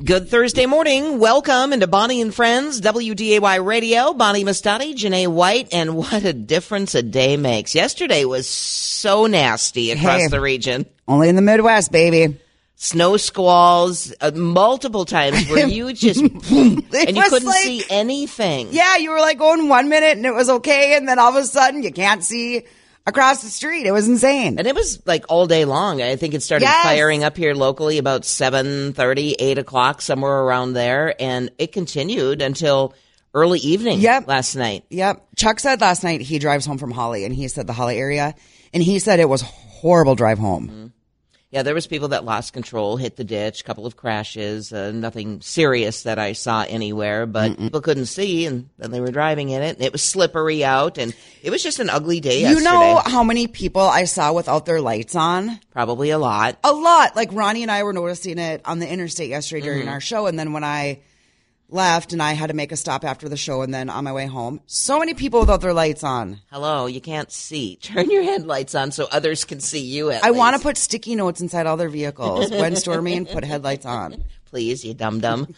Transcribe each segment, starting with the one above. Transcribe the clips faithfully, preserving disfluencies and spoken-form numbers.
Good Thursday morning. Welcome into Bonnie and Friends, W D A Y Radio. Bonnie Mastani, Janae White, and what a difference a day makes. Yesterday was so nasty across Hey, the region. Only in the Midwest, baby. Snow squalls, uh, multiple times where you just, boom, and you was couldn't like- see anything. Yeah, you were like going one minute and it was okay, and then all of a sudden you can't see across the street. It was insane. And it was like all day long. I think it started Yes. firing up here locally about seven thirty, eight o'clock, somewhere around there. And it continued until early evening Yep. last night. Yep. Chuck said last night he drives home from Holly, and he said the Holly area, and he said it was a horrible drive home. Mm-hmm. Yeah, there was people that lost control, hit the ditch, a couple of crashes, uh, nothing serious that I saw anywhere, but Mm-mm. people couldn't see, and then they were driving in it, and it was slippery out, and it was just an ugly day You yesterday. know how many people I saw without their lights on? Probably a lot. A lot. Like Ronnie and I were noticing it on the interstate yesterday during Mm-hmm. our show, and then when I left and I had to make a stop after the show and then on my way home, so many people without their lights on. Hello, you can't see. Turn your headlights on so others can see you at I least. want to put sticky notes inside all their vehicles. When storming, put headlights on. Please, you dum-dum.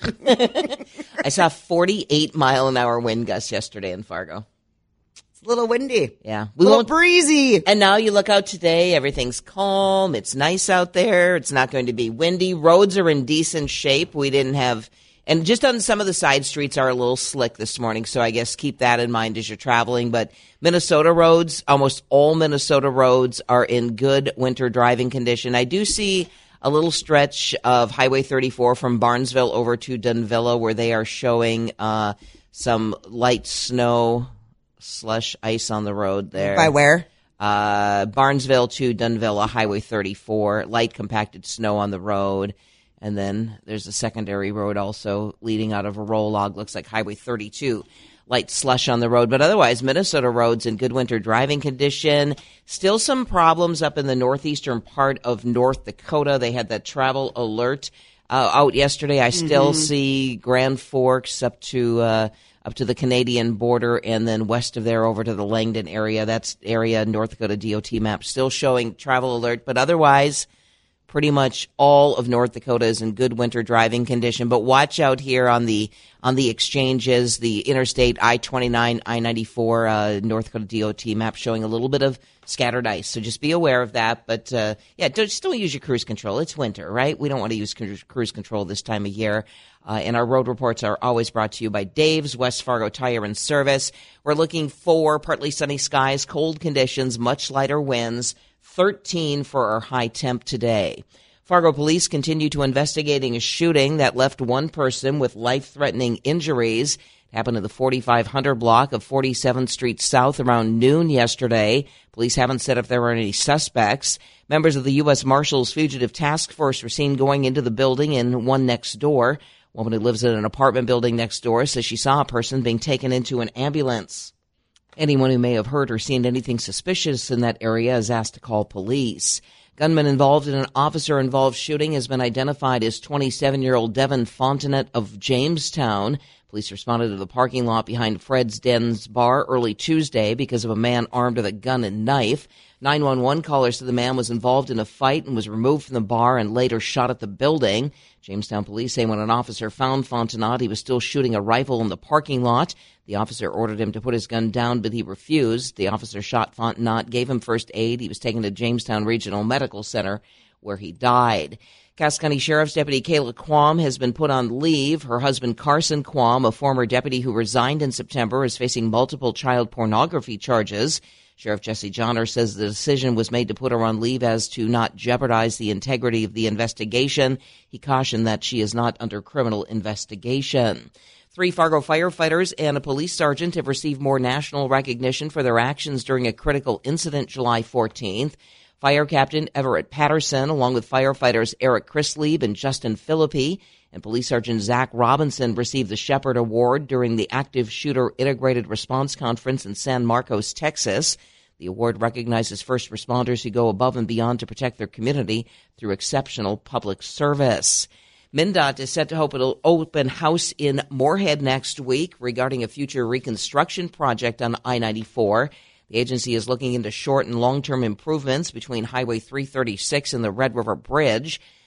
I saw forty-eight mile an hour wind gusts yesterday in Fargo. It's a little windy. Yeah. A We little won't breezy. And now you look out today, everything's calm. It's nice out there. It's not going to be windy. Roads are in decent shape. We didn't have, and just on some of the side streets are a little slick this morning. So I guess keep that in mind as you're traveling. But Minnesota roads, almost all Minnesota roads are in good winter driving condition. I do see a little stretch of Highway thirty-four from Barnesville over to Dunvilla where they are showing uh, some light snow slush ice on the road there. By where? Uh, Barnesville to Dunvilla, Highway thirty-four, light compacted snow on the road. And then there's a secondary road also leading out of a roll log, looks like Highway thirty-two, light slush on the road. But otherwise, Minnesota roads in good winter driving condition. Still some problems up in the northeastern part of North Dakota. They had that travel alert uh, out yesterday. I still Mm-hmm. see Grand Forks up to uh, up to the Canadian border, and then west of there over to the Langdon area. That's area North Dakota D O T map still showing travel alert, but otherwise pretty much all of North Dakota is in good winter driving condition. But watch out here on the on the exchanges, the interstate I twenty-nine, I ninety-four, uh, North Dakota D O T map showing a little bit of scattered ice. So just be aware of that. But uh, yeah, don't, just don't use your cruise control. It's winter, right? We don't want to use cru- cruise control this time of year. Uh, and our road reports are always brought to you by Dave's West Fargo Tire and Service. We're looking for partly sunny skies, cold conditions, much lighter winds, thirteen for our high temp today. Fargo police continue to investigating a shooting that left one person with life-threatening injuries. It happened in the forty-five hundred block of forty-seventh Street South around noon yesterday. Police haven't said if there were any suspects. Members of the U S Marshals Fugitive Task Force were seen going into the building and one next door. A woman who lives in an apartment building next door says she saw a person being taken into an ambulance. Anyone who may have heard or seen anything suspicious in that area is asked to call police. Gunman involved in an officer-involved shooting has been identified as twenty-seven-year-old Devin Fontanet of Jamestown. Police responded to the parking lot behind Fred's Den's Bar early Tuesday because of a man armed with a gun and knife. nine one one callers said the man was involved in a fight and was removed from the bar and later shot at the building. Jamestown police say when an officer found Fontanet, he was still shooting a rifle in the parking lot. The officer ordered him to put his gun down, but he refused. The officer shot Fontanet, gave him first aid. He was taken to Jamestown Regional Medical Center, where he died. Cass County Sheriff's Deputy Kayla Quam has been put on leave. Her husband, Carson Quam, a former deputy who resigned in September, is facing multiple child pornography charges. Sheriff Jesse Johnner says the decision was made to put her on leave as to not jeopardize the integrity of the investigation. He cautioned that she is not under criminal investigation. Three Fargo firefighters and a police sergeant have received more national recognition for their actions during a critical incident July fourteenth. Fire Captain Everett Patterson, along with firefighters Eric Chrislieb and Justin Philippi, and Police Sergeant Zach Robinson received the Shepherd Award during the Active Shooter Integrated Response Conference in San Marcos, Texas. The award recognizes first responders who go above and beyond to protect their community through exceptional public service. MnDOT is set to open an open house in Moorhead next week regarding a future reconstruction project on I ninety-four. The agency is looking into short and long-term improvements between Highway three thirty-six and the Red River Bridge.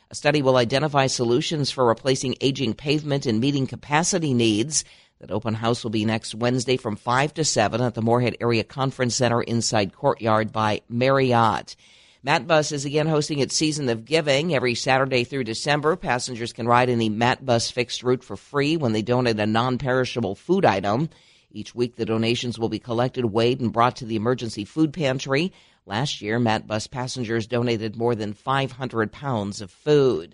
A study will identify solutions for replacing aging pavement and meeting capacity needs. That open house will be next Wednesday from five to seven at the Moorhead Area Conference Center inside Courtyard by Marriott. MatBus is again hosting its Season of Giving every Saturday through December. Passengers can ride any MatBus fixed route for free when they donate a non-perishable food item. Each week, the donations will be collected, weighed, and brought to the emergency food pantry. Last year, MatBus passengers donated more than five hundred pounds of food.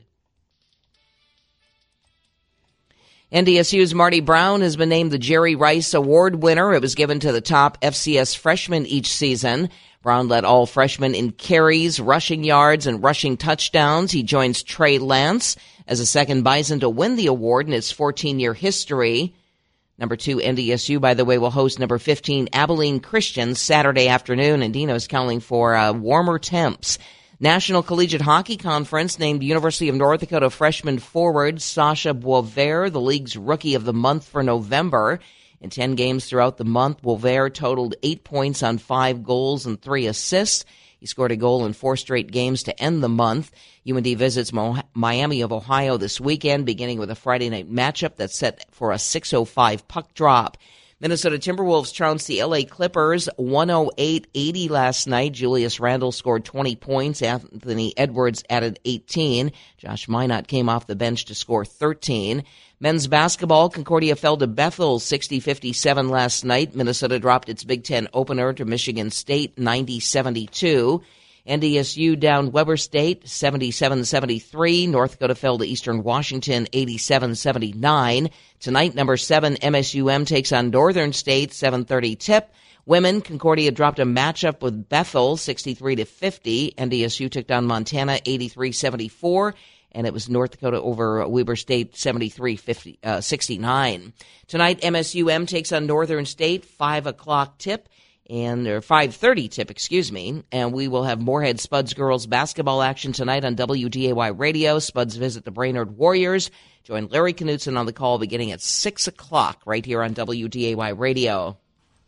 N D S U's Marty Brown has been named the Jerry Rice Award winner. It was given to the top F C S freshman each season. Brown led all freshmen in carries, rushing yards, and rushing touchdowns. He joins Trey Lance as the second Bison to win the award in its fourteen-year history. Number two, N D S U, by the way, will host number fifteen, Abilene Christian, Saturday afternoon, and Dino's calling for uh, warmer temps. National Collegiate Hockey Conference named University of North Dakota freshman forward Sasha Boisvert the league's Rookie of the Month for November. In ten games throughout the month, Boisvert totaled eight points on five goals and three assists. He scored a goal in four straight games to end the month. U N D visits Mo- Miami of Ohio this weekend, beginning with a Friday night matchup that's set for a six oh five puck drop. Minnesota Timberwolves trounced the L A Clippers one oh eight eighty last night. Julius Randle scored twenty points. Anthony Edwards added eighteen. Josh Minot came off the bench to score thirteen. Men's basketball, Concordia fell to Bethel sixty fifty-seven last night. Minnesota dropped its Big Ten opener to Michigan State ninety seventy-two. N D S U down Weber State seventy-seven seventy-three. North Dakota fell to Eastern Washington eighty-seven seventy-nine. Tonight, number seven M S U M takes on Northern State seven thirty tip. Women, Concordia dropped a matchup with Bethel sixty-three to fifty. N D S U took down Montana eighty-three seventy-four. And it was North Dakota over Weber State seventy-three sixty-nine. Tonight, M S U M takes on Northern State, five o'clock tip, and or five thirty tip, excuse me. And we will have Moorhead Spuds girls basketball action tonight on W D A Y Radio. Spuds visit the Brainerd Warriors. Join Larry Knutson on the call beginning at six o'clock right here on W D A Y Radio.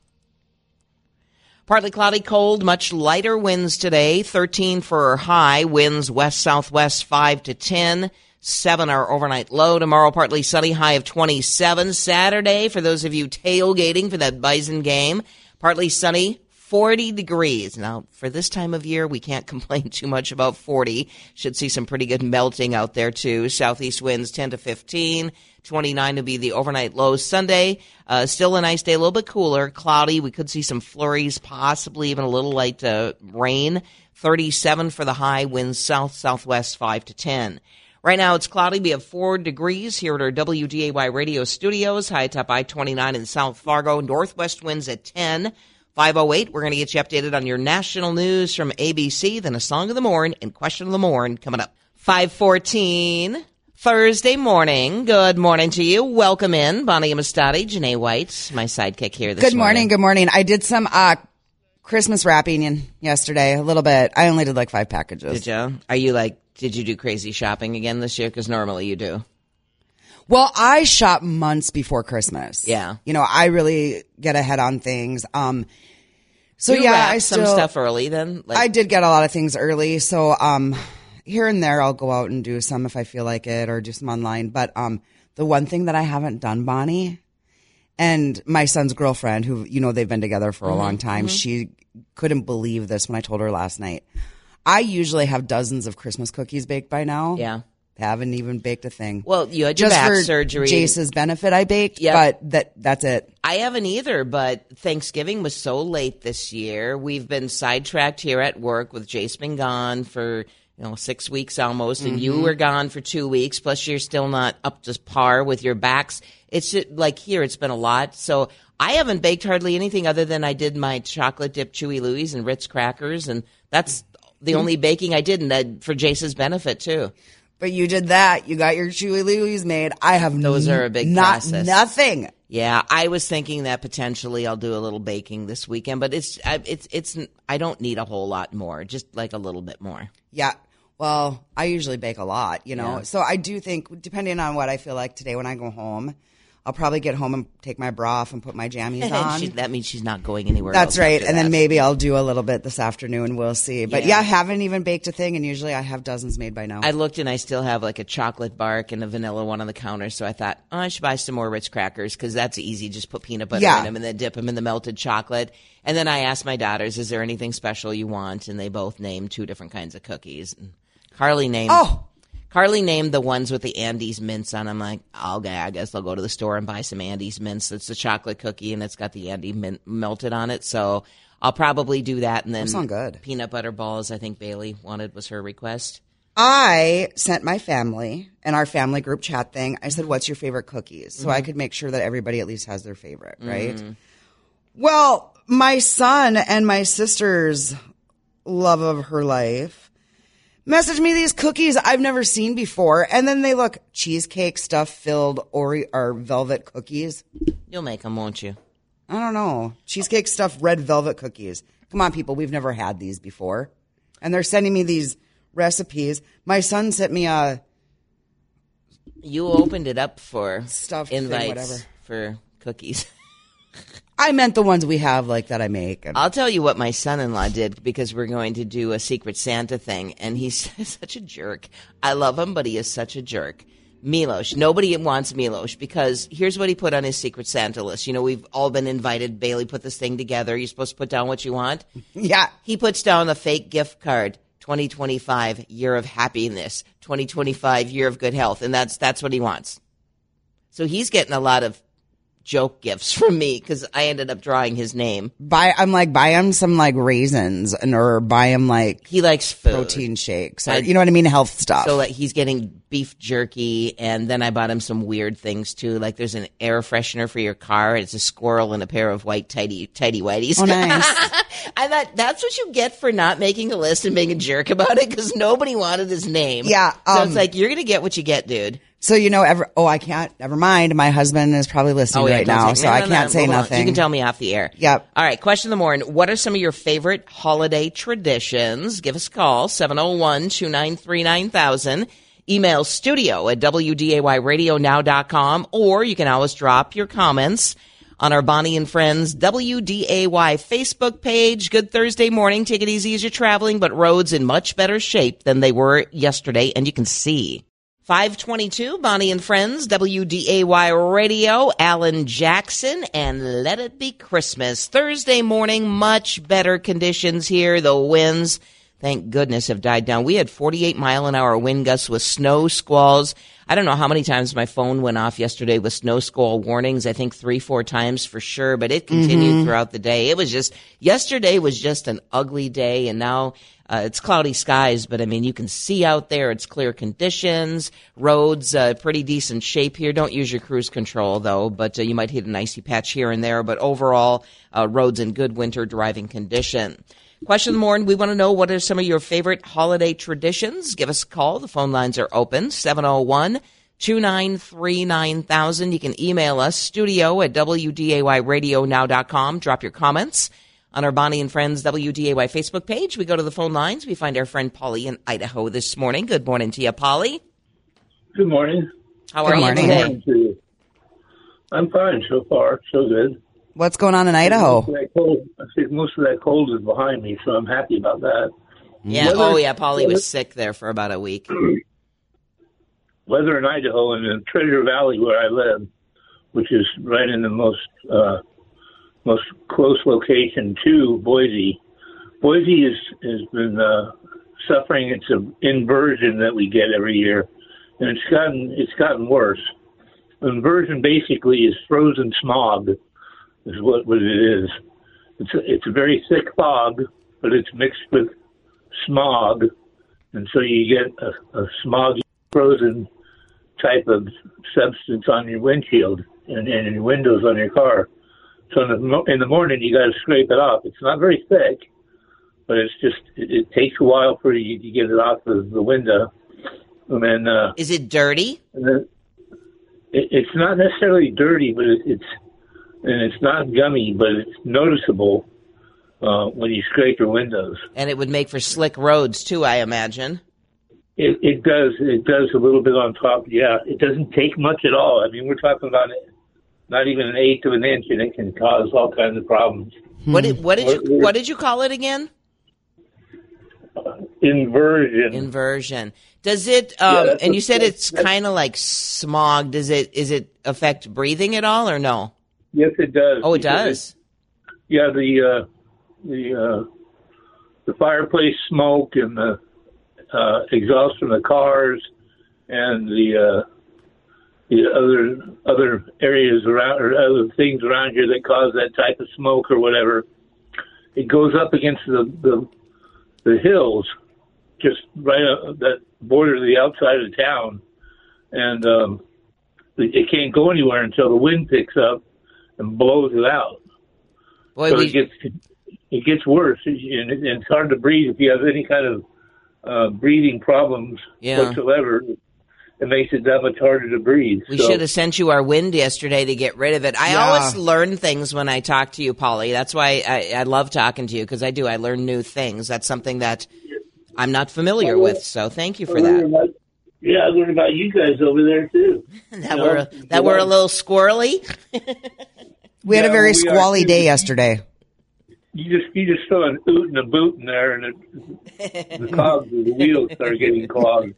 Partly cloudy, cold, much lighter winds today. thirteen for high, winds west-southwest five to ten. seven our overnight low. Tomorrow, partly sunny, high of twenty-seven. Saturday, for those of you tailgating for that Bison game, partly sunny, forty degrees. Now, for this time of year, we can't complain too much about forty. Should see some pretty good melting out there, too. Southeast winds ten to fifteen. twenty-nine to be the overnight low. Sunday, uh, still a nice day, a little bit cooler, cloudy. We could see some flurries, possibly even a little light uh, rain. thirty-seven for the high, winds south-southwest five to ten. Right now it's cloudy. We have four degrees here at our W D A Y radio studios, high atop I twenty-nine in South Fargo. Northwest winds at ten. five oh eight, we're going to get you updated on your national news from A B C, then a song of the morn and question of the morn coming up. five fourteen. Thursday morning. Good morning to you. Welcome in. Bonnie Amistadi, Janae White, my sidekick here this good morning, morning. Good morning. I did some uh, Christmas wrapping in yesterday, a little bit. I only did like five packages. Did you? Are you like, did you do crazy shopping again this year? Because normally you do. Well, I shop months before Christmas. Yeah. You know, I really get ahead on things. Um, so you yeah, wrapped I still, some stuff early then? Like, I did get a lot of things early. So, um, here and there, I'll go out and do some if I feel like it, or do some online. But um, the one thing that I haven't done, Bonnie, and my son's girlfriend, who, you know, they've been together for a mm-hmm, long time, mm-hmm. she couldn't believe this when I told her last night. I usually have dozens of Christmas cookies baked by now. Yeah. Haven't even baked a thing. Well, you had your Just back for surgery. Jace's benefit, I baked, yep. But that that's it. I haven't either, but Thanksgiving was so late this year. We've been sidetracked here at work with Jace been gone for... you know, six weeks almost, and mm-hmm. you were gone for two weeks, plus you're still not up to par with your backs. It's just, like here, it's been a lot. So I haven't baked hardly anything other than I did my chocolate dip Chewy Louis and Ritz crackers, and that's the mm-hmm. only baking I did, and that for Jace's benefit, too. But you did that. You got your Chewy Louis made. I have Those n- are a big not process. Nothing. Yeah, I was thinking that potentially I'll do a little baking this weekend, but it's I, it's it's I don't need a whole lot more, just like a little bit more. Yeah. Well, I usually bake a lot, you know. Yeah. So I do think, depending on what I feel like today when I go home, I'll probably get home and take my bra off and put my jammies on. She, that means she's not going anywhere That's else right. after And that. then maybe I'll do a little bit this afternoon. We'll see. But yeah. Yeah. I haven't even baked a thing, and usually I have dozens made by now. I looked and I still have like a chocolate bark and a vanilla one on the counter. So I thought, oh, I should buy some more Ritz crackers because that's easy. Just put peanut butter Yeah. in them and then dip them in the melted chocolate. And then I asked my daughters, is there anything special you want? And they both named two different kinds of cookies. And Carly named. Oh! Carly named the ones with the Andes mints on. I'm like, okay, I guess I'll go to the store and buy some Andes mints. It's a chocolate cookie and it's got the Andes mint melted on it. So I'll probably do that. And then Those sound good. Peanut butter balls, I think Bailey wanted, was her request. I sent my family in our family group chat thing. I said, what's your favorite cookies? So Mm-hmm. I could make sure that everybody at least has their favorite, right? Mm-hmm. Well, my son and my sister's love of her life messaged me these cookies I've never seen before. And then they look cheesecake stuff filled Oreo or velvet cookies. You'll make them, won't you? I don't know. Cheesecake stuffed red velvet cookies. Come on, people. We've never had these before. And they're sending me these recipes. My son sent me a You opened it up for Stuffed thing, invites whatever. for cookies. I meant the ones we have, like, that I make. And I'll tell you what my son-in-law did because we're going to do a Secret Santa thing, and he's such a jerk. I love him, but he is such a jerk. Milos. Nobody wants Milos because here's what he put on his Secret Santa list. You know, we've all been invited. Bailey put this thing together. You're supposed to put down what you want. yeah. He puts down a fake gift card. twenty twenty-five, year of happiness. twenty twenty-five, year of good health. And that's that's what he wants. So he's getting a lot of joke gifts from me because I ended up drawing his name. Buy, I'm like, buy him some, like, raisins and or buy him, like, He likes food. protein shakes. Or, I- you know what I mean? Health stuff. So like he's getting beef jerky, and then I bought him some weird things too. Like there's an air freshener for your car. And it's a squirrel and a pair of white tidy tidy whities. Oh, nice. I thought that's what you get for not making a list and being a jerk about it because nobody wanted his name. Yeah, so um, it's like you're gonna get what you get, dude. So, you know, ever, oh, I can't, never mind. My husband is probably listening yeah, right don't now, say- so no, I no, can't no, say hold on. nothing. You can tell me off the air. Yep. All right. Question of the morning. What are some of your favorite holiday traditions? Give us a call, seven oh one, two nine three, nine thousand. Email studio at W D A Y radio now dot com, or you can always drop your comments on our Bonnie and Friends W D A Y Facebook page. Good Thursday morning. Take it easy as you're traveling, but roads in much better shape than they were yesterday, and you can see. five twenty-two, Bonnie and Friends, W D A Y Radio, Alan Jackson, and Let It Be Christmas. Thursday morning, much better conditions here. The winds, thank goodness, have died down. We had forty-eight mile an hour wind gusts with snow squalls. I don't know how many times my phone went off yesterday with snow squall warnings. I think three, four times for sure, but it continued mm-hmm. throughout the day. It was just, yesterday was just an ugly day, and now uh, it's cloudy skies, but I mean, you can see out there. It's clear conditions. Roads, uh, pretty decent shape here. Don't use your cruise control, though, but uh, you might hit an icy patch here and there, but overall, uh, roads in good winter driving condition. Question of the morning, we want to know what are some of your favorite holiday traditions. Give us a call. The phone lines are open, seven oh one, two nine three, nine thousand. You can email us, studio at W D A Y radio now dot com. Drop your comments on our Bonnie and Friends W D A Y Facebook page. We go to the phone lines. We find our friend Polly in Idaho this morning. Good morning to you, Polly. Good morning. How are Good you morning. today? Good morning to you. I'm fine so far, so good. What's going on in Idaho? Most of that cold, I think most of that cold is behind me, so I'm happy about that. Yeah. Weather- Oh, yeah. Polly weather- was sick there for about a week. Weather in Idaho and in Treasure Valley where I live, which is right in the most uh, most close location to Boise. Boise is, has been uh, suffering. It's an inversion that we get every year, and it's gotten it's gotten worse. Inversion basically is frozen smog, is what, what it is. It's a, it's a very thick fog, but it's mixed with smog, and so you get a, a smoggy, frozen type of substance on your windshield and, and your windows on your car. So in the, mo- in the morning, you got to scrape it off. It's not very thick, but it's just, it, it takes a while for you to get it off of the window. And then, uh, Is it dirty? and then it, it's not necessarily dirty, but it, it's, and it's not gummy, but it's noticeable uh, when you scrape your windows. And it would make for slick roads, too, I imagine. It, it does. It does a little bit on top. Yeah, it doesn't take much at all. I mean, we're talking about not even an eighth of an inch, and it can cause all kinds of problems. What did what did you what did you call it again? Inversion. Inversion. Does it? Um, Yeah, and you said that's- it's kind of like smog. Does it? Is it affect breathing at all, or no? Yes, it does. Oh, it because does. Yeah, the uh, the uh, the fireplace smoke and the uh, exhaust from the cars and the uh, the other other areas around or other things around here that cause that type of smoke or whatever. It goes up against the the, the hills, just right up that border the outside of town, and um, it, it can't go anywhere until the wind picks up and blows it out. Boy, so we, it gets it gets worse, and it, it's hard to breathe if you have any kind of uh, breathing problems Yeah. whatsoever. It makes it that much harder to breathe. we so, should have sent you our wind yesterday to get rid of it. I Yeah. always learn things when I talk to you, Polly. That's why I, I love talking to you, because I do. I learn new things. That's something that I'm not familiar with. So thank you for I learned that. about- yeah, I learned about you guys over there too. That You we're know, that we're a little squirrely. We had Yeah, a very we are squally too. day yesterday. You just you just throw an oot and a boot in there, and it, the cogs of the wheels start getting clogged.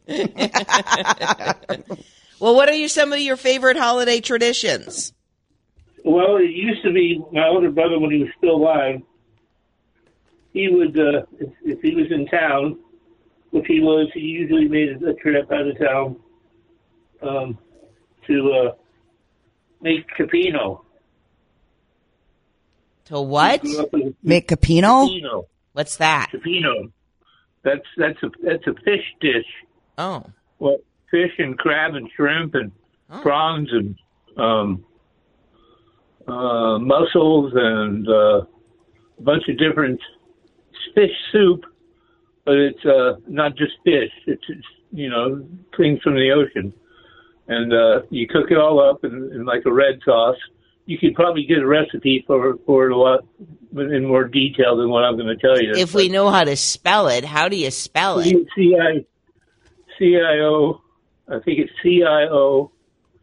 Well, what are you, some of your favorite holiday traditions? Well, it used to be my older brother when he was still alive. He would, uh, if, if he was in town, which he was, he usually made a trip out of town um, to uh, make cipino. To what? Grew up with Make capino? Cipino. What's that? Cipino. That's that's a that's a fish dish. Oh, Well, fish and crab and shrimp and Oh. prawns and um, uh, mussels and uh, a bunch of different fish soup, but it's uh, not just fish. It's, it's you know things from the ocean, and uh, you cook it all up in, in like a red sauce. You could probably get a recipe for for it a lot in more detail than what I'm going to tell you. if we know how to spell it, how do you spell it? C I C I O, I think it's C I O.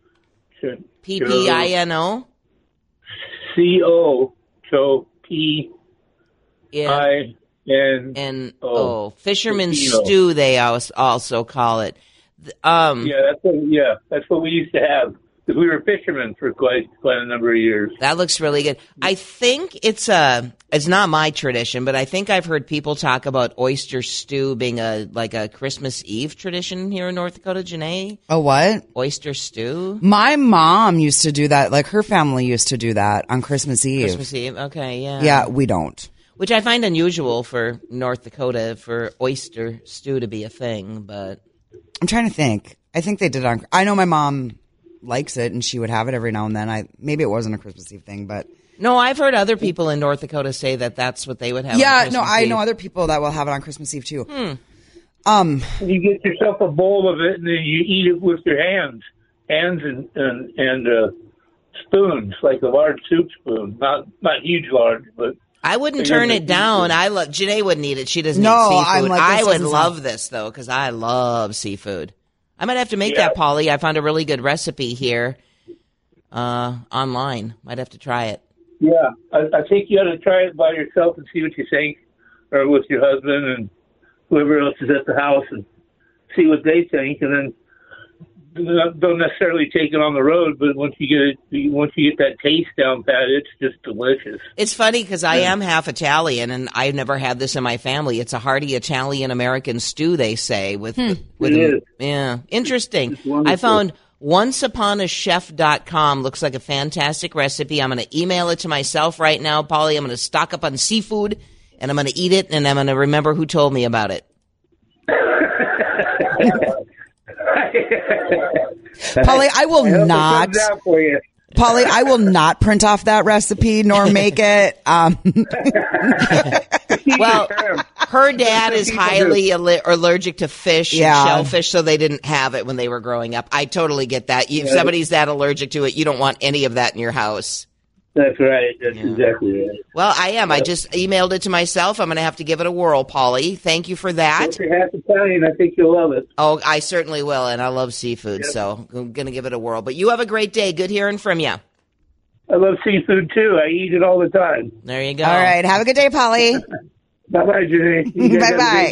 P P I N O? C O, so P Yeah. I N. And, Oh, oh, fisherman's Filipino. stew, they als- also call it. Th- Um, Yeah, that's what, yeah, that's what we used to have. Because we were fishermen for quite quite a number of years. That looks really good. I think it's a, it's not my tradition, but I think I've heard people talk about oyster stew being a, like a Christmas Eve tradition here in North Dakota. Janae? A what? Oyster stew? My mom used to do that. Like her family used to do that on Christmas Eve. Christmas Eve? Okay, yeah. Yeah, we don't. Which I find unusual for North Dakota for oyster stew to be a thing, but I'm trying to think. I think they did on. I know my mom likes it, and she would have it every now and then. I maybe it wasn't a Christmas Eve thing, but no, I've heard other people in North Dakota say that that's what they would have. on yeah, no, Christmas I Eve. know other people that will have it on Christmas Eve too. Hmm. Um, You get yourself a bowl of it, and then you eat it with your hands, hands and and, and uh, spoons, like a large soup spoon, not not huge large, but I wouldn't They're turn gonna it eat down. it. I love Janae wouldn't eat it. She doesn't No, eat I'm seafood. like, I this would doesn't love sound- this though because I love seafood. I might have to make Yeah. that, Polly. I found a really good recipe here uh, online. Might have to try it. yeah, I, I think you ought to try it by yourself and see what you think, or with your husband and whoever else is at the house, and see what they think, and then don't necessarily take it on the road, but once you get it, once you get that taste down pat, it's just delicious. It's funny because I am half Italian, and I've never had this in my family. It's a hearty Italian American stew, they say. With with It is. yeah, interesting. It's wonderful. I found once upon a chef dot com looks like a fantastic recipe. I'm going to email it to myself right now, Polly. I'm going to stock up on seafood, and I'm going to eat it, and I'm going to remember who told me about it. Polly, I will I hope it not. comes out for you. Polly, I will not print off that recipe nor make it. Um, Well, her dad is highly alle- allergic to fish Yeah. and shellfish, so they didn't have it when they were growing up. I totally get that. You, if somebody's that allergic to it, you don't want any of that in your house. That's right. That's exactly right. Well, I am. I just emailed it to myself. I'm going to have to give it a whirl, Polly. Thank you for that. If you're half Italian, I think you'll love it. Oh, I certainly will, and I love seafood, so I'm going to give it a whirl. But you have a great day. Good hearing from you. I love seafood too. I eat it all the time. There you go. All right. Have a good day, Polly. Bye-bye, Jenny. Bye-bye.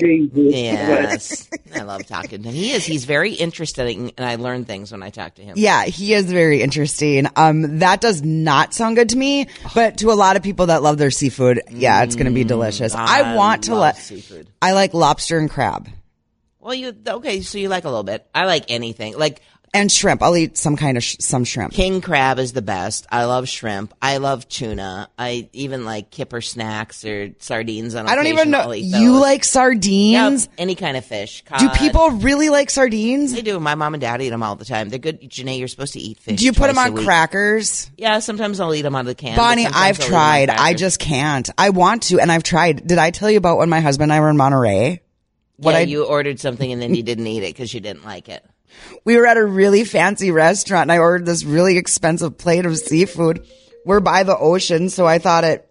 Yes. I love talking to him. He is. He's very interesting, and I learn things when I talk to him. Yeah, he is very interesting. Um, that does not sound good to me, but to a lot of people that love their seafood, yeah, it's going to be delicious. Mm, I I want to love let, seafood. I like lobster and crab. Well, you, okay, so you like a little bit. I like anything. Like, And shrimp. I'll eat some kind of, sh- some shrimp. king crab is the best. I love shrimp. I love tuna. I even like kipper snacks or sardines on I don't even occasion. know. I'll eat You those. like sardines? Yep, any kind of fish. Do Cod. people really like sardines? They do. My mom and dad eat them all the time. They're good. Janae, you're supposed to eat fish. Do you put them twice on a week. crackers? Yeah, sometimes I'll eat them out of the can. but Bonnie, sometimes I've I'll eat 'em on tried. I crackers. just can't. I want to, and I've tried. Did I tell you about when my husband and I were in Monterey? What yeah, I you ordered something and then you didn't eat it because you didn't like it. We were at a really fancy restaurant and I ordered this really expensive plate of seafood. We're by the ocean, so I thought it,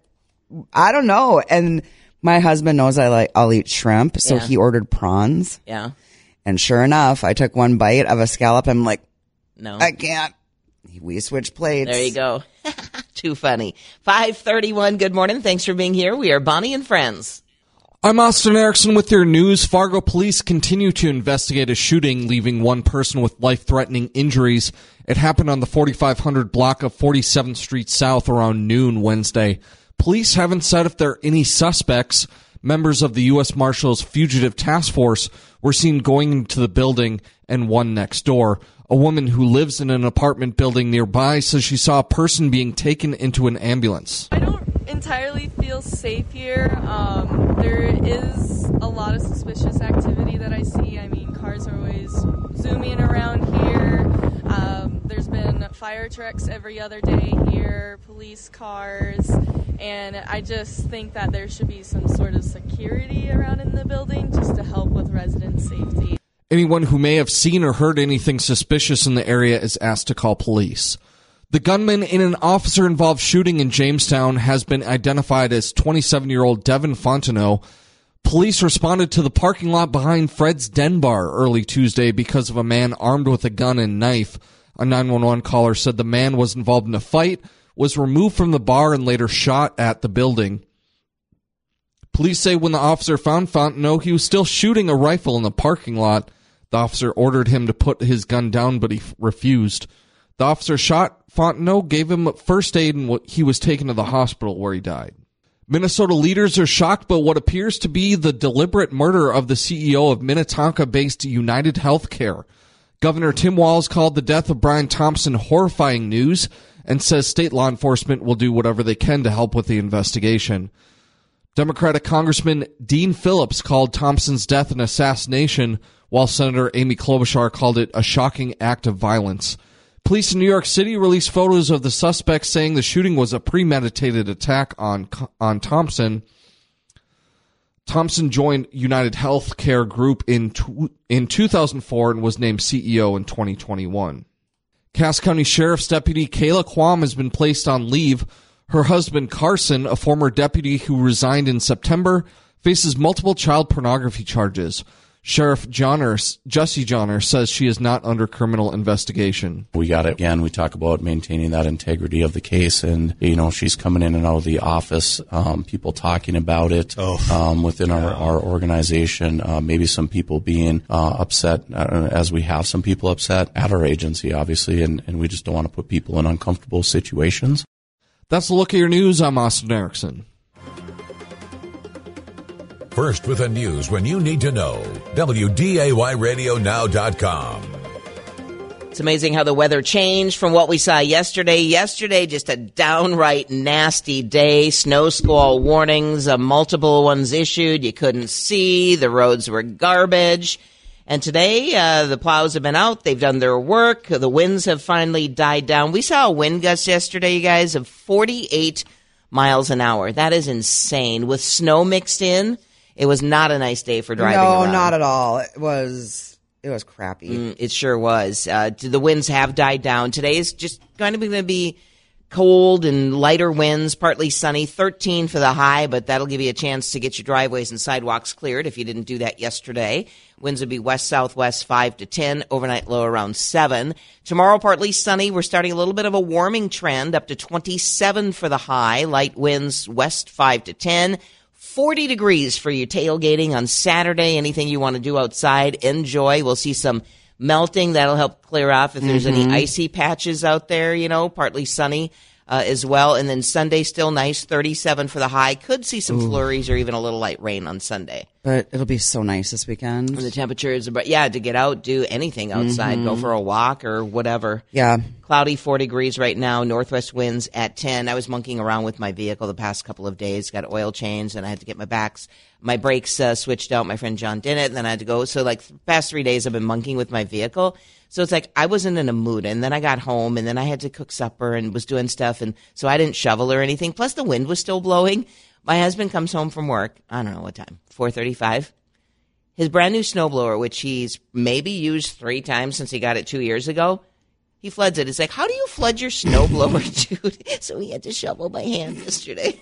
I don't know. And my husband knows I like, I'll eat shrimp, so Yeah. he ordered prawns. Yeah. And sure enough, I took one bite of a scallop. I'm like, No. I can't. We switched plates. There you go. Too funny. five thirty-one. Good morning. Thanks for being here. We are Bonnie and Friends. I'm Austin Erickson with your news. Fargo police continue to investigate a shooting, leaving one person with life-threatening injuries. It happened on the forty-five hundred block of forty-seventh Street South around noon Wednesday. Police haven't said if there are any suspects. Members of the U S Marshals Fugitive Task Force were seen going into the building and one next door. A woman who lives in an apartment building nearby says she saw a person being taken into an ambulance. I don't entirely feel safe here. Um, there is a lot of suspicious activity that I see. I mean, cars are always zooming around here. Um, there's been fire trucks every other day here, police cars, and I just think that there should be some sort of security around in the building just to help with resident safety. Anyone who may have seen or heard anything suspicious in the area is asked to call police. The gunman in an officer-involved shooting in Jamestown has been identified as twenty-seven-year-old Devin Fontenot. Police responded to the parking lot behind Fred's Den Bar early Tuesday because of a man armed with a gun and knife. A nine one one caller said the man was involved in a fight, was removed from the bar, and later shot at the building. Police say when the officer found Fontenot, he was still shooting a rifle in the parking lot. The officer ordered him to put his gun down, but he f- refused. The officer shot Fontenot, gave him first aid, and he was taken to the hospital where he died. Minnesota leaders are shocked by what appears to be the deliberate murder of the C E O of Minnetonka-based United Healthcare. Governor Tim Walz called the death of Brian Thompson horrifying news and says state law enforcement will do whatever they can to help with the investigation. Democratic Congressman Dean Phillips called Thompson's death an assassination, while Senator Amy Klobuchar called it a shocking act of violence. Police in New York City released photos of the suspect saying the shooting was a premeditated attack on on Thompson. Thompson joined United Healthcare Group in two, in two thousand four and was named C E O in twenty twenty-one. Cass County Sheriff's Deputy Kayla Quam has been placed on leave. Her husband Carson, a former deputy who resigned in September, faces multiple child pornography charges. Sheriff Johnner, Jesse Johnner says she is not under criminal investigation. We got it again. We talk about maintaining that integrity of the case, and you know she's coming in and out of the office. Um, people talking about it oh, um, within yeah. our, our organization. Uh, maybe some people being uh, upset, uh, as we have some people upset at our agency, obviously, and, and we just don't want to put people in uncomfortable situations. That's a look at your news. I'm Austin Erickson. First with the news when you need to know. W D A Y radio now dot com. It's amazing how the weather changed from what we saw yesterday. Yesterday, just a downright nasty day. Snow squall warnings, uh, multiple ones issued. You couldn't see. The roads were garbage. And today, uh, the plows have been out. They've done their work. The winds have finally died down. We saw a wind gust yesterday, you guys, of forty-eight miles an hour. That is insane. With snow mixed in, it was not a nice day for driving No, around. not at all. It was it was crappy. Mm, it sure was. Uh, the winds have died down. Today is just going to be, going to be cold and lighter winds, partly sunny, thirteen for the high, but that'll give you a chance to get your driveways and sidewalks cleared if you didn't do that yesterday. Winds would be west-southwest five to ten, overnight low around seven. Tomorrow, partly sunny. We're starting a little bit of a warming trend, up to twenty-seven for the high. Light winds west five to ten. forty degrees for your tailgating on Saturday. Anything you want to do outside, enjoy. We'll see some melting. That'll help clear off if there's Mm-hmm. any icy patches out there, you know, partly sunny uh, as well. And then Sunday, still nice, thirty-seven for the high. Could see some flurries or even a little light rain on Sunday. But it'll be so nice this weekend. And the temperature is about, yeah, to get out, do anything outside, go for a walk or whatever. Yeah. Cloudy, four degrees right now, northwest winds at ten. I was monkeying around with my vehicle the past couple of days, got oil changed, and I had to get my backs, my brakes uh, switched out. My friend John did it, and then I had to go. So, like, the past three days I've been monkeying with my vehicle. So it's like I wasn't in a mood, and then I got home, and then I had to cook supper and was doing stuff, and so I didn't shovel or anything. Plus, the wind was still blowing. My husband comes home from work, I don't know what time, four thirty-five. His brand new snowblower, which he's maybe used three times since he got it two years ago, he floods it. It's like, how do you flood your snowblower, dude? So he had to shovel by hand yesterday.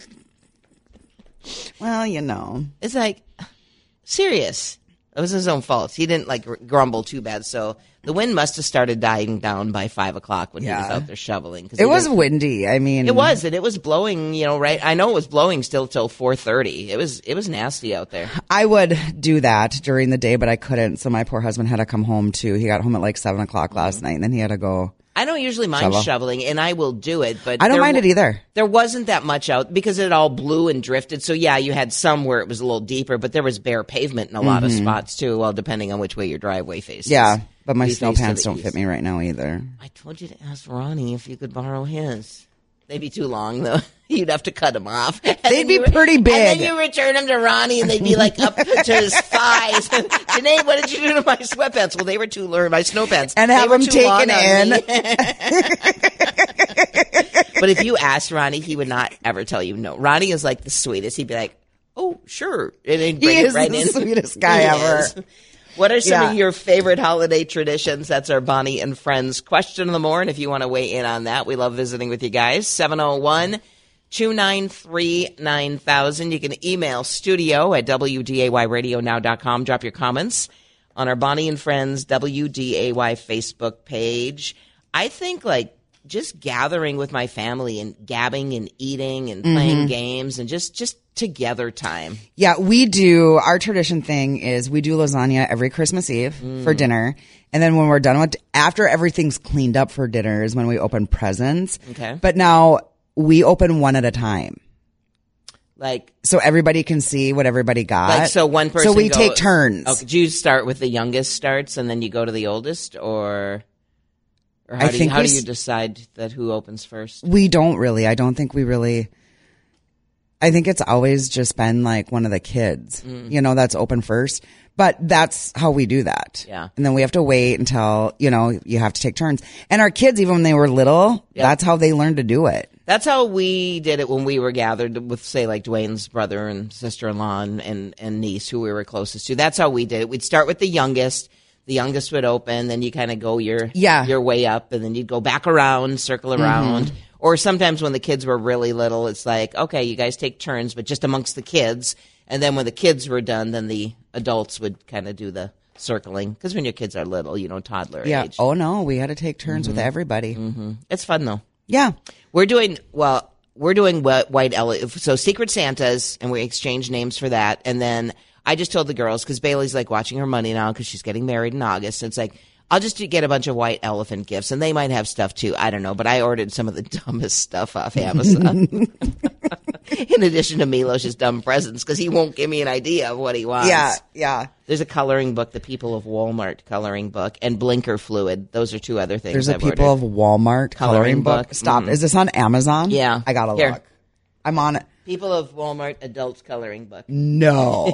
Well, you know. It's like, serious. It was his own fault. He didn't, like, grumble too bad. So the wind must have started dying down by five o'clock when he was Yeah. out there shoveling. 'cause It he was didn't- windy. I mean, It was, and it was blowing, you know, right? I know it was blowing still till four thirty. It was, it was nasty out there. I would do that during the day, but I couldn't. So my poor husband had to come home too. He got home at like seven o'clock last night, and then he had to go. I don't usually mind Shovel. shoveling, and I will do it, but I don't there mind wa- it either. There wasn't that much out because it all blew and drifted. So yeah, you had some where it was a little deeper, but there was bare pavement in a lot of spots too. Well, depending on which way your driveway faces. Yeah, but my We snow face to pants the don't east. fit me right now either. I told you to ask Ronnie if you could borrow his. They'd be too long though. You'd have to cut them off. And They'd then be you re- pretty And big. then you return them to Ronnie, and they'd be like up to his thighs. Janae, what did you do to my sweatpants? Well, they were too long. My snow pants. And They have were them too long taken on in. me. But if you asked Ronnie, he would not ever tell you no. Ronnie is like the sweetest. He'd be like, "Oh, sure," and he'd bring He it is right the in. sweetest guy He ever. is. What are some Yeah. of your favorite holiday traditions? That's our Bonnie and Friends question of the morning. If you want to weigh in on that, we love visiting with you guys. seven oh one, two nine three, nine thousand. You can email studio at W D A Y radio now dot com. Drop your comments on our Bonnie and Friends W D A Y Facebook page. I think, like, just gathering with my family and gabbing and eating and playing games and just, just together time. Yeah, we do. Our tradition thing is we do lasagna every Christmas Eve for dinner. And then when we're done with, after everything's cleaned up for dinner is when we open presents. Okay. But now we open one at a time. Like, So everybody can see what everybody got. Like, so one person So we go- take turns. Okay, do you start with the youngest starts and then you go to the oldest, or, or how, I do, you, think how we do you s- decide that who opens first? We don't really. I don't think we really. I think it's always just been like one of the kids, Mm. you know, that's open first. But that's how we do that. Yeah. And then we have to wait until, you know, you have to take turns. And our kids, even when they were little, Yeah. that's how they learned to do it. That's how we did it when we were gathered with, say, like Dwayne's brother and sister-in-law and, and, and niece, who we were closest to. That's how we did it. We'd start with the youngest. The youngest would open, then you kind of go your Yeah. your way up, and then you'd go back around, circle around. Or sometimes when the kids were really little, it's like, okay, you guys take turns, but just amongst the kids. And then when the kids were done, then the adults would kind of do the circling. Because when your kids are little, you know, toddler Yeah. age. Oh, no. We had to take turns Mm-hmm. with everybody. It's fun, though. Yeah. We're doing, well, we're doing wh- white ele- so Secret Santas, and we exchange names for that. And then I just told the girls, because Bailey's like watching her money now because she's getting married in August. It's like, I'll just get a bunch of white elephant gifts, and they might have stuff too. I don't know, but I ordered some of the dumbest stuff off Amazon. In addition to Milosh's dumb presents, because he won't give me an idea of what he wants. Yeah. Yeah. There's a coloring book, the People of Walmart coloring book, and blinker fluid. Those are two other things There's a I've People ordered. of Walmart coloring, Coloring book. book. Stop. Mhm. Is this on Amazon? Yeah. I gotta Here. look. I'm on it. People of Walmart adults coloring book. No.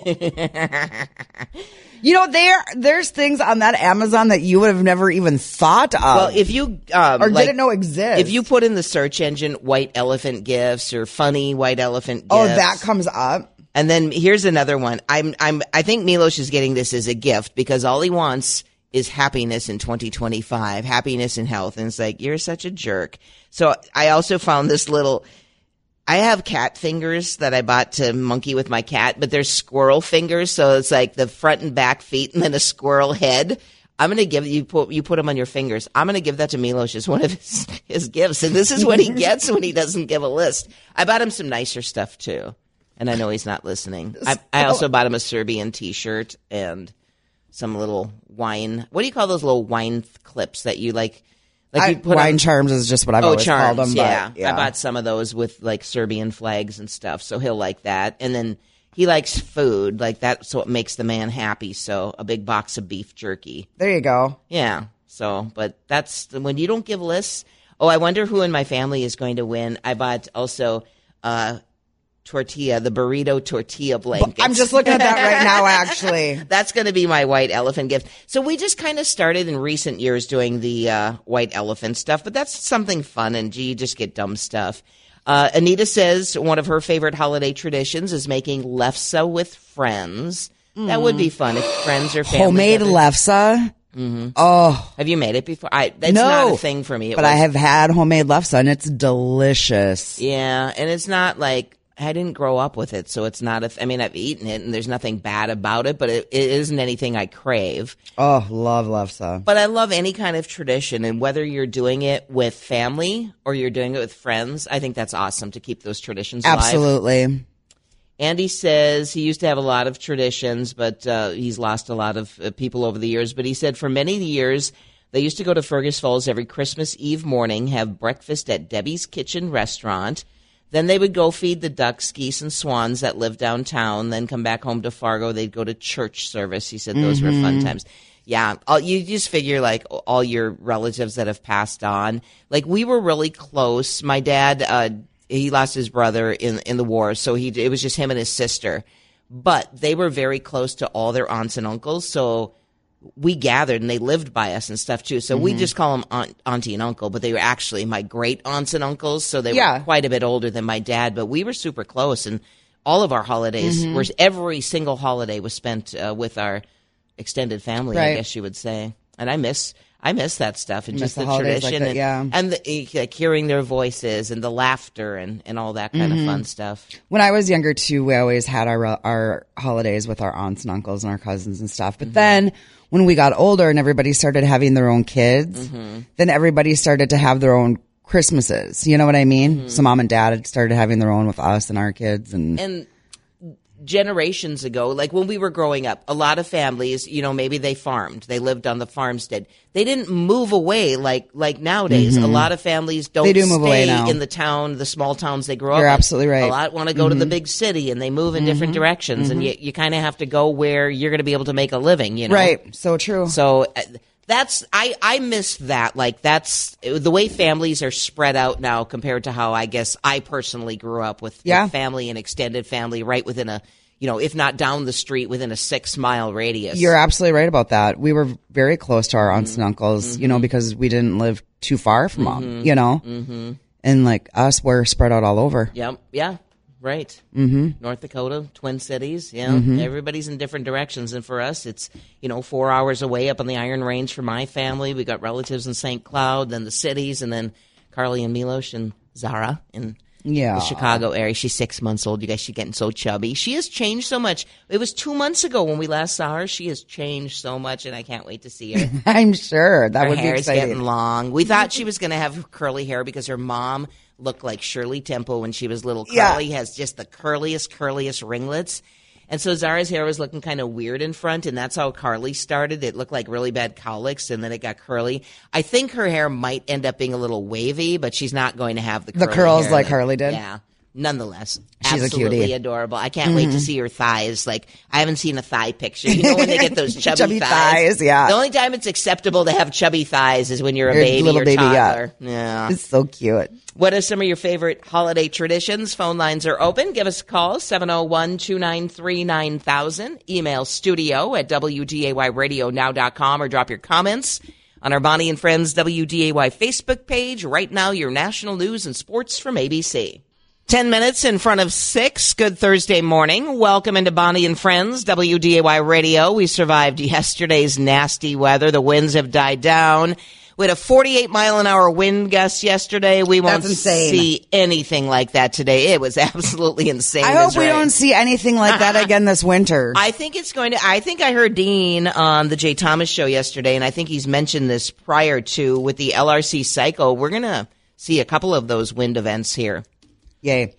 You know, there there's things on that Amazon that you would have never even thought of. Well, if you um, or like, didn't know exist. if you put in the search engine "white elephant gifts" or "funny white elephant gifts," oh, that comes up. and then here's another one. I'm I'm I think Milos is getting this as a gift because all he wants is happiness in twenty twenty-five, happiness and health, and it's like, you're such a jerk. So I also found this little. I have cat fingers that I bought to monkey with my cat, but they're squirrel fingers, so it's like the front and back feet and then a squirrel head. I'm going to give you put you put them on your fingers. I'm going to give that to Milos as one of his, his gifts, and this is what he gets when he doesn't give a list. I bought him some nicer stuff too, and I know he's not listening. I, I also bought him a Serbian T-shirt and some little wine. What do you call those little wine th- clips that you like? Like I, you put wine on, charms is just what I've oh, always charms, called them. yeah. But, yeah, I bought some of those with like Serbian flags and stuff, so he'll like that. And then he likes food like that, so it makes the man happy. So a big box of beef jerky. There you go. Yeah. So, but that's when you don't give lists. Oh, I wonder who in my family is going to win. I bought also uh, tortilla, the burrito tortilla blanket. I'm just looking at that right now, actually. That's going to be my white elephant gift. So we just kind of started in recent years doing the uh, white elephant stuff, but that's something fun, and gee, you just get dumb stuff. Uh, Anita says one of her favorite holiday traditions is making lefse with friends. Mm. That would be fun if friends or family. Homemade gathered. lefse? Mm-hmm. Oh. Have you made it before? I, that's no, not a thing for me. It but was, I have had homemade lefse, and it's delicious. Yeah, and it's not like, I didn't grow up with it, so it's not a, th- I mean, I've eaten it, and there's nothing bad about it, but it, it isn't anything I crave. Oh, love lefse. But I love any kind of tradition, and whether you're doing it with family or you're doing it with friends, I think that's awesome to keep those traditions alive. Absolutely. Andy says he used to have a lot of traditions, but uh, he's lost a lot of uh, people over the years. But he said for many years, they used to go to Fergus Falls every Christmas Eve morning, have breakfast at Debbie's Kitchen Restaurant. Then they would go feed the ducks, geese, and swans that live downtown, then come back home to Fargo. They'd go to church service. He said those mm-hmm. were fun times. Yeah, all, you just figure, like, all your relatives that have passed on. Like, we were really close. My dad, uh, he lost his brother in in the war, so he it was just him and his sister. But they were very close to all their aunts and uncles, so we gathered, and they lived by us and stuff too. So mm-hmm. we just call them aunt, auntie and uncle, but they were actually my great aunts and uncles. So they yeah. were quite a bit older than my dad, but we were super close. And all of our holidays mm-hmm. were, every single holiday was spent uh, with our extended family, right. I guess you would say. And I miss, I miss that stuff and you just the, the tradition tradition like that, and, yeah. and the, like hearing their voices and the laughter and, and all that kind mm-hmm. of fun stuff. When I was younger too, we always had our our holidays with our aunts and uncles and our cousins and stuff. But mm-hmm. then when we got older and everybody started having their own kids, mm-hmm. then everybody started to have their own Christmases. You know what I mean? Mm-hmm. So mom and dad had started having their own with us and our kids. And, and generations ago, like when we were growing up, a lot of families, you know, maybe they farmed. They lived on the farmstead. They didn't move away like like nowadays. Mm-hmm. A lot of families don't they do move stay away now. in the town, the small towns they grow You're up in. absolutely right. A lot want to go mm-hmm. to the big city, and they move in mm-hmm. different directions, mm-hmm. and you, you kind of have to go where you're going to be able to make a living, you know? Right. So true. So uh, that's, I, I miss that. Like, that's the way families are spread out now compared to how I guess I personally grew up with, yeah. with family and extended family right within a, you know, if not down the street, within a six mile radius. You're absolutely right about that. We were very close to our aunts mm-hmm. and uncles, mm-hmm. you know, because we didn't live too far from mm-hmm. them, you know, mm-hmm. and like us, we're spread out all over. Yep. Yeah. Right. Mm-hmm. North Dakota, Twin Cities. Yeah. Mm-hmm. Everybody's in different directions. And for us, it's, you know, four hours away up on the Iron Range for my family. We got relatives in Saint Cloud, then the cities, and then Carly and Milos and Zara in Yeah. the Chicago area. She's six months old. You guys, she's getting so chubby. She has changed so much. It was two months ago when we last saw her. She has changed so much, and I can't wait to see her. I'm sure that her would be hair is exciting. getting long. We thought she was going to have curly hair because her mom looked like Shirley Temple when she was little. Carly Yeah. has just the curliest, curliest ringlets. And so Zara's hair was looking kind of weird in front, and that's how Carly started. It looked like really bad cowlicks, and then it got curly. I think her hair might end up being a little wavy, but she's not going to have the curly The curls hair like that- Harley did? Yeah. Nonetheless, She's a absolutely cutie. adorable. I can't wait to see her thighs. Like, I haven't seen a thigh picture. You know when they get those chubby, Chubby thighs, yeah. The only time it's acceptable to have chubby thighs is when you're a You're a baby little or baby, yeah. toddler. Yeah. It's so cute. What are some of your favorite holiday traditions? Phone lines are open. Give us a call, seven oh one, two nine three, nine thousand. Email studio at W D A Y radio now dot com or drop your comments on our Bonnie and Friends W D A Y Facebook page. Right now, your national news and sports from A B C. Ten minutes in front of six. Good Thursday morning. Welcome into Bonnie and Friends, W D A Y Radio. We survived yesterday's nasty weather. The winds have died down. We had a forty-eight mile an hour wind gust yesterday. We won't That's insane. see anything like that today. It was absolutely insane. I hope as we rain. don't see anything like that again this winter. I think it's going to. I think I heard Dean on the Jay Thomas show yesterday, and I think he's mentioned this prior to with the L R C cycle. We're going to see a couple of those wind events here. Yay.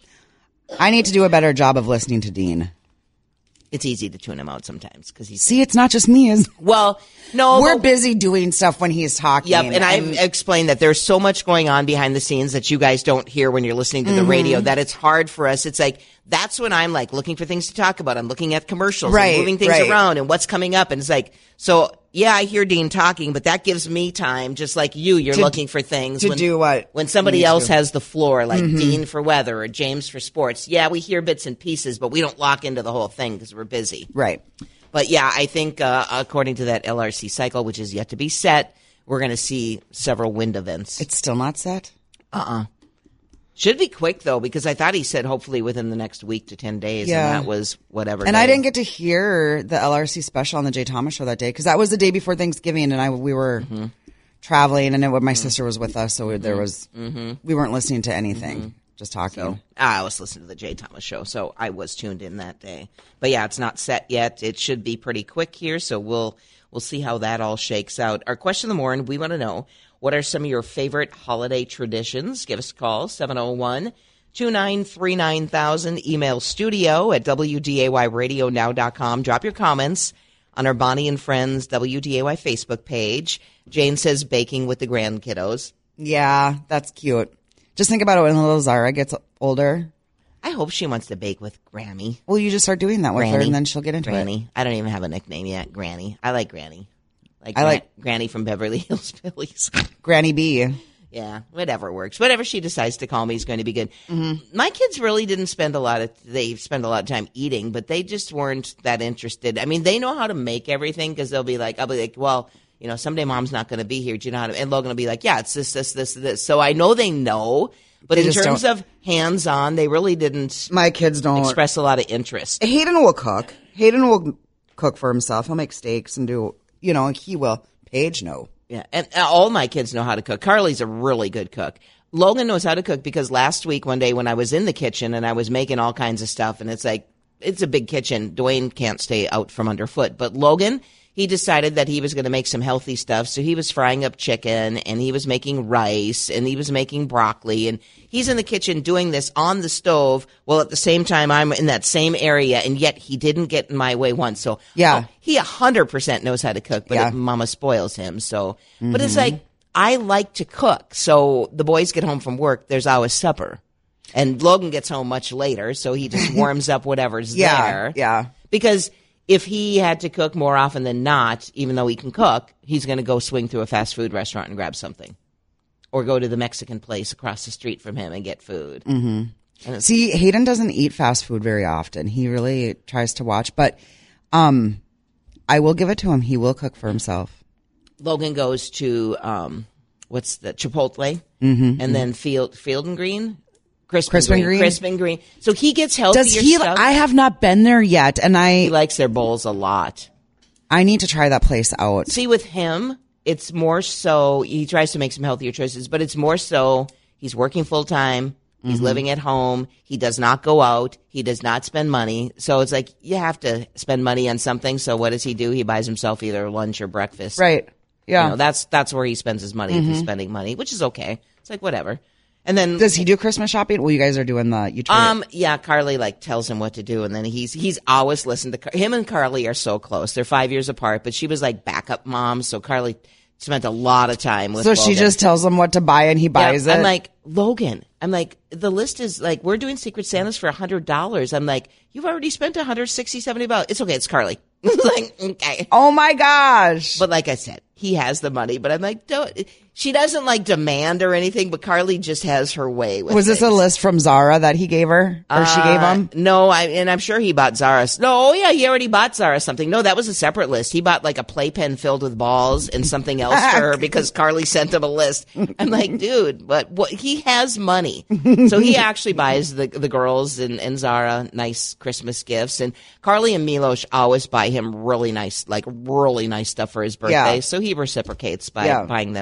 I need to do a better job of listening to Dean. It's easy to tune him out sometimes because he's See, it's not just me. Is well. No, We're but- busy doing stuff when he's talking. Yep, and I've explained that there's so much going on behind the scenes that you guys don't hear when you're listening to the Mm-hmm. radio that it's hard for us. It's like, that's when I'm like looking for things to talk about. I'm looking at commercials Right, and moving things right. around and what's coming up. And it's like, so yeah, I hear Dean talking, but that gives me time, just like you, you're To- looking for things. to when, do what When you somebody need to else do. has the floor, like Dean for weather or James for sports. Yeah, we hear bits and pieces, but we don't lock into the whole thing because we're busy. Right. But yeah, I think uh, according to that L R C cycle, which is yet to be set, we're going to see several wind events. It's still not set? Uh-uh. Should be quick, though, because I thought he said hopefully within the next week to ten days, Yeah. and that was whatever And day. I didn't get to hear the L R C special on the Jay Thomas show that day because that was the day before Thanksgiving, and I we were Mm-hmm. traveling, and it, my sister was with us, so there was we weren't listening to anything, just talking. So, I was listening to the Jay Thomas show, so I was tuned in that day. But yeah, it's not set yet. It should be pretty quick here, so we'll we'll see how that all shakes out. Our question of the morning, we want to know, what are some of your favorite holiday traditions? Give us a call, seven oh one, two nine three nine thousand. Email studio at W D A Y radio now dot com. Drop your comments on our Bonnie and Friends W D A Y Facebook page. Jane says baking with the grandkiddos. Yeah, that's cute. Just think about it when little Zara gets older. I hope she wants to bake with Grammy. Well, you just start doing that with her, Granny. and then she'll get into Granny. it. I don't even have a nickname yet. Granny. I like Granny. Like I Gra- like- Granny from Beverly Hills Billies. Granny B. Yeah, whatever works. Whatever she decides to call me is going to be good. Mm-hmm. My kids really didn't spend a lot of they spend a lot of time eating, but they just weren't that interested. I mean, they know how to make everything because they'll be like, I'll be like, well, you know, someday mom's not going to be here. Do you know how to? And Logan will be like, yeah, it's this, this, this, this. So I know they know, but They in just terms don't- of hands on, they really didn't My kids don't. express a lot of interest. Hayden will cook. Hayden will cook for himself. He'll make steaks and do, you know, he will. Paige, no. Yeah, and uh, all my kids know how to cook. Carly's a really good cook. Logan knows how to cook because last week, one day when I was in the kitchen and I was making all kinds of stuff, and it's like, it's a big kitchen. Dwayne can't stay out from underfoot. But Logan, he decided that he was going to make some healthy stuff. So he was frying up chicken, and he was making rice, and he was making broccoli. And he's in the kitchen doing this on the stove. Well, at the same time, I'm in that same area, and yet he didn't get in my way once. So Yeah. oh, he one hundred percent knows how to cook, but Yeah. it, mama spoils him. So, but it's like, I like to cook. So the boys get home from work, there's always supper. And Logan gets home much later, so he just warms up whatever's Yeah, there. yeah. Because if he had to cook more often than not, even though he can cook, he's going to go swing through a fast food restaurant and grab something. Or go to the Mexican place across the street from him and get food. Mm-hmm. See, Hayden doesn't eat fast food very often. He really tries to watch, but um, I will give it to him. He will cook for himself. Logan goes to, um, what's the, Chipotle, mm-hmm, and then Field, Field and Green? Crispin, Crispin Green. Green? Crispin Green. So he gets healthier Does he? stuff. I have not been there yet, and He I likes their bowls a lot. I need to try that place out. See, with him, it's more so he tries to make some healthier choices, but it's more so he's working full time. He's Mm-hmm. living at home. He does not go out. He does not spend money. So it's like you have to spend money on something. So what does he do? He buys himself either lunch or breakfast. Right? Yeah. You know, that's that's where he spends his money if he's spending money, which is okay. It's like whatever. And then Does he do Christmas shopping? Well, you guys are doing the you. trade it. Um, yeah, Carly like tells him what to do, and then he's he's always listened to Car- him and Carly are so close. They're five years apart, but she was like backup mom, so Carly spent a lot of time with. so she Logan. just tells him what to buy, and he Yeah, buys I'm it. like, Logan, I'm like, the list is like, we're doing Secret Santas for a hundred dollars. I'm like, you've already spent one hundred sixty, seventy dollars. It's okay, it's Carly. Like, okay. oh my gosh! But like I said, he has the money, but I'm like, don't. She doesn't like demand or anything, but Carly just has her way with Was this a things. list from Zara that he gave her, or she gave him? Uh, No, I and I'm sure he bought Zara. No, oh yeah, he already bought Zara something. No, that was a separate list. He bought like a playpen filled with balls and something else for her because Carly sent him a list. I'm like, dude, but what? He has money, so he actually buys the the girls and, and Zara nice Christmas gifts. And Carly and Milos always buy him really nice, like really nice stuff for his birthday. Yeah. So he reciprocates by Yeah. buying them nice stuff.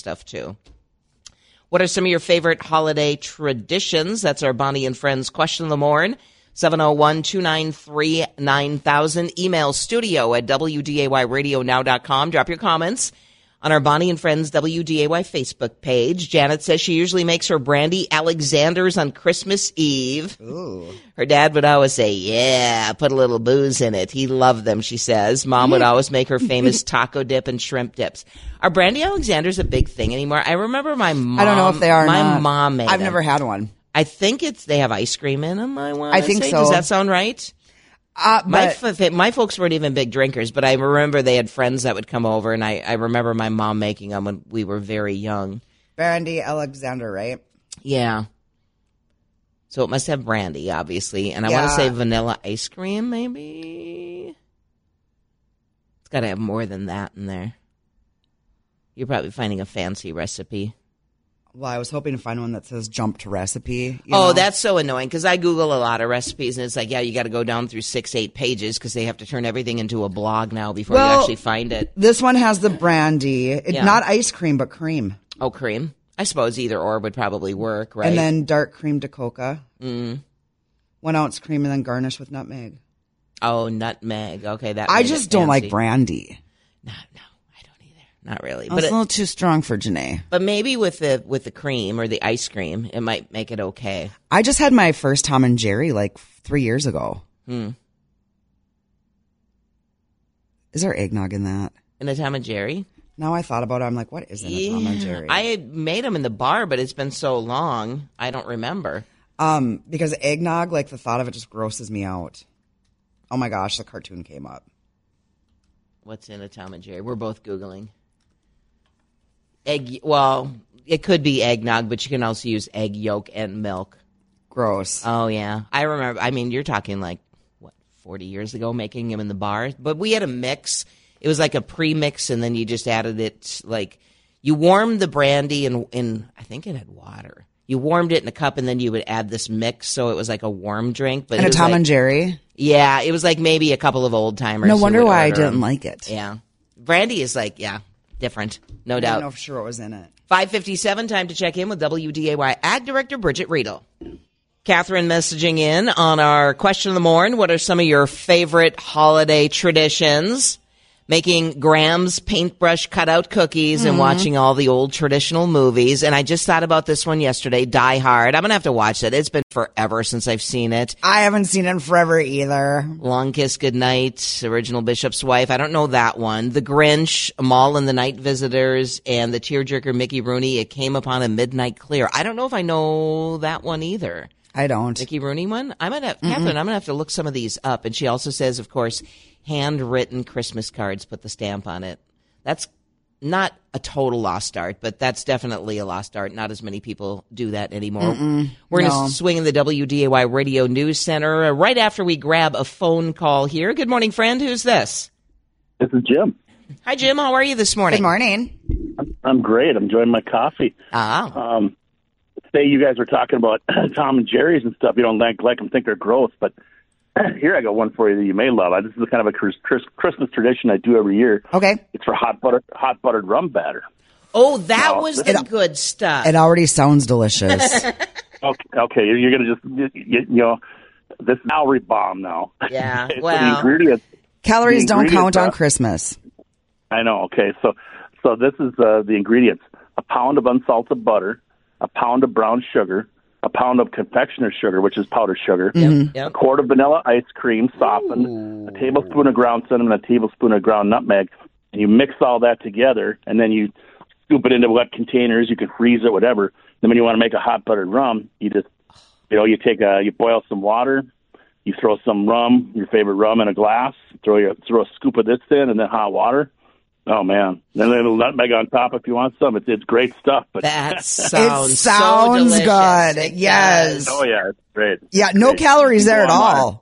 stuff too. What are some of your favorite holiday traditions? That's our Bonnie and Friends question of the morn. seven oh one, two nine three, nine thousand. Email studio at W D A Y radio now dot com. Drop your comments on our Bonnie and Friends W D A Y Facebook page. Janet says she usually makes her Brandy Alexanders on Christmas Eve. Ooh. Her dad would always say, yeah, put a little booze in it. He loved them, she says. Mom would always make her famous taco dip and shrimp dips. Are Brandy Alexanders a big thing anymore? I remember my mom. I don't know if they are. My not. mom made I've them. never had one. I think it's they have ice cream in them. I want. I think say. so. Does that sound right? Uh, My but f- my folks weren't even big drinkers, but I remember they had friends that would come over, and I, I remember my mom making them when we were very young. Brandy Alexander, right? Yeah. So it must have brandy, obviously, and I Yeah. want to say vanilla ice cream, maybe. It's got to have more than that in there. You're probably finding a fancy recipe. Well, I was hoping to find one that says jump to recipe. you Oh, know? that's so annoying because I Google a lot of recipes and it's like, yeah, you got to go down through six, eight pages because they have to turn everything into a blog now before Well, you actually find it. This one has the brandy. It, Yeah. Not ice cream, but cream. Oh, cream. I suppose either or would probably work, right? And then dark cream to coca. Mm. One ounce cream and then garnish with nutmeg. Oh, nutmeg. Okay, that. I made just it don't fancy. like brandy. No, no, I don't either. Not really. It's But a it, little too strong for Janae. but maybe with the with the cream or the ice cream, it might make it okay. I just had my first Tom and Jerry like three years ago. Hmm. Is there eggnog in that? In a Tom and Jerry. Now I thought about it. I'm like, what is in a Tom and Jerry? I had made them in the bar, but it's been so long, I don't remember. Um, because eggnog, like the thought of it just grosses me out. Oh my gosh, the cartoon came up. What's in a Tom and Jerry? We're both Googling. Egg, well, it could be eggnog, but you can also use egg yolk and milk. Gross. Oh, yeah. I remember. I mean, you're talking like, what, forty years ago making them in the bar? But we had a mix. It was like a pre-mix, and then you just added it, like, you warmed the brandy in, in I think it had water. You warmed it in a cup, and then you would add this mix, so it was like a warm drink. But and it a was Tom like, and Jerry. Yeah, it was like maybe a couple of old timers. No who wonder would why I order didn't them. like it. Yeah. Brandy is like, yeah, different. No I doubt. don't know for sure what was in it. five fifty-seven, time to check in with W D A Y Ag Director Bridget Riedel. Catherine messaging in on our question of the morning. What are some of your favorite holiday traditions? Making Graham's paintbrush cutout cookies and watching all the old traditional movies. And I just thought about this one yesterday, Die Hard. I'm going to have to watch it. It's been forever since I've seen it. I haven't seen it in forever either. Long Kiss Goodnight, Original Bishop's Wife. I don't know that one. The Grinch, Mall and the Night Visitors, and the tearjerker Mickey Rooney, It Came Upon a Midnight Clear. I don't know if I know that one either. I don't. Mickey Rooney one? I'm gonna have, Catherine, I'm going to have to look some of these up. And she also says, of course, handwritten Christmas cards, put the stamp on it. That's not a total lost art, but that's definitely a lost art. Not as many people do that anymore. We're going to no. swing in the W D A Y Radio News Center uh, right after we grab a phone call here. Good morning, friend. Who's this? This is Jim. Hi, Jim. How are you this morning? Good morning. I'm great. I'm enjoying my coffee. Ah. Um, today you guys were talking about Tom and Jerry's and stuff. You don't like, like them, think they're gross, but here I got one for you that you may love. This is kind of a Christmas tradition I do every year. Okay. It's for hot butter, hot buttered rum batter. Oh, that No, was this- the good stuff. It already sounds delicious. Okay, okay, you're, you're gonna just you, you know this is calorie bomb now. Yeah, So well. the ingredients. Calories The don't count ingredients on are- Christmas. I know. Okay, so so this is uh, the ingredients: a pound of unsalted butter, a pound of brown sugar, a pound of confectioner's sugar, which is powdered sugar, Yep, a yep. quart of vanilla ice cream softened, Ooh. a tablespoon of ground cinnamon, a tablespoon of ground nutmeg, and you mix all that together, and then you scoop it into wet containers. You can freeze it, whatever. Then when you want to make a hot buttered rum, you just you know you take a you boil some water, you throw some rum, your favorite rum, in a glass, throw your throw a scoop of this in, and then hot water. Oh man! Then a little nutmeg on top if you want some. It's it's great stuff. But That sounds It sounds so delicious. good. It Yes. does. oh yeah, it's great. Yeah, It's no great. calories You can there at go online. all.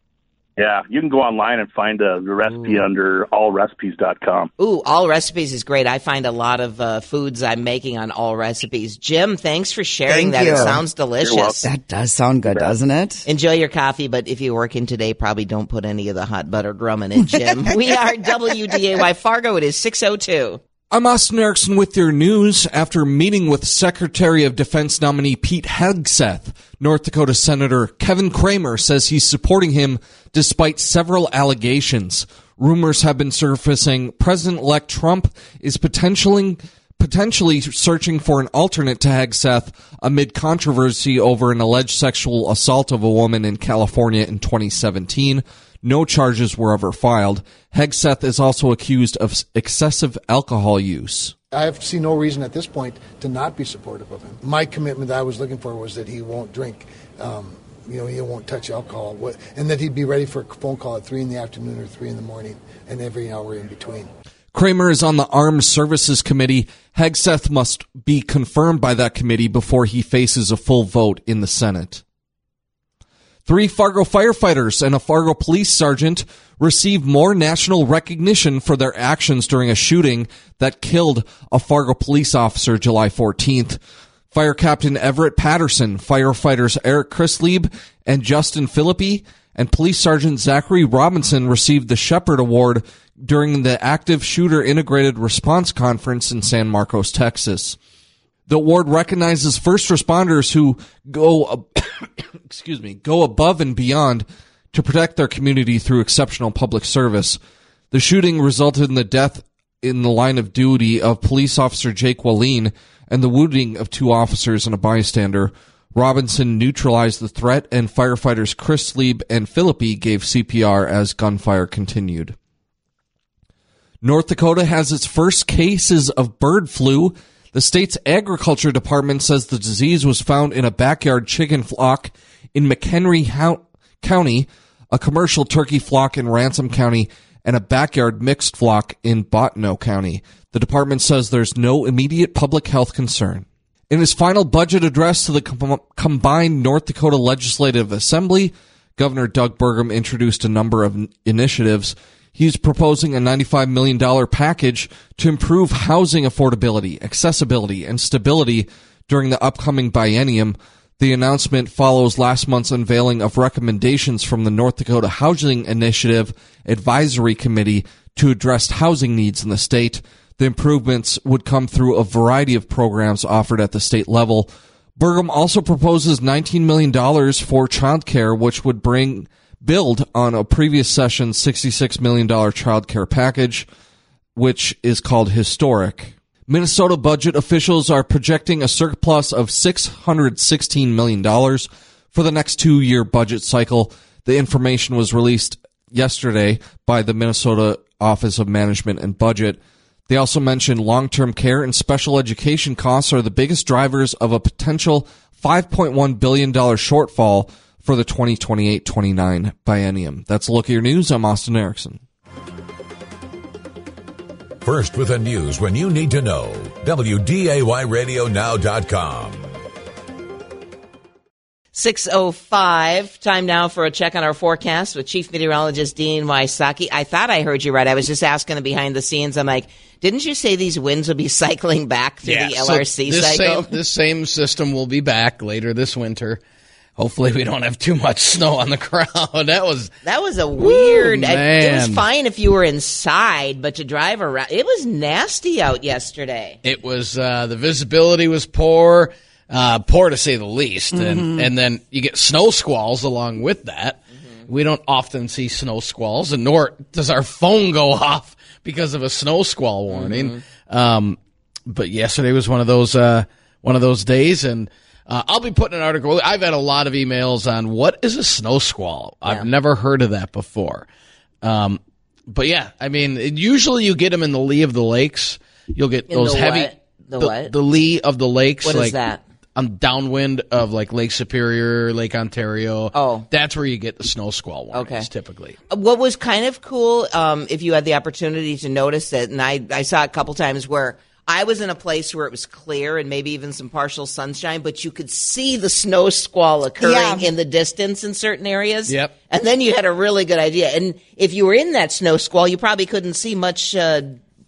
Yeah, you can go online and find uh, the recipe under all recipes dot com. Ooh, All Recipes is great. I find a lot of uh, foods I'm making on All Recipes. Jim, thanks for sharing Thank that. you. It sounds delicious. welcome. That does sound good, doesn't it? Enjoy your coffee, but if you're working today, probably don't put any of the hot buttered rum in it, Jim. We are W D A Y Fargo. It is six oh two. I'm Austin Erickson with your news. After meeting with Secretary of Defense nominee Pete Hegseth, North Dakota Senator Kevin Cramer says he's supporting him despite several allegations. Rumors have been surfacing President-elect Trump is potentially potentially searching for an alternate to Hegseth amid controversy over an alleged sexual assault of a woman in California in twenty seventeen. No charges were ever filed. Hegseth is also accused of excessive alcohol use. I see no reason at this point to not be supportive of him. My commitment that I was looking for was that he won't drink, um, you know, he won't touch alcohol, and that he'd be ready for a phone call at three in the afternoon or three in the morning and every hour in between. Cramer is on the Armed Services Committee. Hegseth must be confirmed by that committee before he faces a full vote in the Senate. Three Fargo firefighters and a Fargo police sergeant received more national recognition for their actions during a shooting that killed a Fargo police officer July fourteenth. Fire Captain Everett Patterson, firefighters Eric Chrislieb and Justin Philippi, and Police Sergeant Zachary Robinson received the Shepherd Award during the Active Shooter Integrated Response Conference in San Marcos, Texas. The award recognizes first responders who go, excuse me, go above and beyond to protect their community through exceptional public service. The shooting resulted in the death in the line of duty of police officer Jake Wallin and the wounding of two officers and a bystander. Robinson neutralized the threat, and firefighters Chris Lieb and Philippi gave C P R as gunfire continued. North Dakota has its first cases of bird flu. The state's agriculture department says the disease was found in a backyard chicken flock in McHenry County, a commercial turkey flock in Ransom County, and a backyard mixed flock in Bottineau County. The department says there's no immediate public health concern. In his final budget address to the com- combined North Dakota Legislative Assembly, Governor Doug Burgum introduced a number of n- initiatives. He's proposing a ninety-five million dollars package to improve housing affordability, accessibility, and stability during the upcoming biennium. The announcement follows last month's unveiling of recommendations from the North Dakota Housing Initiative Advisory Committee to address housing needs in the state. The improvements would come through a variety of programs offered at the state level. Burgum also proposes nineteen million dollars for childcare, which would bring build on a previous session's sixty-six million dollars child care package, which is called Historic. Minnesota budget officials are projecting a surplus of six hundred sixteen million dollars for the next two-year budget cycle. The information was released yesterday by the Minnesota Office of Management and Budget. They also mentioned long-term care and special education costs are the biggest drivers of a potential five point one billion dollars shortfall for the twenty twenty-eight twenty-nine biennium. That's a look at your news. I'm Austin Erickson. First with the news when you need to know. W D A Y radio now dot com. six oh five. Time now for a check on our forecast with Chief Meteorologist Dean Wysocki. I thought I heard you right. I was just asking behind the scenes. I'm like, didn't you say these winds will be cycling back through yeah, the L R C so this cycle? Same, this same system will be back later this winter. Hopefully we don't have too much snow on the ground. That was that was a weird. Ooh, I, it was man. fine if you were inside, but to drive around, it was nasty out yesterday. It was uh, the visibility was poor, uh, poor to say the least, Mm-hmm. and and then you get snow squalls along with that. Mm-hmm. We don't often see snow squalls, and nor does our phone go off because of a snow squall warning. Mm-hmm. Um, but yesterday was one of those uh, one of those days, and. Uh, I'll be putting an article. I've had a lot of emails on what is a snow squall. Yeah. I've never heard of that before. Um, but yeah, I mean, it, usually you get them in the lee of the lakes. You'll get in those the heavy, what? The, the what? The lee of the lakes. What like, is that? On downwind of like Lake Superior, Lake Ontario. Oh, that's where you get the snow squall warnings. Okay. Typically. What was kind of cool, um, if you had the opportunity to notice it, and I, I saw it a couple times where I was in a place where it was clear and maybe even some partial sunshine, but you could see the snow squall occurring yeah. in the distance in certain areas. Yep. And then you had a really good idea. And if you were in that snow squall, you probably couldn't see much uh,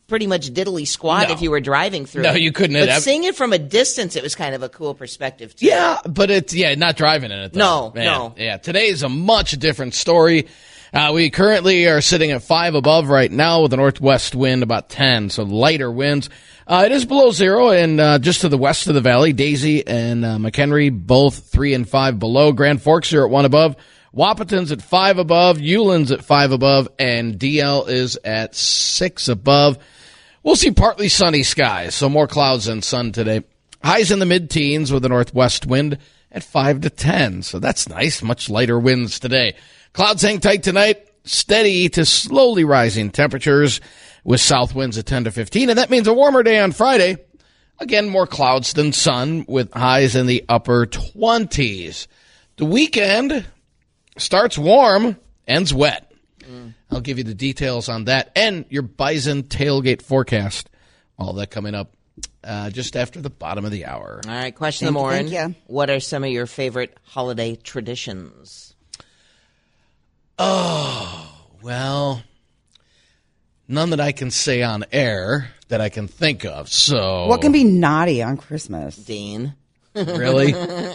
pretty much diddly squat No. if you were driving through No, it. you couldn't But have- seeing it from a distance, it was kind of a cool perspective, too. Yeah, but it's, yeah, not driving in it, though. No, Man, no. Yeah, today is a much different story. Uh, we currently are sitting at five above right now with a northwest wind about ten, so lighter winds. Uh, it is below zero, and uh, just to the west of the valley, Daisy and uh, McHenry both three and five below. Grand Forks are at one above. Wapaton's at five above. Euland's at five above, and D L is at six above. We'll see partly sunny skies, so more clouds than sun today. Highs in the mid-teens with a northwest wind at five to ten, so that's nice. Much lighter winds today. Clouds hang tight tonight. Steady to slowly rising temperatures with south winds at ten to fifteen, and that means a warmer day on Friday. Again, more clouds than sun with highs in the upper twenties. The weekend starts warm, ends wet. Mm. I'll give you the details on that and your Bison tailgate forecast. All that coming up uh, just after the bottom of the hour. All right, question Thank of the you, morning. thank you. What are some of your favorite holiday traditions? Oh, well, none that I can say on air that I can think of. So What can be naughty on Christmas? Dean. Really? As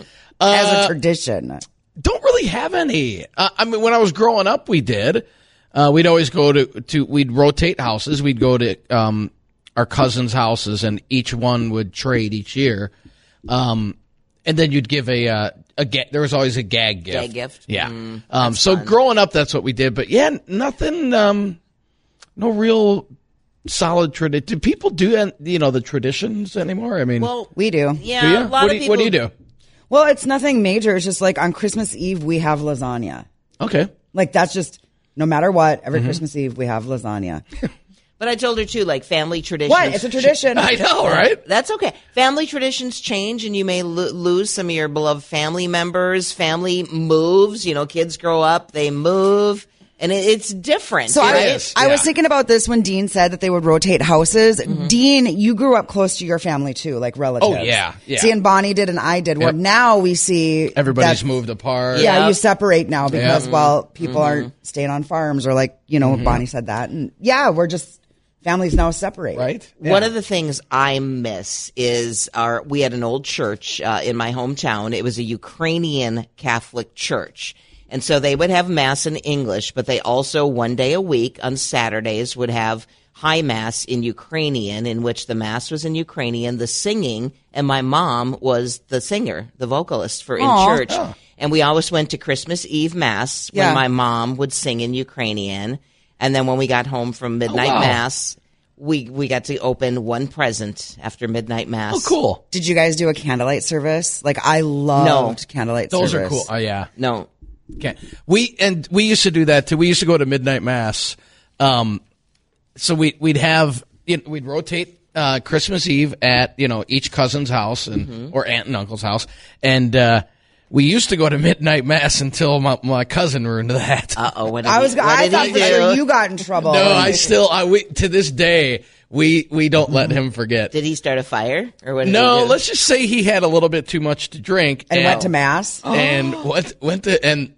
Uh, a tradition. Don't really have any. Uh, I mean, when I was growing up, we did. Uh, we'd always go to, to, we'd rotate houses. We'd go to um, our cousins' houses, and each one would trade each year. Um, and then you'd give a, uh, a ga- there was always a gag gift. Gag gift? Yeah. Mm, um, that's so fun. growing up, that's what we did. But yeah, nothing, um, no real solid tradition. Do people do, uh, you know, the traditions anymore? I mean, Well, We do. yeah, do you? a lot What of do you, people. what do you do? Well, it's nothing major. It's just like on Christmas Eve, we have lasagna. Okay. Like that's just no matter what, Mm-hmm. every Christmas Eve we have lasagna. But I told her too, like family traditions. What? It's a tradition. I know, right? That's okay. Family traditions change, and you may lo- lose some of your beloved family members. Family moves. You know, kids grow up, they move, and it, it's different. So right? I, is, I was yeah. thinking about this when Dean said that they would rotate houses. Mm-hmm. Dean, you grew up close to your family too, like relatives. Oh, yeah, yeah. See, and Bonnie did, and I did. Well, Yep. now we see Everybody's that- moved apart. Yeah, Yep. you separate now because Yeah. well, people aren't staying on farms or like you know Bonnie said that, and yeah, we're just families now separate. Right? One of the things I miss is our. We had an old church uh, in my hometown. It was a Ukrainian Catholic church, and so they would have mass in English, but they also one day a week on Saturdays would have high mass in Ukrainian, in which the mass was in Ukrainian, the singing, and my mom was the singer, the vocalist for in Aw. church. And we always went to Christmas Eve mass Yeah. when my mom would sing in Ukrainian. And then when we got home from midnight Oh, wow. mass, we we got to open one present after midnight mass. Oh, cool. Did you guys do a candlelight service? Like I loved candlelight Those service. are cool. Oh, yeah. No. Okay. We and we used to do that too. We used to go to midnight mass. Um, so we we'd have you know, we'd rotate uh, Christmas Eve at you know each cousin's house and Mm-hmm. or aunt and uncle's house, and uh, we used to go to midnight mass until my, my cousin ruined that. Uh oh. What did I he- was. what I did thought he for do? sure you got in trouble. no, I still I we, to this day we we don't let him forget. Did he start a fire or what? Did No, he do? let's just say he had a little bit too much to drink and went to mass. and went went to and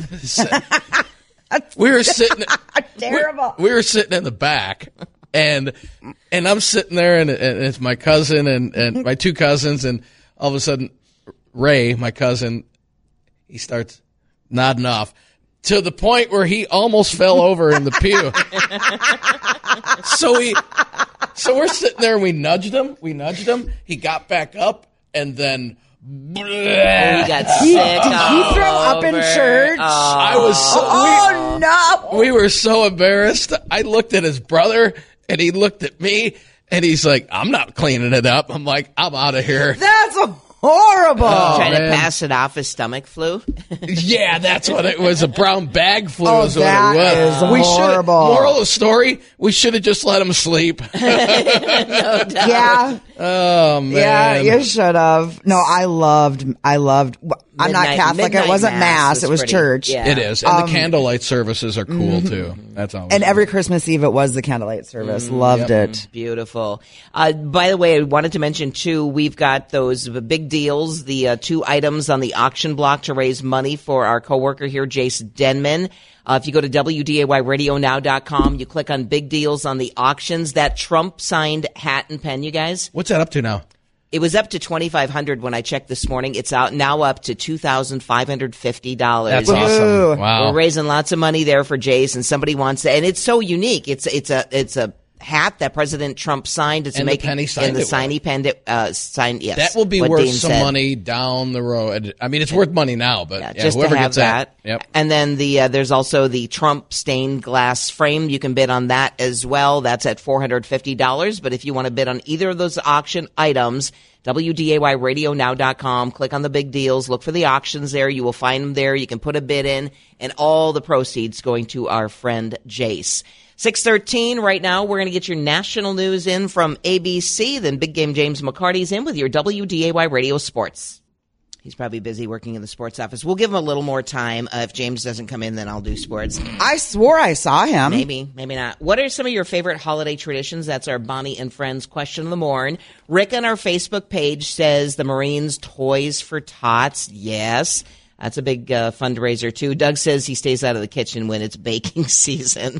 we were sitting Terrible. We, we were sitting in the back and and I'm sitting there and, and it's my cousin and, and my two cousins and all of a sudden Ray, my cousin, he starts nodding off to the point where he almost fell over in the pew. so we so we're sitting there and we nudged him. We nudged him. He got back up and then Oh, he got sick. Did he throw up in church? I was so oh no! we, we were so embarrassed. I looked at his brother and he looked at me and he's like, I'm not cleaning it up. I'm like, I'm out of here. That's horrible. Trying man. to pass it off as stomach flu. Yeah, that's what it was. A brown bag flu Oh, is what that it was. is we should horrible. moral of the story, we should have just let him sleep. Yeah, Oh man. yeah, you should have. No, I loved. I loved. I'm not Midnight- Catholic. midnight It wasn't mass. was It was pretty- church. Yeah. It is, and the candlelight services are cool too. That's always And fun. every Christmas Eve, it was the candlelight service. Loved it. Beautiful. Uh, by the way, I wanted to mention, too, we've got those big deals, the uh, two items on the auction block to raise money for our coworker here, Jace Denman. Uh, if you go to W D A Y radio now dot com, you click on big deals on the auctions. That Trump-signed hat and pen, you guys, What's that up to now? it was up to twenty-five hundred dollars when I checked this morning. It's out now up to two thousand five hundred fifty dollars. That's Woohoo. awesome. Wow. We're raising lots of money there for Jace, and somebody wants it, and it's so unique. It's it's a it's a hat that President Trump signed. It's And the making pen he signed and the it sign with. he penned it. Uh, signed yes, That will be what worth Dean some said. money down the road. I mean, it's worth money now, but Yeah, yeah, just whoever to have gets that. Yep. And then the uh, there's also the Trump stained glass frame. You can bid on that as well. That's at four hundred fifty dollars. But if you want to bid on either of those auction items, W D A Y radio now dot com. Click on the big deals. Look for the auctions there. You will find them there. You can put a bid in, and all the proceeds going to our friend Jace. six thirteen right now. We're going to get your national news in from A B C. Then Big Game James McCarty's in with your W D A Y Radio Sports. He's probably busy working in the sports office. We'll give him a little more time. Uh, if James doesn't come in, then I'll do sports. I swore I saw him. Maybe, maybe not. What are some of your favorite holiday traditions? That's our Bonnie and Friends question of the morn. Rick on our Facebook page says the Marines Toys for Tots. Yes. That's a big uh, fundraiser, too. Doug says he stays out of the kitchen when it's baking season.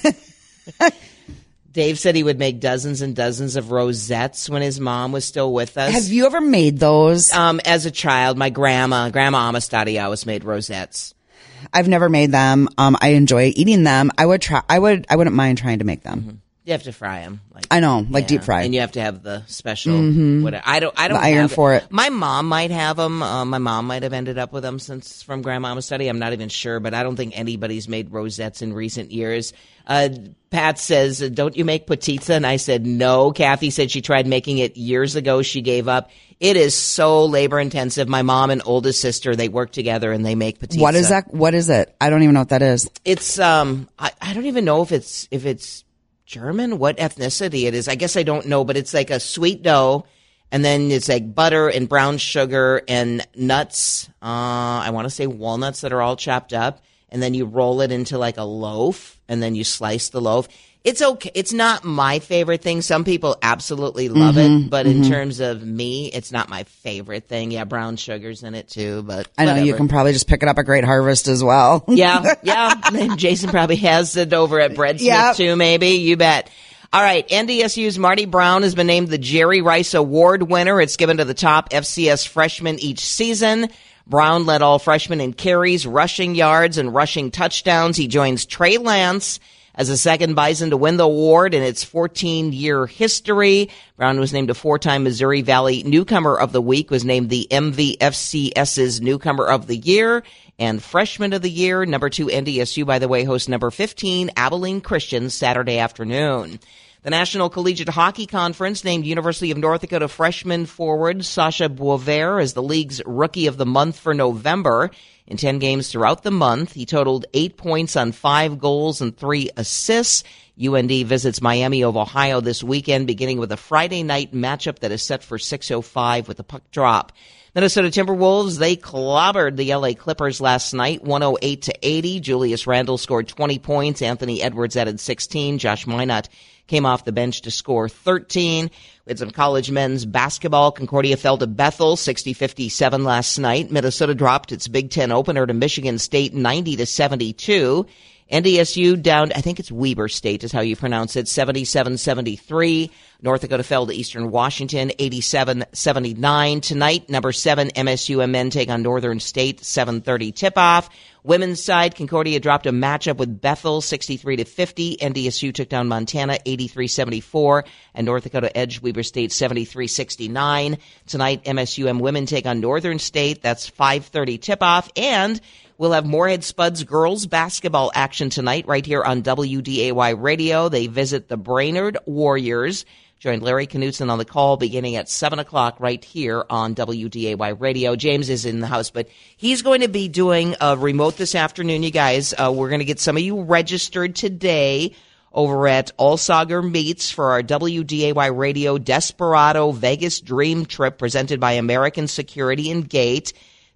Dave said he would make dozens and dozens of rosettes when his mom was still with us. Have you ever made those? Um, as a child, my grandma, Grandma Amistadi, always made rosettes. I've never made them. Um, I enjoy eating them. I would try. I would. I wouldn't mind trying to make them. Mm-hmm. You have to fry them. Like, I know, like yeah. deep fry. and you have to have the special. Whatever. I don't. I don't The iron have for it. My mom might have them. Uh, my mom might have ended up with them since from Grandmama's study. I'm not even sure, but I don't think anybody's made rosettes in recent years. Uh, Pat says, "Don't you make potitza?" And I said, "No." Kathy said she tried making it years ago. She gave up. It is so labor intensive. My mom and oldest sister, they work together and they make potitza. What is that? What is it? I don't even know what that is. It's um. I, I don't even know if it's if it's German, what ethnicity it is. I guess I don't know, but it's like a sweet dough, and then it's like butter and brown sugar and nuts. Uh, I want to say walnuts that are all chopped up, and then you roll it into like a loaf, and then you slice the loaf. It's okay. It's not my favorite thing. Some people absolutely love Mm-hmm, it, but in terms of me, it's not my favorite thing. Yeah, brown sugar's in it too, but I know you whatever. can probably just pick it up at Great Harvest as well. Yeah, yeah. And Jason probably has it over at Breadsmith Yep. too, maybe. You bet. All right, N D S U's Marty Brown has been named the Jerry Rice Award winner. It's given to the top F C S freshman each season. Brown led all freshmen in carries, rushing yards, and rushing touchdowns. He joins Trey Lance as the second Bison to win the award in its fourteen-year history. Brown was named a four-time Missouri Valley Newcomer of the Week, was named the M V F C S's Newcomer of the Year, and Freshman of the Year. Number two, N D S U, by the way, hosts number fifteen, Abilene Christian, Saturday afternoon. The National Collegiate Hockey Conference named University of North Dakota freshman forward Sasha Boisvert as the league's Rookie of the Month for November. In ten games throughout the month, he totaled eight points on five goals and three assists. U N D visits Miami of Ohio this weekend, beginning with a Friday night matchup that is set for six oh five with the puck drop. Minnesota Timberwolves, they clobbered the L A Clippers last night, one oh eight to eighty. Julius Randle scored twenty points. Anthony Edwards added sixteen. Josh Minot came off the bench to score thirteen. We had some college men's basketball. Concordia fell to Bethel sixty fifty-seven last night. Minnesota dropped its Big Ten opener to Michigan State ninety to seventy-two. N D S U down, I think it's Weber State is how you pronounce it, seventy-seven seventy-three. North Dakota fell to Eastern Washington, eighty-seven seventy-nine. Tonight, number seven, M S U and men take on Northern State, seven thirty tip-off. Women's side, Concordia dropped a matchup with Bethel, sixty-three to fifty. N D S U took down Montana, eighty-three seventy-four. And North Dakota edged Weber State, seventy-three sixty-nine. Tonight, M S U and women take on Northern State. That's five thirty tip-off. And we'll have Moorhead Spuds girls basketball action tonight right here on W D A Y Radio. They visit the Brainerd Warriors. Join Larry Knutson on the call beginning at seven o'clock right here on W D A Y Radio. James is in the house, but he's going to be doing a remote this afternoon, you guys. Uh, we're going to get some of you registered today over at Allsager Meats for our W D A Y Radio Desperado Vegas Dream Trip presented by American Security and Gate.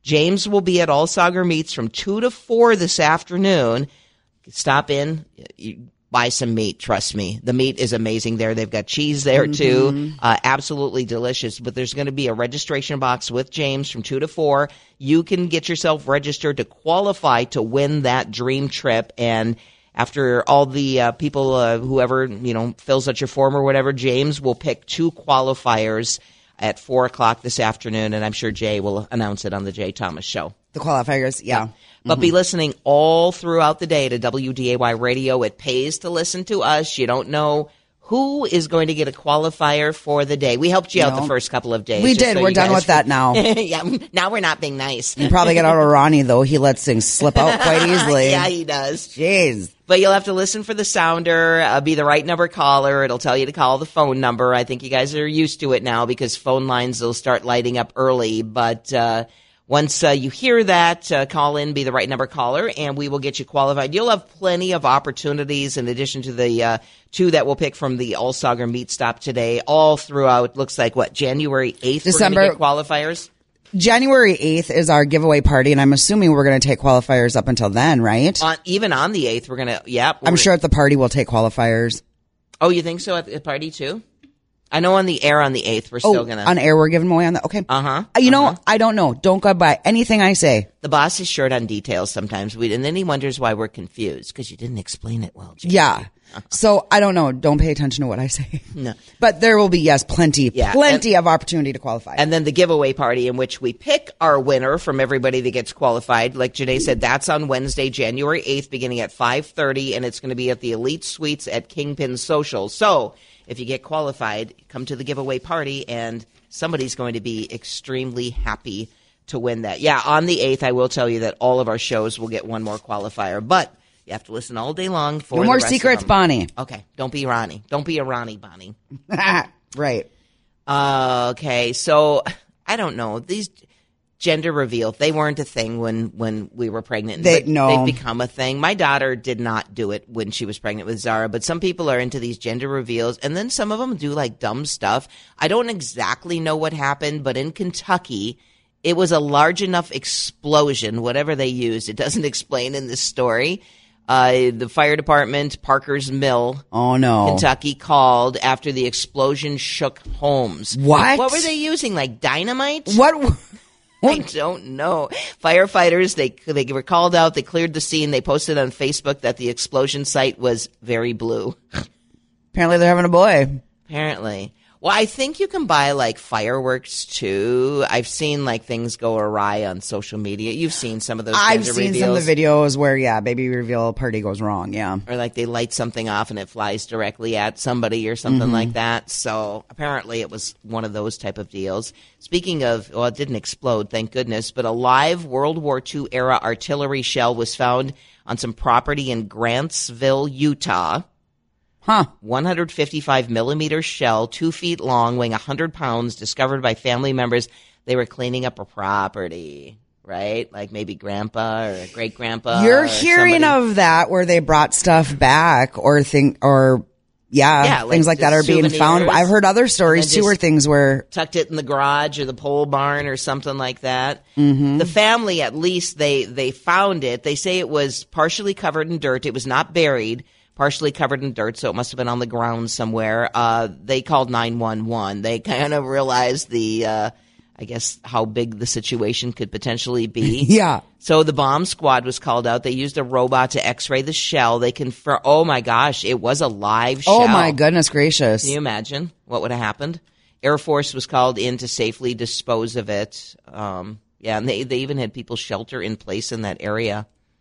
James will be at All Sauger Meats from two to four this afternoon. Stop in, you buy some meat. Trust me. The meat is amazing there. They've got cheese there too. Mm-hmm. Uh, absolutely delicious. But there's going to be a registration box with James from two to four. You can get yourself registered to qualify to win that dream trip. And after all the uh, people, uh, whoever, you know, fills out your form or whatever, James will pick two qualifiers at four o'clock this afternoon. And I'm sure Jay will announce it on the Jay Thomas Show. The qualifiers, yeah. yeah. But be listening all throughout the day to W D A Y Radio. It pays to listen to us. You don't know who is going to get a qualifier for the day. We helped you out No. the first couple of days. We just did. so We're you done guys- with that now. yeah, now we're not being nice. You probably get out of Ronnie, though. He lets things slip out quite easily. Yeah, he does. Jeez. But you'll have to listen for the sounder, uh, be the right number caller. It'll tell you to call the phone number. I think you guys are used to it now because phone lines will start lighting up early. But uh, once uh, you hear that, uh, call in, be the right number caller, and we will get you qualified. You'll have plenty of opportunities in addition to the uh, two that we'll pick from the All Sauger Meat Stop today, all throughout. Looks like, what, January eighth December- we're going to get qualifiers? January eighth is our giveaway party, and I'm assuming we're going to take qualifiers up until then, right? On, even on the eighth, we're going to, yeah. I'm sure at the party we'll take qualifiers. Oh, you think so at the party too? I know on the air on the eighth, we're still Oh, going to. on air we're giving away on that? Okay. Uh-huh. Uh, You uh-huh. know, I don't know. Don't go by anything I say. The boss is short on details sometimes. We, and then he wonders why we're confused because you didn't explain it well, Jay. Yeah. So I don't know. Don't pay attention to what I say. No. But there will be, yes, plenty, Yeah, plenty of opportunity to qualify. And then the giveaway party in which we pick our winner from everybody that gets qualified. Like Janae said, that's on Wednesday, January eighth, beginning at five thirty, and it's going to be at the Elite Suites at Kingpin Social. So if you get qualified, come to the giveaway party, and somebody's going to be extremely happy to win that. Yeah, on the eighth, I will tell you that all of our shows will get one more qualifier, but you have to listen all day long for No the more rest of secrets, them. Bonnie. Okay, don't be Ronnie. Don't be a Ronnie, Bonnie. Right. Uh, okay, so I don't know. These gender reveals, they weren't a thing when, when we were pregnant. They- but no. They've become a thing. My daughter did not do it when she was pregnant with Zara, but some people are into these gender reveals, and then some of them do like dumb stuff. I don't exactly know what happened, but in Kentucky, it was a large enough explosion, whatever they used. It doesn't explain in this story. Uh, the fire department, Parker's Mill, Oh, no. Kentucky, called after the explosion shook homes. What? What were they using? Like dynamite? What? I don't know. Firefighters, they they were called out. They cleared the scene. They posted on Facebook that the explosion site was very blue. Apparently they're having a boy. Apparently. Well, I think you can buy like fireworks too. I've seen like things go awry on social media. You've seen some of those. I've gender seen reveals. some of the videos where, yeah, baby reveal party goes wrong. Yeah. Or like they light something off and it flies directly at somebody or something Mm-hmm. like that. So apparently it was one of those type of deals. Speaking of, well, it didn't explode, thank goodness, but a live World War Two era artillery shell was found on some property in Grantsville, Utah. Huh. one hundred fifty-five millimeter shell, two feet long, weighing one hundred pounds, discovered by family members. They were cleaning up a property, right? Like maybe grandpa or great grandpa. You're or hearing somebody. of that where they brought stuff back or think or yeah, Yeah, like things like that are being found. souvenirs. I've heard other stories And then too where just things were tucked it in the garage or the pole barn or something like that. Mm-hmm. The family, at least, they they found it. They say it was partially covered in dirt. It was not buried, partially covered in dirt, so it must have been on the ground somewhere. Uh, they called nine one one. They kind of realized the, uh, I guess, how big the situation could potentially be. Yeah. So the bomb squad was called out. They used a robot to x-ray the shell. They confirmed, oh my gosh, it was a live shell. Oh my goodness gracious. Can you imagine what would have happened? Air Force was called in to safely dispose of it. Um, yeah, and they, they even had people shelter in place in that area.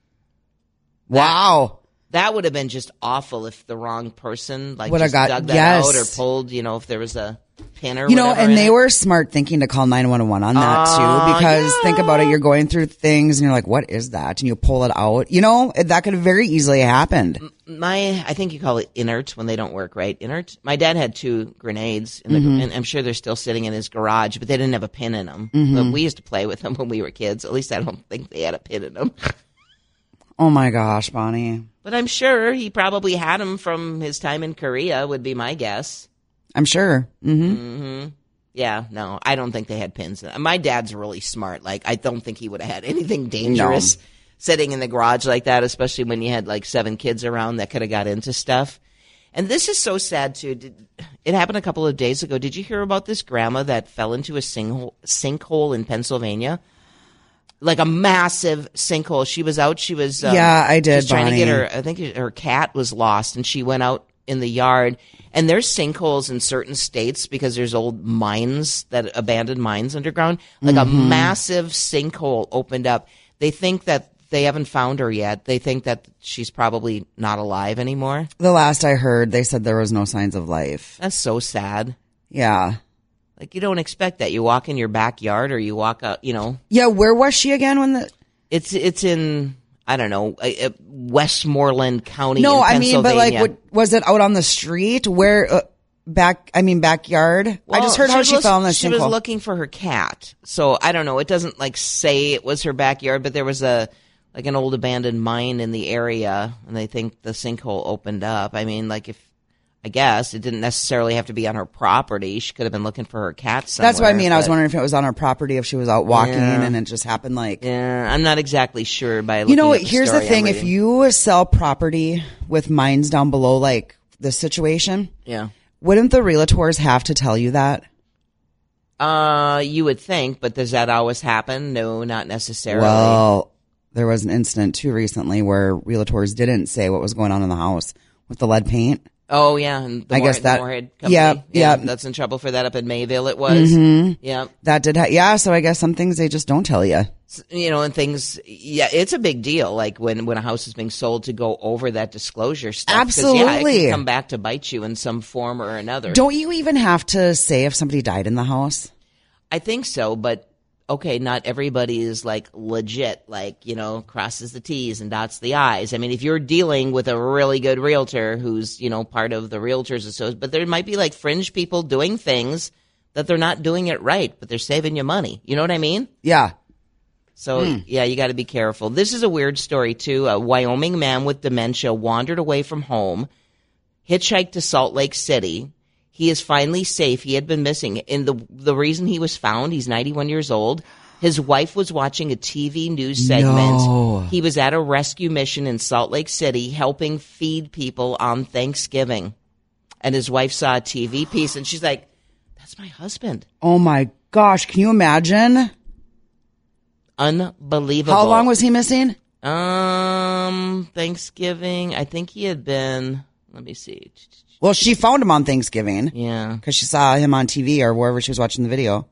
Wow. That would have been just awful if the wrong person like Would have just got- dug that yes. out or pulled, you know, if there was a pin or You know, whatever and in they it. were smart thinking to call nine one one on that Oh, too, because yeah. think about it, you're going through things and you're like, what is that? And you pull it out. You know, that could have very easily happened. My, I think you call it inert when they don't work, right? Inert. My dad had two grenades, in the, Mm-hmm. and I'm sure they're still sitting in his garage, but they didn't have a pin in them. Mm-hmm. But we used to play with them when we were kids. At least I don't think they had a pin in them. Oh my gosh, Bonnie. But I'm sure he probably had them from his time in Korea, would be my guess. I'm sure. Mm-hmm. Yeah, no, I don't think they had pins. My dad's really smart. Like, I don't think he would have had anything dangerous No. sitting in the garage like that, especially when you had like seven kids around that could have got into stuff. And this is so sad, too. Did, it happened a couple of days ago. Did you hear about this grandma that fell into a sinkhole, sinkhole in Pennsylvania? Like a massive sinkhole. She was out. She was um, Yeah, I did, She was trying Bonnie. to get her, I think her cat was lost, and she went out in the yard. And there's sinkholes in certain states because there's old mines, that abandoned mines underground. Like Mm-hmm. a massive sinkhole opened up. They think that they haven't found her yet. They think that she's probably not alive anymore. The last I heard, they said there was no signs of life. That's so sad. Yeah. Like, you don't expect that. You walk in your backyard or you walk out, you know. Yeah, where was she again when the... It's it's in, I don't know, uh, uh, Westmoreland County No, in I mean, but like, Pennsylvania. what, was it out on the street? Where, uh, back, I mean, backyard? I Well, just heard how she was, fell in the She was sinkhole. looking for her cat. So I don't know. It doesn't like say it was her backyard, but there was a like an old abandoned mine in the area, and they think the sinkhole opened up. I mean, like if I guess it didn't necessarily have to be on her property. She could have been looking for her cat somewhere. That's what I mean. I was but- wondering if it was on her property, if she was out walking Yeah. and it just happened like... Yeah, I'm not exactly sure by looking You know, at the here's the story I'm thing. If reading. you sell property with mines down below, like this situation, yeah. wouldn't the realtors have to tell you that? Uh, you would think, but does that always happen? No, not necessarily. Well, there was an incident too recently where realtors didn't say what was going on in the house with the lead paint. Oh yeah, and the I Moor- guess the that- Moorhead company. yeah, yeah. that's in trouble for that up in Mayville. It was, Mhm. yeah, That did, ha- yeah. So I guess some things they just don't tell you. S- you know, and things. Yeah, it's a big deal. Like when when a house is being sold, to go over that disclosure stuff. 'Cause, yeah, it Absolutely. can come back to bite you in some form or another. Don't you even have to say if somebody died in the house? I think so, but okay, not everybody is like legit, like, you know, crosses the T's and dots the I's. I mean, if you're dealing with a really good realtor who's, you know, part of the Realtors Association, but there might be like fringe people doing things that they're not doing it right, but they're saving you money. You know what I mean? Yeah. So, yeah, you got to be careful. This is a weird story, too. A Wyoming man with dementia wandered away from home, hitchhiked to Salt Lake City. He is finally safe. He had been missing. And the the reason he was found, he's ninety-one years old. His wife was watching a T V news segment. No. He was at a rescue mission in Salt Lake City helping feed people on Thanksgiving. And his wife saw a T V piece, and she's like, that's my husband. Oh my gosh. Can you imagine? Unbelievable. How long was he missing? Um, Thanksgiving. I think he had been. Let me see. Well, she found him on Thanksgiving. Yeah, Because she saw him on T V or wherever she was watching the video.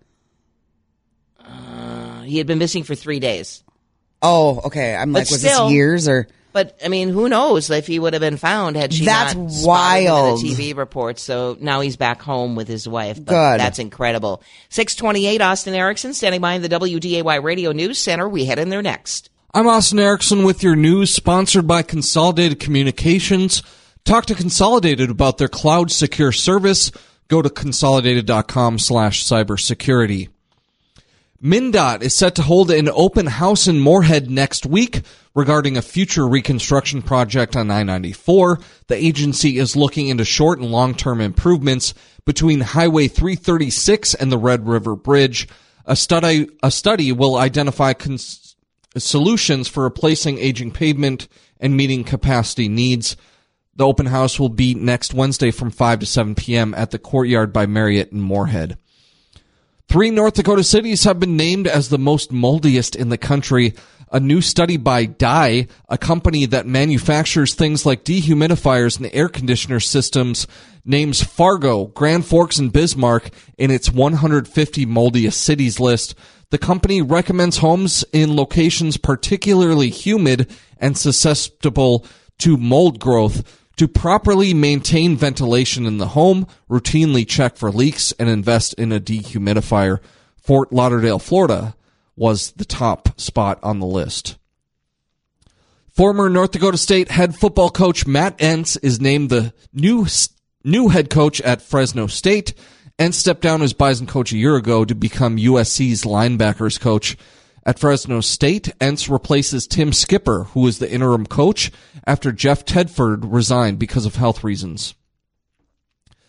uh, he had been missing for three days. Oh, okay. I'm But like, was still- this years or? But I mean, who knows if he would have been found had she That's not spotted him in wild. the T V reports. So now he's back home with his wife. But Good. That's incredible. six twenty-eight, Austin Erickson standing by in the W D A Y Radio News Center. We head in there next. I'm Austin Erickson with your news, sponsored by Consolidated Communications. Talk to Consolidated about their cloud secure service. Go to consolidated.com slash cybersecurity. MnDOT is set to hold an open house in Moorhead next week regarding a future reconstruction project on I ninety-four. The agency is looking into short and long-term improvements between Highway three thirty-six and the Red River Bridge. A study, a study will identify cons- solutions for replacing aging pavement and meeting capacity needs. The open house will be next Wednesday from five to seven p.m. at the Courtyard by Marriott in Moorhead. Three North Dakota cities have been named as the most moldiest in the country. A new study by Dye, a company that manufactures things like dehumidifiers and air conditioner systems, names Fargo, Grand Forks, and Bismarck in its one hundred fifty moldiest cities list. The company recommends homes in locations particularly humid and susceptible to mold growth. To properly maintain ventilation in the home, routinely check for leaks, and invest in a dehumidifier. Fort Lauderdale, Florida was the top spot on the list. Former North Dakota State head football coach Matt Entz is named the new new head coach at Fresno State. Entz stepped down as Bison coach a year ago to become U S C's linebackers coach. At Fresno State, Entz replaces Tim Skipper, who was the interim coach, after Jeff Tedford resigned because of health reasons.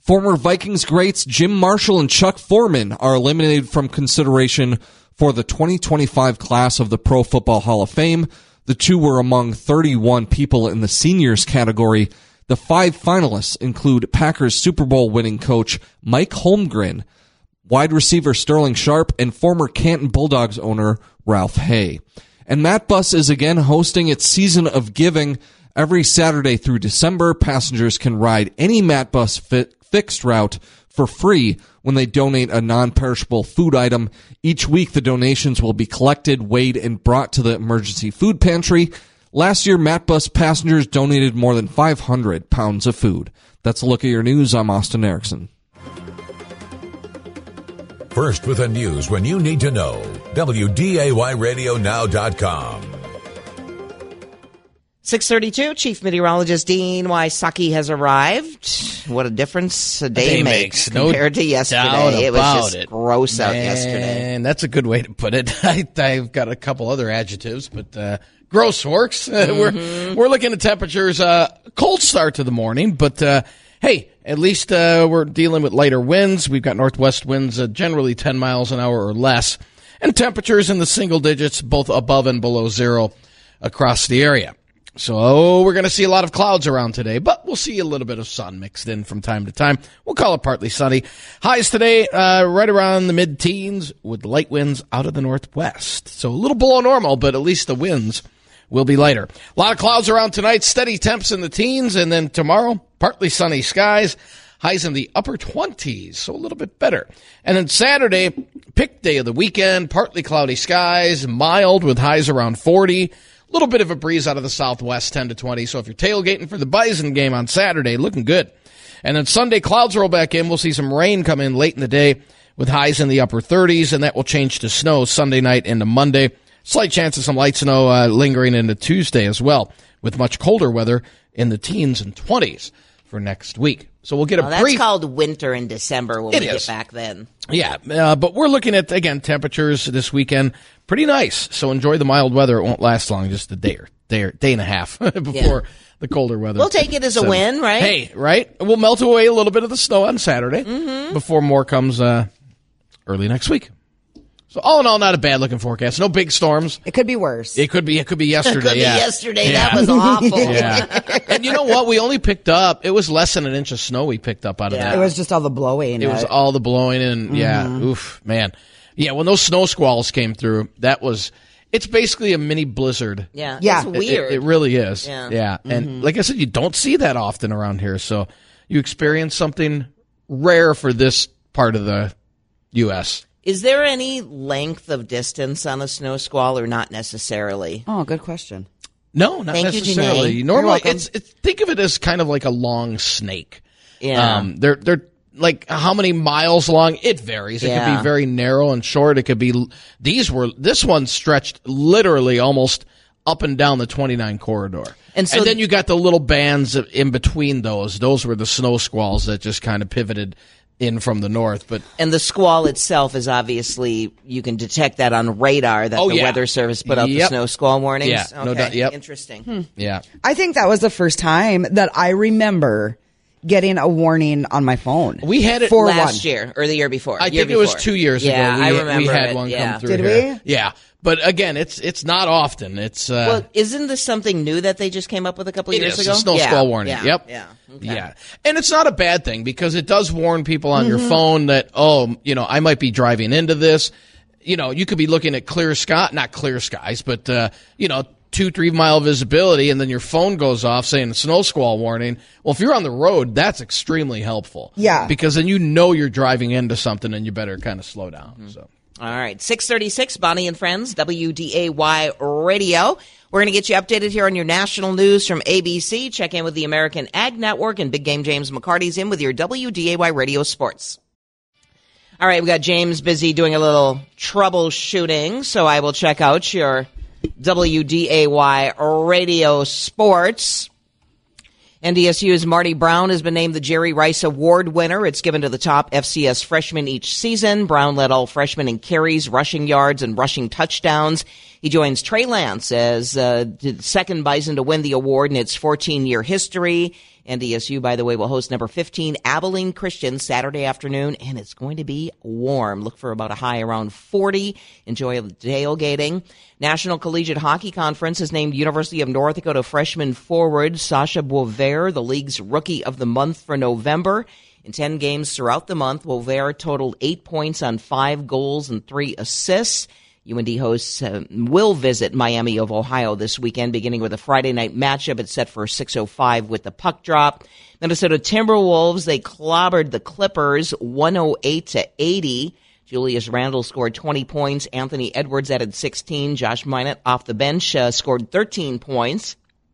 Former Vikings greats Jim Marshall and Chuck Foreman are eliminated from consideration for the twenty twenty-five class of the Pro Football Hall of Fame. The two were among thirty-one people in the seniors category. The five finalists include Packers Super Bowl winning coach Mike Holmgren, wide receiver Sterling Sharp, and former Canton Bulldogs owner Ralph Hay. And Matt Bus is again hosting its Season of Giving. Every Saturday through December, passengers can ride any Matt Bus fit, fixed route for free when they donate a non-perishable food item. Each week, the donations will be collected, weighed, and brought to the emergency food pantry. Last year, Matt Bus passengers donated more than five hundred pounds of food. That's a look at your news. I'm Austin Erickson. First with the news when you need to know. W D A Y radio now dot com. six thirty-two, Chief Meteorologist Dean Wysocki has arrived. What a difference a day, A day makes, makes no compared to yesterday. It was just it. gross out Man, yesterday. And that's a good way to put it. I, I've got a couple other adjectives, but uh, gross works. Mm-hmm. we're we're looking at temperatures. Uh, cold start to the morning, but uh, hey, at least uh, we're dealing with lighter winds. We've got northwest winds, uh, generally ten miles an hour or less, and temperatures in the single digits, both above and below zero across the area. So oh, we're going to see a lot of clouds around today, but we'll see a little bit of sun mixed in from time to time. We'll call it partly sunny. Highs today, uh, right around the mid-teens with light winds out of the northwest. So a little below normal, but at least the winds will be lighter. A lot of clouds around tonight, steady temps in the teens, and then tomorrow, partly sunny skies. Highs in the upper twenties, so a little bit better. And then Saturday, pick day of the weekend, partly cloudy skies, mild with highs around forty. A little bit of a breeze out of the southwest, ten to twenty. So if you're tailgating for the Bison game on Saturday, looking good. And then Sunday, clouds roll back in. We'll see some rain come in late in the day with highs in the upper thirties, and that will change to snow Sunday night into Monday. Slight chance of some light snow uh, lingering into Tuesday as well, with much colder weather in the teens and twenties for next week. So we'll get a well, that's brief... called winter in December when It we is. get back then. Yeah, uh, but we're looking at, again, temperatures this weekend. Pretty nice. So enjoy the mild weather. It won't last long, just a day or day, or, day and a half before Yeah. the colder weather. We'll take it as a settles. win, right? Hey, right? We'll melt away a little bit of the snow on Saturday Mm-hmm. before more comes uh, early next week. So all in all, not a bad looking forecast. No big storms. It could be worse. It could be. It could be yesterday. Could be yeah. yesterday. Yeah. That was awful. Yeah. And you know what? We only picked up. It was less than an inch of snow we picked up out of Yeah. that. It was just all the blowing. It was uh, all the blowing and yeah, oof, man. Yeah, when those snow squalls came through, that was, it's basically a mini blizzard. Yeah, Yeah. it's It- weird. It, it really is. Yeah. Yeah. And like I said, you don't see that often around here. So you experience something rare for this part of the U S. Is there any length of distance on a snow squall or not necessarily? Oh, good question. No, not Thank you, necessarily. Janae. Normally, welcome. it's, it's think of it as kind of like a long snake. Yeah. Um, they're they're like how many miles long? It varies. It could Yeah. be very narrow and short. It could be these were this one stretched literally almost up and down the twenty-nine corridor. And so- then you got the little bands of- in between those. Those were the snow squalls that just kind of pivoted in from the north. But And the squall itself is obviously, you can detect that on radar that Oh, the yeah. Weather Service put out the Yep. snow squall warnings. Yeah, okay. no doubt. Yep. Interesting. yeah, I think that was the first time that I remember getting a warning on my phone. we had it For Last one. year or the year before. I year think it was before. two years yeah, ago. We, I remember we had it, one yeah. come through. Did here. we? Yeah, but again, it's it's not often. It's uh, Well, isn't this something new that they just came up with a couple It years is, ago? a snow yeah. squall warning. Yeah. Yep. Yeah. Okay. Yeah. And it's not a bad thing because it does warn people on Mm-hmm. your phone that, oh, you know, I might be driving into this. You know, you could be looking at clear sky, not clear skies, but, uh, you know, two, three mile visibility, and then your phone goes off saying snow squall warning. Well, if you're on the road, that's extremely helpful. Yeah. Because then you know you're driving into something and you better kind of slow down. Mm-hmm. So. All right, six thirty-six, Bonnie and Friends, W D A Y Radio. We're going to get you updated here on your national news from A B C. Check in with the American Ag Network, and Big Game James McCarty's in with your W D A Y Radio Sports. All right, we got James busy doing a little troubleshooting, so I will check out your W D A Y Radio Sports. N D S U's Marty Brown has been named the Jerry Rice Award winner. It's given to the top F C S freshman each season. Brown led all freshmen in carries, rushing yards, and rushing touchdowns. He joins Trey Lance as uh, the second Bison to win the award in its fourteen-year history. N D S U, by the way, will host number fifteen Abilene Christian Saturday afternoon, and it's going to be warm. Look for about a high around forty. Enjoy tailgating. National Collegiate Hockey Conference has named University of North Dakota freshman forward Sasha Boisvert the league's Rookie of the Month for November. In ten games throughout the month, Boisvert totaled eight points on five goals and three assists. U N D hosts uh, will visit Miami of Ohio this weekend, beginning with a Friday night matchup. It's set for six oh five with the puck drop. Minnesota Timberwolves, they clobbered the Clippers one oh eight to eighty. Julius Randle scored twenty points. Anthony Edwards added sixteen. Josh Minott off the bench uh, scored thirteen points.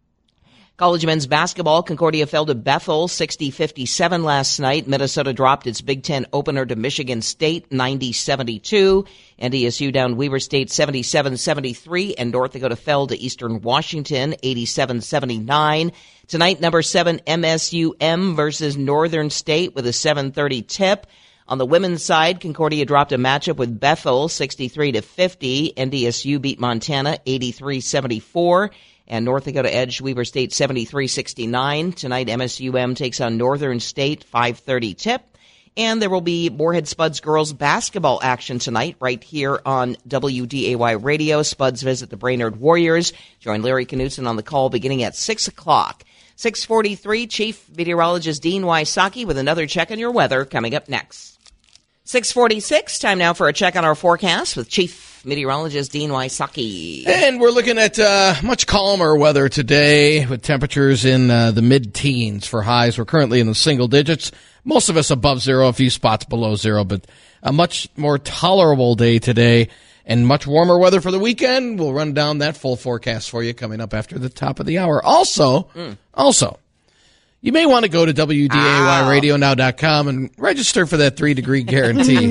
College men's basketball, Concordia fell to Bethel sixty fifty-seven last night. Minnesota dropped its Big Ten opener to Michigan State ninety seventy-two. N D S U down Weber State seventy-seven seventy-three. And North Dakota fell to Eastern Washington eighty-seven seventy-nine. Tonight, number seven M S U M versus Northern State with a seven thirty tip. On the women's side, Concordia dropped a matchup with Bethel sixty-three to fifty. N D S U beat Montana eighty-three seventy-four. And North Dakota edged Weber State seventy-three sixty-nine. Tonight, M S U M takes on Northern State, five thirty tip. And there will be Moorhead Spuds girls basketball action tonight right here on W D A Y Radio. Spuds visit the Brainerd Warriors. Join Larry Knutson on the call beginning at six o'clock. six forty-three, Chief Meteorologist Dean Wysocki with another check on your weather coming up next. six forty-six, time now for a check on our forecast with Chief Meteorologist Dean Wysocki. And we're looking at uh, much calmer weather today with temperatures in uh, the mid-teens for highs. We're currently in the single digits. Most of us above zero, a few spots below zero, but a much more tolerable day today and much warmer weather for the weekend. We'll run down that full forecast for you coming up after the top of the hour. Also, mm. also, you may want to go to W D A Y radio now dot com and register for that three-degree guarantee.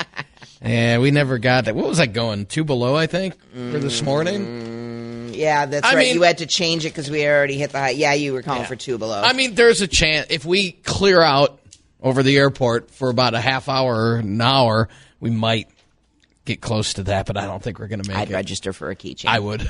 Yeah, we never got that. What was that going? Two below, I think, for this morning? Mm, yeah, that's I right. Mean, you had to change it because we already hit the high. Yeah, you were calling yeah. for two below. I mean, there's a chance. If we clear out over the airport for about a half hour or an hour, we might get close to that, but I don't think we're going to make I'd it. I'd register for a keychain. I would.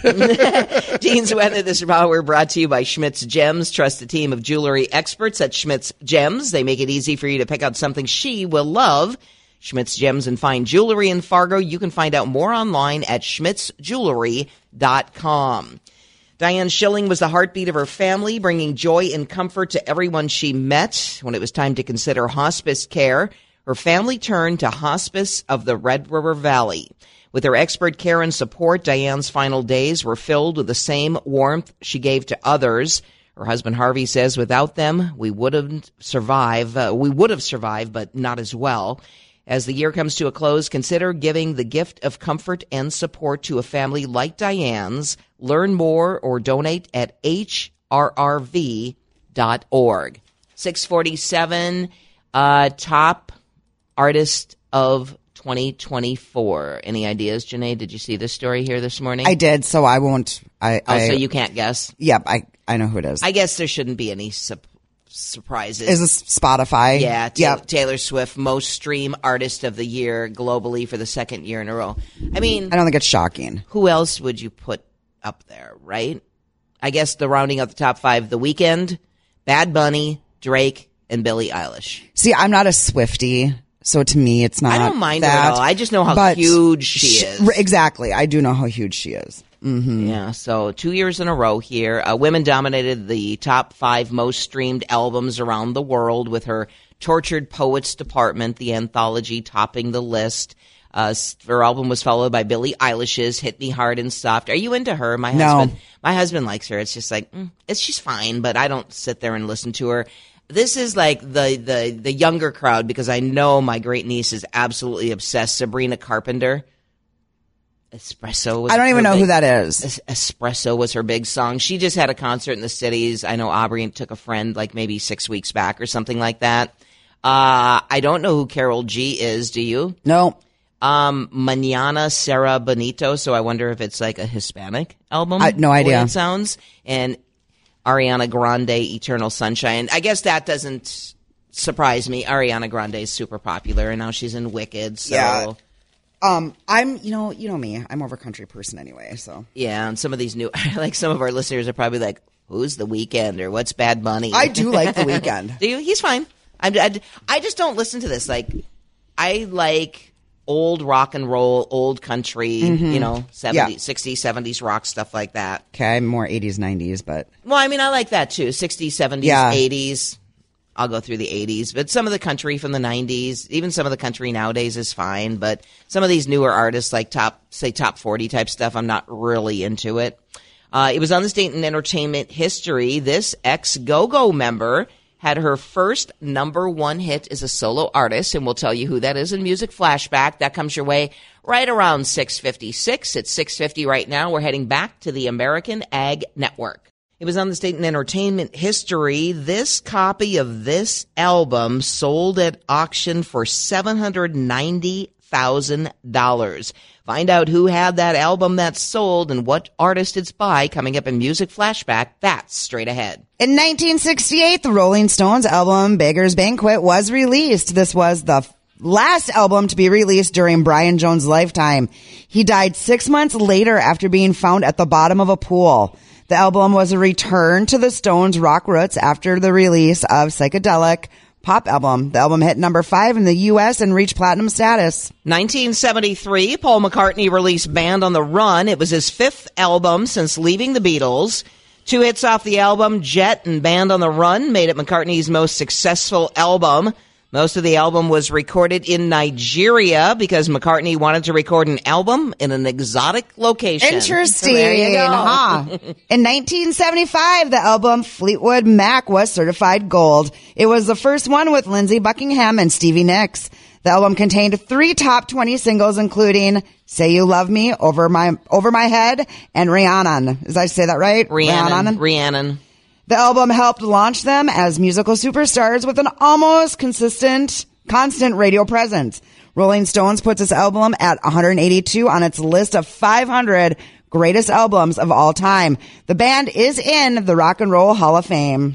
Dean's Weather this hour brought to you by Schmidt's Gems. Trust a team of jewelry experts at Schmidt's Gems. They make it easy for you to pick out something she will love. Schmidt's Gems and Fine Jewelry in Fargo. You can find out more online at schmitz jewelry dot com. Diane Schilling was the heartbeat of her family, bringing joy and comfort to everyone she met. When it was time to consider hospice care, her family turned to Hospice of the Red River Valley. With her expert care and support, Diane's final days were filled with the same warmth she gave to others. Her husband Harvey says, without them, we wouldn't survive. Uh, we would have survived, but not as well. As the year comes to a close, consider giving the gift of comfort and support to a family like Diane's. Learn more or donate at H R R V dot org. six forty-seven, uh, top artist of twenty twenty-four. Any ideas, Janae? Did you see this story here this morning? I did, so I won't. I, oh, I, so you can't guess? Yep, I, I know who it is. I guess there shouldn't be any su- surprises. Is this Spotify? Yeah, t- yep. Taylor Swift, most streamed artist of the year globally for the second year in a row. I mean, I don't think it's shocking. Who else would you put up there, right? I guess the rounding out the top five, The Weeknd, Bad Bunny, Drake, and Billie Eilish. See, I'm not a Swiftie, so to me, it's not. I don't mind that, her at all. I just know how huge she, she is. Exactly, I do know how huge she is. Mm-hmm. Yeah, so two years in a row here. Uh, women dominated the top five most streamed albums around the world, with her Tortured Poets Department, the anthology, topping the list. Uh, her album was followed by Billie Eilish's Hit Me Hard and Soft. Are you into her? My no. husband, my husband likes her. It's just like, mm, it's she's fine, but I don't sit there and listen to her. This is like the, the, the younger crowd, because I know my great niece is absolutely obsessed. Sabrina Carpenter. Espresso was I don't even know big, who that is. Espresso was her big song. She just had a concert in the cities. I know Aubrey took a friend like maybe six weeks back or something like that. Uh, I don't know who Carol G is. Do you? No. Um, Mañana Sarah Benito. So I wonder if it's like a Hispanic album. I, no idea. The way it sounds. And Ariana Grande, Eternal Sunshine. I guess that doesn't surprise me. Ariana Grande is super popular, and now she's in Wicked. So. Yeah. Um, I'm, you know, you know me. I'm more of a country person anyway. So yeah, and some of these new, like some of our listeners are probably like, who's the Weeknd or what's Bad Bunny? I do like the Weeknd. Do you? He's fine. I, I, I just don't listen to this. Like, I like old rock and roll, old country, mm-hmm. you know, seventies, yeah. sixties, seventies rock, stuff like that. Okay, I'm more eighties, nineties, but... Well, I mean, I like that too. sixties, seventies, yeah. eighties. I'll go through the eighties. But some of the country from the nineties, even some of the country nowadays is fine. But some of these newer artists, like top, say, top forty type stuff, I'm not really into it. Uh, it was on this date in entertainment history. This ex-Go-Go member had her first number one hit as a solo artist, and we'll tell you who that is in Music Flashback. That comes your way right around six fifty-six. It's six fifty right now. We're heading back to the American Ag Network. It was on the State and Entertainment history. This copy of this album sold at auction for seven hundred ninety thousand dollars. Find out who had that album that sold and what artist it's by coming up in Music Flashback. That's straight ahead. In nineteen sixty-eight, the Rolling Stones album Beggar's Banquet was released. This was the last album to be released during Brian Jones' lifetime. He died six months later after being found at the bottom of a pool. The album was a return to the Stones' rock roots after the release of Psychedelic Pop album. The album hit number five in the U S and reached platinum status. nineteen seventy-three, Paul McCartney released Band on the Run. It was his fifth album since leaving the Beatles. Two hits off the album, Jet and Band on the Run, made it McCartney's most successful album. Most of the album was recorded in Nigeria because McCartney wanted to record an album in an exotic location. Interesting. So there you go. Huh? In nineteen seventy-five, the album Fleetwood Mac was certified gold. It was the first one with Lindsey Buckingham and Stevie Nicks. The album contained three top twenty singles, including Say You Love Me, Over My Over My Head, and Rhiannon. Did I say that right? Rhiannon. Rhiannon. The album helped launch them as musical superstars with an almost consistent, constant radio presence. Rolling Stones puts this album at one hundred eighty-two on its list of five hundred greatest albums of all time. The band is in the Rock and Roll Hall of Fame.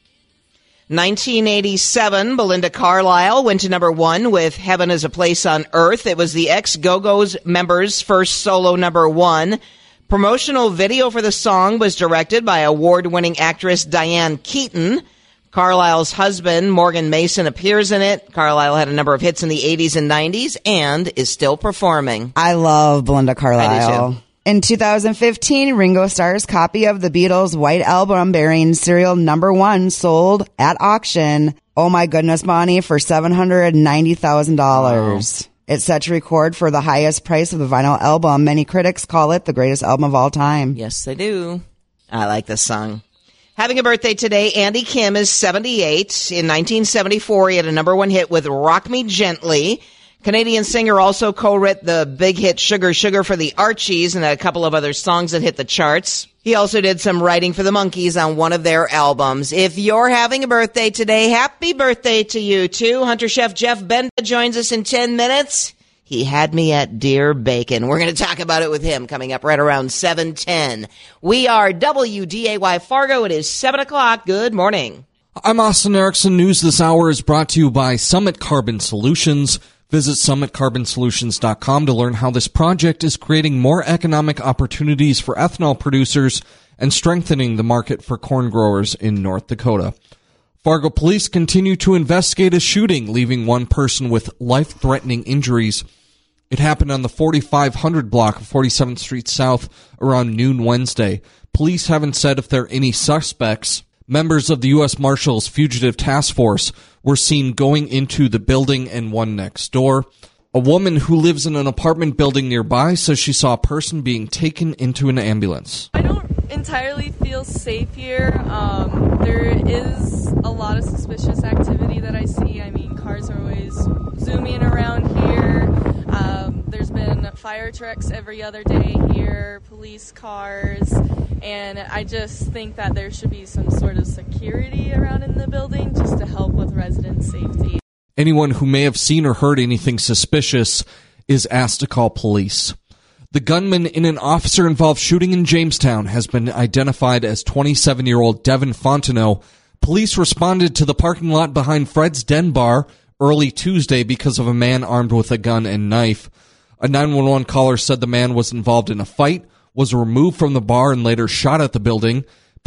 nineteen eighty-seven, Belinda Carlisle went to number one with Heaven is a Place on Earth. It was the ex-Go-Go's members' first solo number one. Promotional video for the song was directed by award-winning actress Diane Keaton. Carlisle's husband, Morgan Mason, appears in it. Carlisle had a number of hits in the eighties and nineties and is still performing. I love Belinda Carlisle. I do too. In two thousand fifteen, Ringo Starr's copy of the Beatles' White Album bearing serial number one sold at auction. Oh my goodness, Bonnie, for seven hundred ninety thousand dollars. Wow. It's set to record for the highest price of the vinyl album. Many critics call it the greatest album of all time. Yes, they do. I like this song. Having a birthday today, Andy Kim is seventy-eight. In nineteen seventy-four, he had a number one hit with Rock Me Gently. Canadian singer also co-wrote the big hit Sugar Sugar for the Archies and had a couple of other songs that hit the charts. He also did some writing for the Monkees on one of their albums. If you're having a birthday today, happy birthday to you too. Hunter Chef Jeff Benda joins us in ten minutes. He had me at Dear Bacon. We're going to talk about it with him coming up right around seven ten. We are W D A Y Fargo. It is seven o'clock. Good morning. I'm Austin Erickson. News this hour is brought to you by Summit Carbon Solutions. Visit summit carbon solutions dot com to learn how this project is creating more economic opportunities for ethanol producers and strengthening the market for corn growers in North Dakota. Fargo police continue to investigate a shooting, leaving one person with life-threatening injuries. It happened on the forty-five hundred block of forty-seventh Street South around noon Wednesday. Police haven't said if there are any suspects. Members of the U S Marshals Fugitive Task Force were seen going into the building and one next door. A woman who lives in an apartment building nearby says she saw a person being taken into an ambulance. I don't entirely feel safe here. Um, there is a lot of suspicious activity that I see. I mean, cars are always zooming around here. Um, there's been fire trucks every other day here, police cars, and I just think that there should be some sort of security around in the building just to help with resident safety. Anyone who may have seen or heard anything suspicious is asked to call police. The gunman in an officer-involved shooting in Jamestown has been identified as twenty-seven-year-old Devin Fontenot. Police responded to the parking lot behind Fred's Den Bar early Tuesday because of a man armed with a gun and knife. A nine one one caller said the man was involved in a fight, was removed from the bar, and later shot at the building.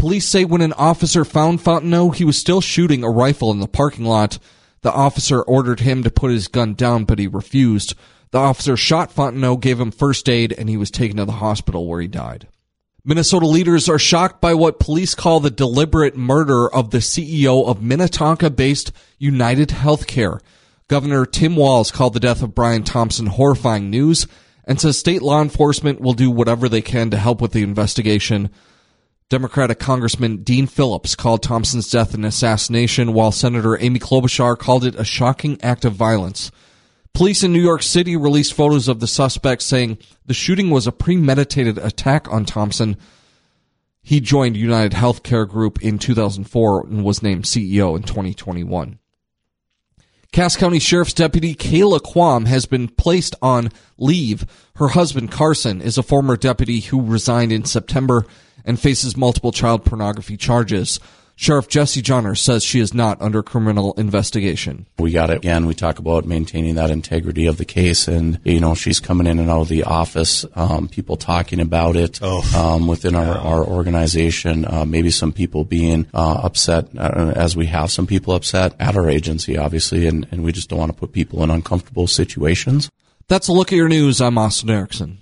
Police say when an officer found Fontenot, he was still shooting a rifle in the parking lot. The officer ordered him to put his gun down, but he refused. The officer shot Fontenot, gave him first aid, and he was taken to the hospital where he died. Minnesota leaders are shocked by what police call the deliberate murder of the C E O of Minnetonka-based United Healthcare. Governor Tim Walz called the death of Brian Thompson horrifying news and says state law enforcement will do whatever they can to help with the investigation. Democratic Congressman Dean Phillips called Thompson's death an assassination, while Senator Amy Klobuchar called it a shocking act of violence. Police in New York City released photos of the suspect saying the shooting was a premeditated attack on Thompson. He joined United Healthcare Group in two thousand four and was named C E O in twenty twenty-one. Cass County Sheriff's Deputy Kayla Quam has been placed on leave. Her husband, Carson, is a former deputy who resigned in September and faces multiple child pornography charges. Sheriff Jesse Johnner says she is not under criminal investigation. We got it. Again, we talk about maintaining that integrity of the case, and, you know, she's coming in and out of the office, um, people talking about it oh. um, within our, our organization, uh, maybe some people being uh, upset, uh, as we have some people upset at our agency, obviously, and, and we just don't want to put people in uncomfortable situations. That's a look at your news. I'm Austin Erickson.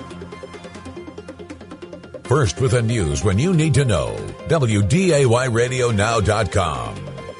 First with the news when you need to know. W D A Y radio now dot com.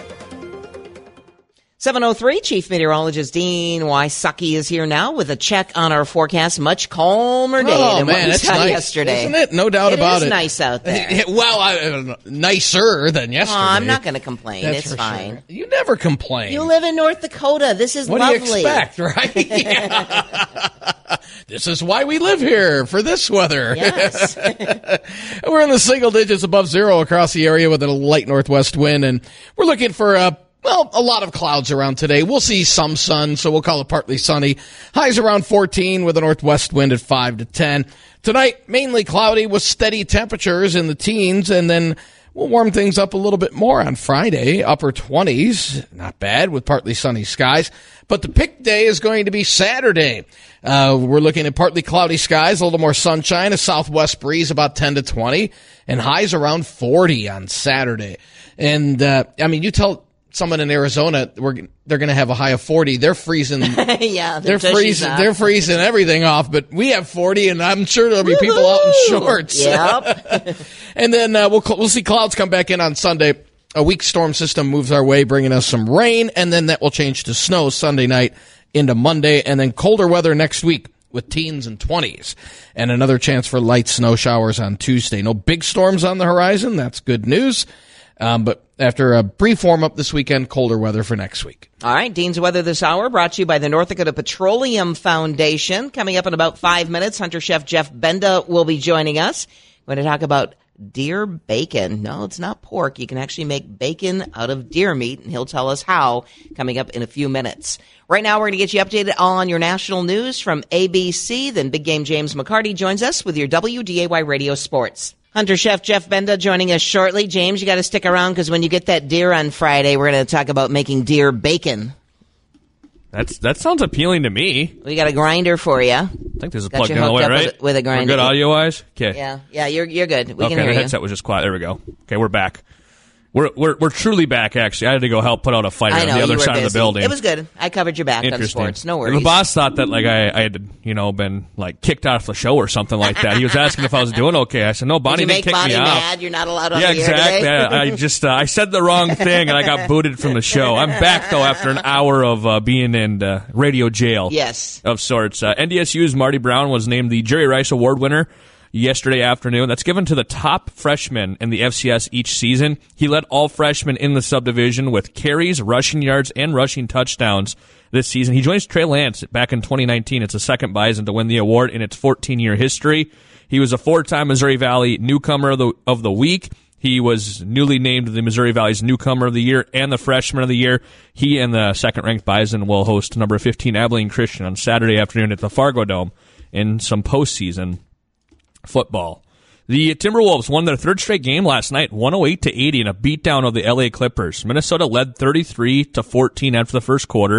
seven oh three, Chief Meteorologist Dean Wysocki is here now with a check on our forecast. Much calmer day oh, than man, what we that's saw nice, yesterday. Isn't it? No doubt it about it. It is it. nice out there. Well, I, nicer than yesterday. Oh, I'm not going to complain. That's it's for fine. Sure. You never complain. You live in North Dakota. This is what lovely. What do you expect, right? Yeah. This is why we live here, for this weather. Yes. We're in the single digits above zero across the area with a light northwest wind, and we're looking for a Well, a lot of clouds around today. We'll see some sun, so we'll call it partly sunny. Highs around fourteen with a northwest wind at five to ten. Tonight, mainly cloudy with steady temperatures in the teens, and then we'll warm things up a little bit more on Friday, upper twenties. Not bad with partly sunny skies. But the pick day is going to be Saturday. Uh, we're looking at partly cloudy skies, a little more sunshine, a southwest breeze about ten to twenty, and highs around forty on Saturday. And, uh, I mean, you tell someone in Arizona we're they're going to have a high of forty. They're freezing. yeah, they're freezing. Off. They're freezing everything off. But we have forty, and I'm sure there'll be Woo-hoo! people out in shorts. Yep. And then uh, we'll we'll see clouds come back in on Sunday. A weak storm system moves our way, bringing us some rain, and then that will change to snow Sunday night into Monday, and then colder weather next week with teens and twenties, and another chance for light snow showers on Tuesday. No big storms on the horizon. That's good news. Um, but after a brief warm-up this weekend, colder weather for next week. All right, Dean's Weather this hour brought to you by the North Dakota Petroleum Foundation. Coming up in about five minutes, Hunter Chef Jeff Benda will be joining us. We're going to talk about deer bacon. No, it's not pork. You can actually make bacon out of deer meat, and he'll tell us how coming up in a few minutes. Right now, we're going to get you updated on your national news from A B C. Then Big Game James McCarty joins us with your W D A Y Radio Sports. Hunter Chef Jeff Benda joining us shortly. James, you got to stick around because when you get that deer on Friday, we're going to talk about making deer bacon. That's That sounds appealing to me. We got a grinder for you. I think this is got plugged in all the way, right? With, with a grinder. We're good audio-wise? Okay. Yeah, yeah, you're you're good. We okay, can hear the headset you. was just quiet. There we go. Okay, we're back. We're we're we're truly back. Actually, I had to go help put out a fight I on know, the other you were side busy. of the building. It was good. I covered your back on sports. No worries. The boss thought that like I, I had you know been like kicked off the show or something like that. He was asking if I was doing okay. I said no, Bonnie Did you didn't make kick Bonnie me mad? off. You're not allowed on yeah, the air exactly. today? I, I just uh, I said the wrong thing and I got booted from the show. I'm back though after an hour of uh, being in uh, radio jail. Yes, of sorts. Uh, N D S U's Marty Brown was named the Jerry Rice Award winner yesterday afternoon. That's given to the top freshman in the F C S each season. He led all freshmen in the subdivision with carries, rushing yards, and rushing touchdowns this season. He joins Trey Lance back in twenty nineteen. It's the second Bison to win the award in its fourteen-year history. He was a four-time Missouri Valley Newcomer of the, of the Week. He was newly named the Missouri Valley's Newcomer of the Year and the Freshman of the Year. He and the second-ranked Bison will host number fifteen Abilene Christian on Saturday afternoon at the Fargo Dome in some postseason football. The Timberwolves won their third straight game last night, one oh eight to eighty in a beatdown of the L A Clippers. Minnesota led thirty-three to fourteen after the first quarter,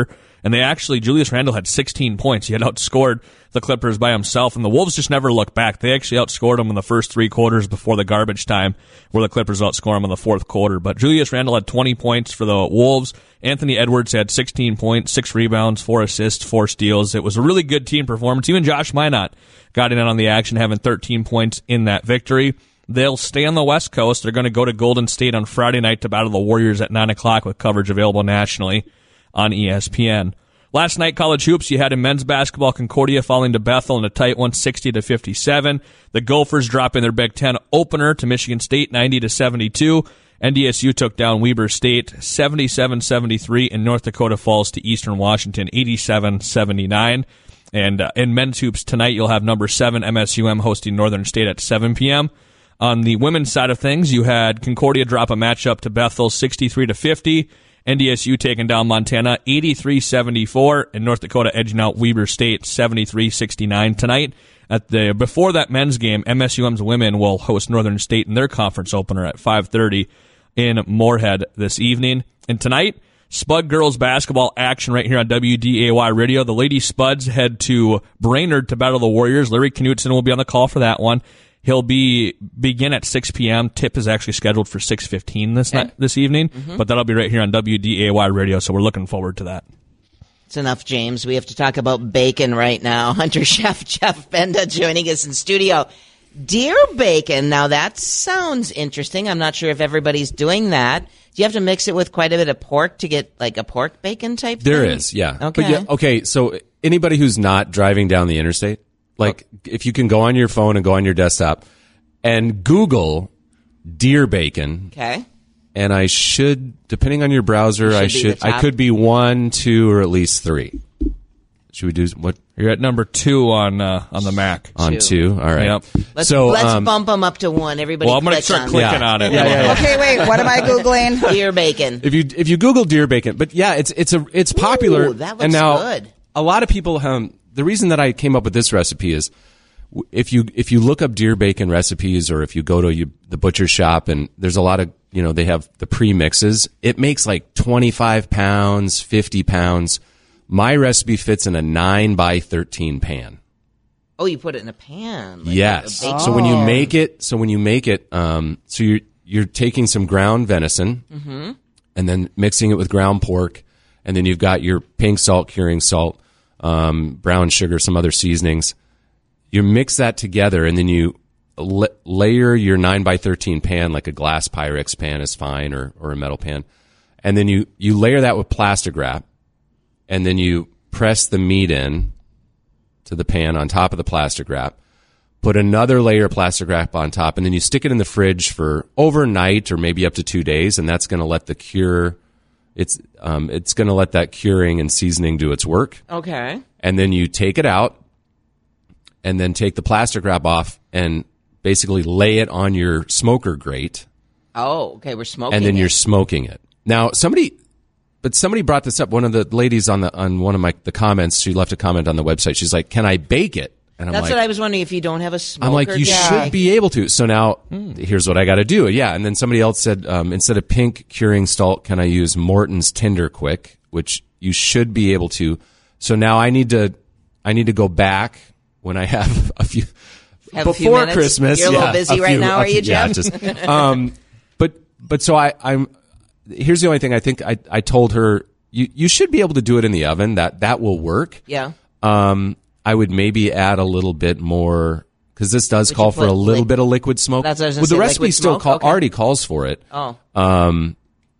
And they actually, Julius Randle had sixteen points. He had outscored the Clippers by himself, and the Wolves just never looked back. They actually outscored them in the first three quarters before the garbage time, where the Clippers outscored them in the fourth quarter. But Julius Randle had twenty points for the Wolves. Anthony Edwards had sixteen points, six rebounds, four assists, four steals. It was a really good team performance. Even Josh Minot got in on the action, having thirteen points in that victory. They'll stay on the West Coast. They're going to go to Golden State on Friday night to battle the Warriors at nine o'clock with coverage available nationally on E S P N. Last night, college hoops, you had in men's basketball, Concordia falling to Bethel in a tight one, sixty to fifty-seven. The Gophers dropping their Big Ten opener to Michigan State, ninety to seventy-two. N D S U took down Weber State, seventy-seven seventy-three, and North Dakota falls to Eastern Washington, eighty-seven seventy-nine. And uh, in men's hoops tonight, you'll have number seven M S U M hosting Northern State at seven p.m. On the women's side of things, you had Concordia drop a matchup to Bethel, sixty-three to fifty. N D S U taking down Montana, eighty-three seventy-four, and North Dakota edging out Weber State, seventy-three sixty-nine tonight. At the before that men's game, M S U M's women will host Northern State in their conference opener at five thirty in Moorhead this evening. And tonight, Spud girls basketball action right here on W D A Y Radio. The Lady Spuds head to Brainerd to battle the Warriors. Larry Knutson will be on the call for that one. He'll be begin at six p.m. Tip is actually scheduled for six fifteen this Okay. night, this evening, Mhm. but that'll be right here on W D A Y Radio, so we're looking forward to that. It's enough, James. We have to talk about bacon right now. Hunter Chef Jeff Benda joining us in studio. Deer bacon. Now, that sounds interesting. I'm not sure if everybody's doing that. Do you have to mix it with quite a bit of pork to get like a pork bacon type There thing? is, yeah. Okay. But yeah, okay, so anybody who's not driving down the interstate, like if you can go on your phone and go on your desktop and Google deer bacon. Okay. And I should, depending on your browser, You should I be should, the I top. could be one, two, or at least three. Should we do what? You're at number two on uh, on the Mac. On Two. two, all right. Yep. Let's, so let's um, bump them up to one. Everybody Well, I'm going to click start on clicking Yeah. on it. Yeah, yeah, yeah. Okay, wait. What am I googling? deer bacon. if you if you Google deer bacon, but yeah, it's it's a it's popular. Ooh, that looks and now good. a lot of people. Um, the reason that I came up with this recipe is w- if you if you look up deer bacon recipes, or if you go to you, the butcher shop, and there's a lot of you know they have the pre-mixes. It makes like twenty-five pounds, fifty pounds. My recipe fits in a nine by thirteen pan. Oh, you put it in a pan. like Yes. a bacon So when you pan. make it, so when you make it, um, so you're you're taking some ground venison, Mm-hmm. and then mixing it with ground pork, and then you've got your pink salt, curing salt, um, brown sugar, some other seasonings. You mix that together, and then you la- layer your nine by thirteen pan, like a glass Pyrex pan is fine, or or a metal pan, and then you you layer that with plastic wrap, and then you press the meat in to the pan on top of the plastic wrap, put another layer of plastic wrap on top, and then you stick it in the fridge for overnight or maybe up to two days, and that's going to let the cure, it's um, it's going to let that curing and seasoning do its work. Okay. And then you take it out, and then take the plastic wrap off, and basically lay it on your smoker grate, Oh, okay. We're smoking and then it. you're smoking it. Now, somebody, but somebody brought this up. One of the ladies on the on one of my the comments, she left a comment on the website. She's like, "Can I bake it?" And I'm That's like, what I was wondering, if you don't have a smoker. I'm like, you guy. should be able to. So now, here's what I got to do. Yeah, and then somebody else said, um, instead of pink curing salt, can I use Morton's Tender Quick, which you should be able to. So now I need to, I need to go back when I have a few Have a few before minutes? Christmas. You're a yeah, little busy a right few- now, a are you, few- Yeah, Jim? just, um, but but so I, I'm. Here's the only thing I think I I told her, you you should be able to do it in the oven. That that will work. Yeah. Um, I would maybe add a little bit more, because this does Would call you for a put little liq- bit of liquid smoke. That's what I was gonna well, the say, recipe liquid still smoke? call, Okay. already calls for it. Oh. Um,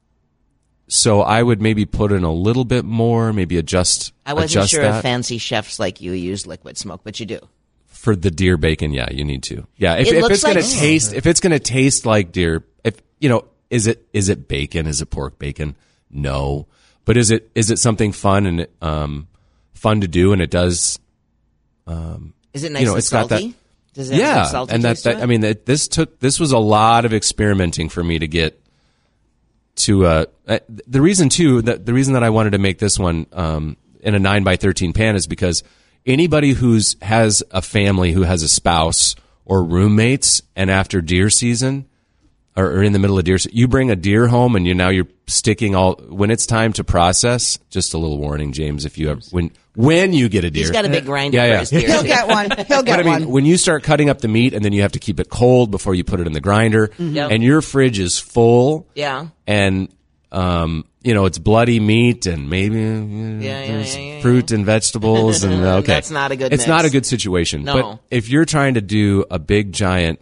so I would maybe put in a little bit more, maybe adjust. I wasn't adjust sure that. if fancy chefs like you use liquid smoke, but you do. For the deer bacon, yeah, you need to. Yeah, if, It if looks it's going like- to taste, if it's going to taste like deer, if you know, is it is it bacon? Is it pork bacon? No, but is it is it something fun and um fun to do? And it does. Um, Is it nice you know, and it's got that- salty? Does it have yeah, some salty and that, taste to that it? I mean, that, this took this was a lot of experimenting for me to get to. Uh, uh, the reason too that the reason that I wanted to make this one um, in a nine by thirteen pan is because anybody who's has a family who has a spouse or roommates, and after deer season, or, or in the middle of deer, you bring a deer home and you now you're sticking all when it's time to process. Just a little warning, James, if you have when when you get a deer, He's got a big grinder yeah, for yeah. his deer. He'll get one. He'll get But I mean, one. when you start cutting up the meat and then you have to keep it cold before you put it in the grinder, Yep. and your fridge is full, Yeah. and um, you know it's bloody meat and maybe uh, yeah, there's yeah, yeah, fruit and vegetables and okay, That's not a good It's mix. not a good situation. No. But if you're trying to do a big giant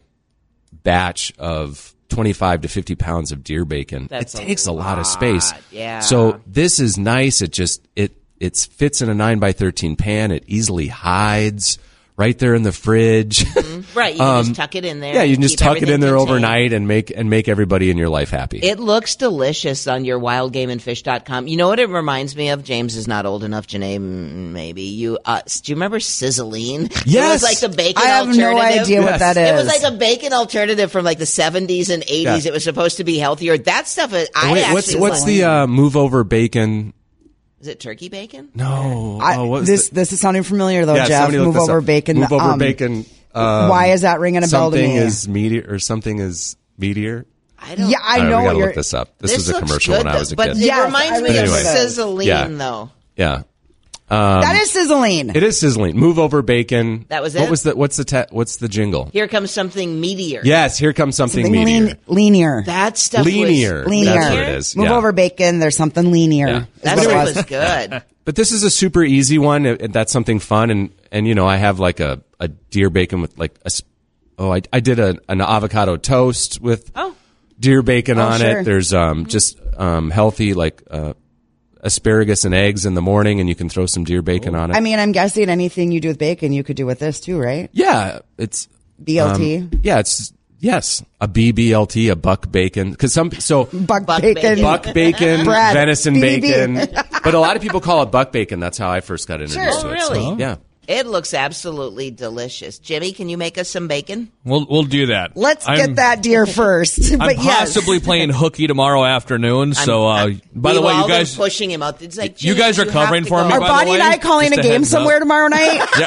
batch of twenty-five to fifty pounds of deer bacon, That's it a takes a lot of space. yeah. So this is nice. It just it it fits in a nine by thirteen pan. It easily hides right there in the fridge. Right, you can Um, just tuck it in there. Yeah, you and can just keep tuck it in everything there contained. overnight and make and make everybody in your life happy. It looks delicious on your wild game and fish dot com. You know what it reminds me of? James is not old enough. Janae, mm, maybe. You, uh, do you remember Sizzling? It Yes. was like the bacon I have alternative. no idea what that It was is. like a bacon alternative from like the seventies and eighties. Yeah. It was supposed to be healthier. That stuff, is, I Wait, actually what's what's like. the uh, move over bacon? Is it turkey bacon? No, I, oh, what was this the- this is sounding familiar though, yeah, Jeff. somebody look Move this over up. bacon. Move over um, bacon. Um, Why is that ringing a bell to something me? is meteor or something is meteor. I don't Yeah, I All right, know we what gotta you're. look this up. This, This was a looks commercial good, when I was a but kid. it Yes, reminds I me of remember that. Sizzling, Yeah. though. Yeah, that is sizzling. it is sizzling. Move over bacon. That was What it? was the what's the te- what's the jingle? Here comes something meteor. Yes, here comes something, Something meteor. lean, leanier. That stuff Linear. was... Linear. That's what it is. Move yeah. over bacon. There's something leanier. Yeah. is That what it stuff was. was good. But this is a super easy one. And that's something fun. And, and, you know, I have like a, a deer bacon with like a, s- oh, I, I did a, an avocado toast with Oh. deer bacon Oh, on sure. it. There's, um, just, um, healthy, like, uh, asparagus and eggs in the morning and you can throw some deer bacon on it. I mean, I'm guessing anything you do with bacon, you could do with this too, right? yeah, it's, B L T. um, yeah, it's, yes, a B B L T, a buck bacon. Cause some, so, Buck, Buck bacon. bacon. buck bacon, Brad, venison B B. bacon. But a lot of people call it buck bacon. That's how I first got introduced Sure. to Oh, it. So, really? yeah. It looks absolutely delicious. Jimmy, can you make us some bacon? We'll we'll do that. Let's I'm, get that deer first. I'm but yes. possibly playing hooky tomorrow afternoon. So, uh, I'm- by we've the way, all you been guys, pushing him out. It's like, you guys James, are have covering to for go. me, Are by the Bonnie way, and I calling just a a game heads up. somewhere tomorrow night? yeah,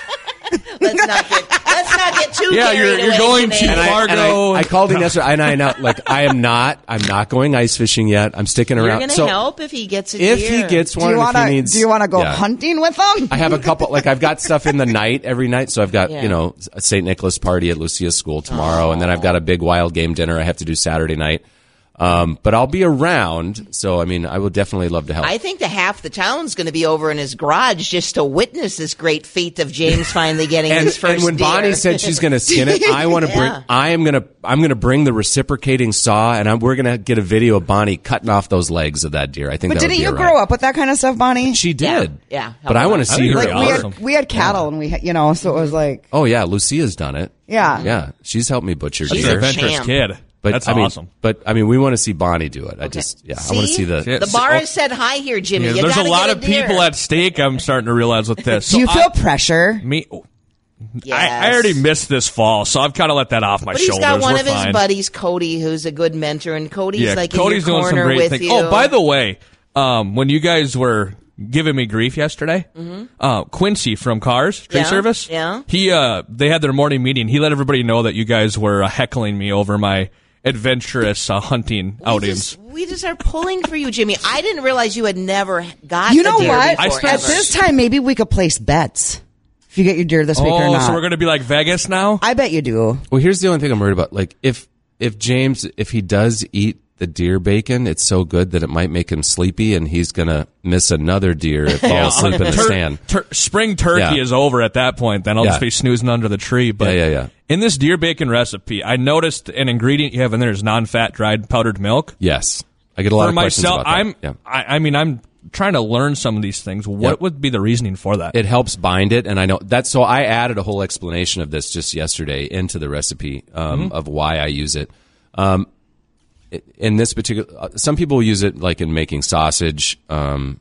Let's not get let's not get too Yeah, carried you're- you're away going today. to And I, and Fargo. I, I called him yesterday, and I know, like, I am not, I'm not going ice fishing yet. I'm sticking You're around. going to so help if he gets a if deer. he gets do one, you and if want he to? needs, Do you want to go yeah. hunting with them? I have a couple, like, I've got stuff in the night every night. So I've got, Yeah. you know, a Saint Nicholas party at Lucia's school tomorrow, and then I've got a big wild game dinner I have to do Saturday night. Um, but I'll be around, so I mean, I would definitely love to help. I think the half the town's going to be over in his garage just to witness this great feat of James finally getting and, his first and when deer. Bonnie said she's going to skin it, I want to bring. Yeah. I am going to. I'm going to bring the reciprocating saw, and I'm, we're going to get a video of Bonnie cutting off those legs of that deer. I think. But that would didn't be you a grow ride. up with that kind of stuff, Bonnie? She Yeah, did. yeah, But I help want her to out. see I her. think Like we awesome. had we had cattle and we had, you know, so it was like Oh yeah, Lucia's done it. yeah. Yeah, she's helped me butcher She's She's deer. an a adventurous champ. kid. But That's I mean, awesome. But I mean, we want to see Bonnie do it. I just, yeah, I want to see the. Yeah. The bar Oh. has said hi here, Jimmy. Yeah, You there's a gotta lot get of deer. people at stake. I'm starting to realize with this. So Do you feel I, pressure? me? Yes. I, I already missed this fall, so I've kind of let that off my But he's shoulders. got one We're of his fine. buddies, Cody, who's a good mentor, and Cody's Yeah, like Cody's in your doing some corner great with things. you. Oh, by the way, um, when you guys were giving me grief yesterday, uh, Quincy from Cars Tree Yeah, Service, yeah. he uh, they had their morning meeting. He let everybody know that you guys were uh, heckling me over my adventurous uh, hunting we outings. just, we just are pulling for you, Jimmy. I didn't realize you had never got. You a know deer what? before, I spent- At ever. this time, maybe we could place bets. If you get your deer this week or Oh, not. so we're going to be like Vegas now? I bet you do. Well, here's the only thing I'm worried about. Like, if if James, if he does eat the deer bacon, it's so good that it might make him sleepy, and he's gonna miss another deer and fall asleep in the Tur- stand. tur- spring turkey Yeah. is over at that point. Then I'll Yeah. just be snoozing under the tree. But Yeah, yeah, yeah. in this deer bacon recipe, I noticed an ingredient you have in there is non-fat dried powdered milk. Yes, I get a lot For of questions myself, about that. I'm. yeah. I, I mean, I'm trying to learn some of these things. What Yep. would be the reasoning for that? It helps bind it, and I know that's so. I added a whole explanation of this just yesterday into the recipe um, Mm-hmm. of why I use it. Um, it- in this particular, uh, some people use it like in making sausage, um,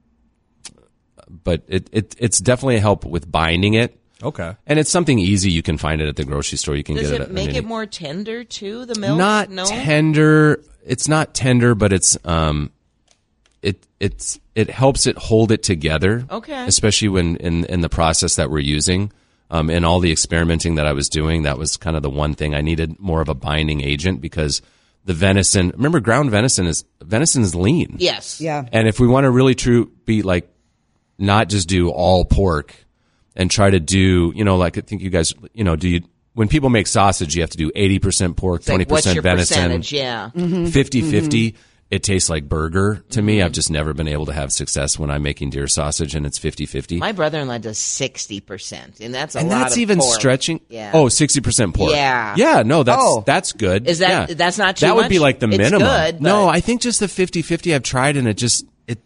but it, it it's definitely a help with binding it. Okay. And it's something easy. You can find it at the grocery store. You can Does get it. it at make any- it more tender too? The milk, not no? tender. It's not tender, but it's um, it it's it helps it hold it together. Okay. Especially when in in the process that we're using. Um, and all the experimenting that I was doing, that was kind of the one thing I needed more of a binding agent because the venison, remember ground venison is, venison is lean. Yes. Yeah. And if we want to really true be like, not just do all pork and try to do, you know, like I think you guys, you know, do you, when people make sausage, you have to do eighty percent pork, It's like, twenty percent what's your venison, percentage? Yeah. fifty-fifty. It tastes like burger to me. I've just never been able to have success when I'm making deer sausage and it's fifty-fifty. My brother-in-law does sixty percent, and that's a And lot that's of even pork. stretching. Yeah. Oh, sixty percent pork. Yeah. Yeah, no, that's Oh. that's good. Is that- Yeah. that's not too That would much? be like the It's minimum. good, No, but- I think just the fifty-fifty I've tried and it just it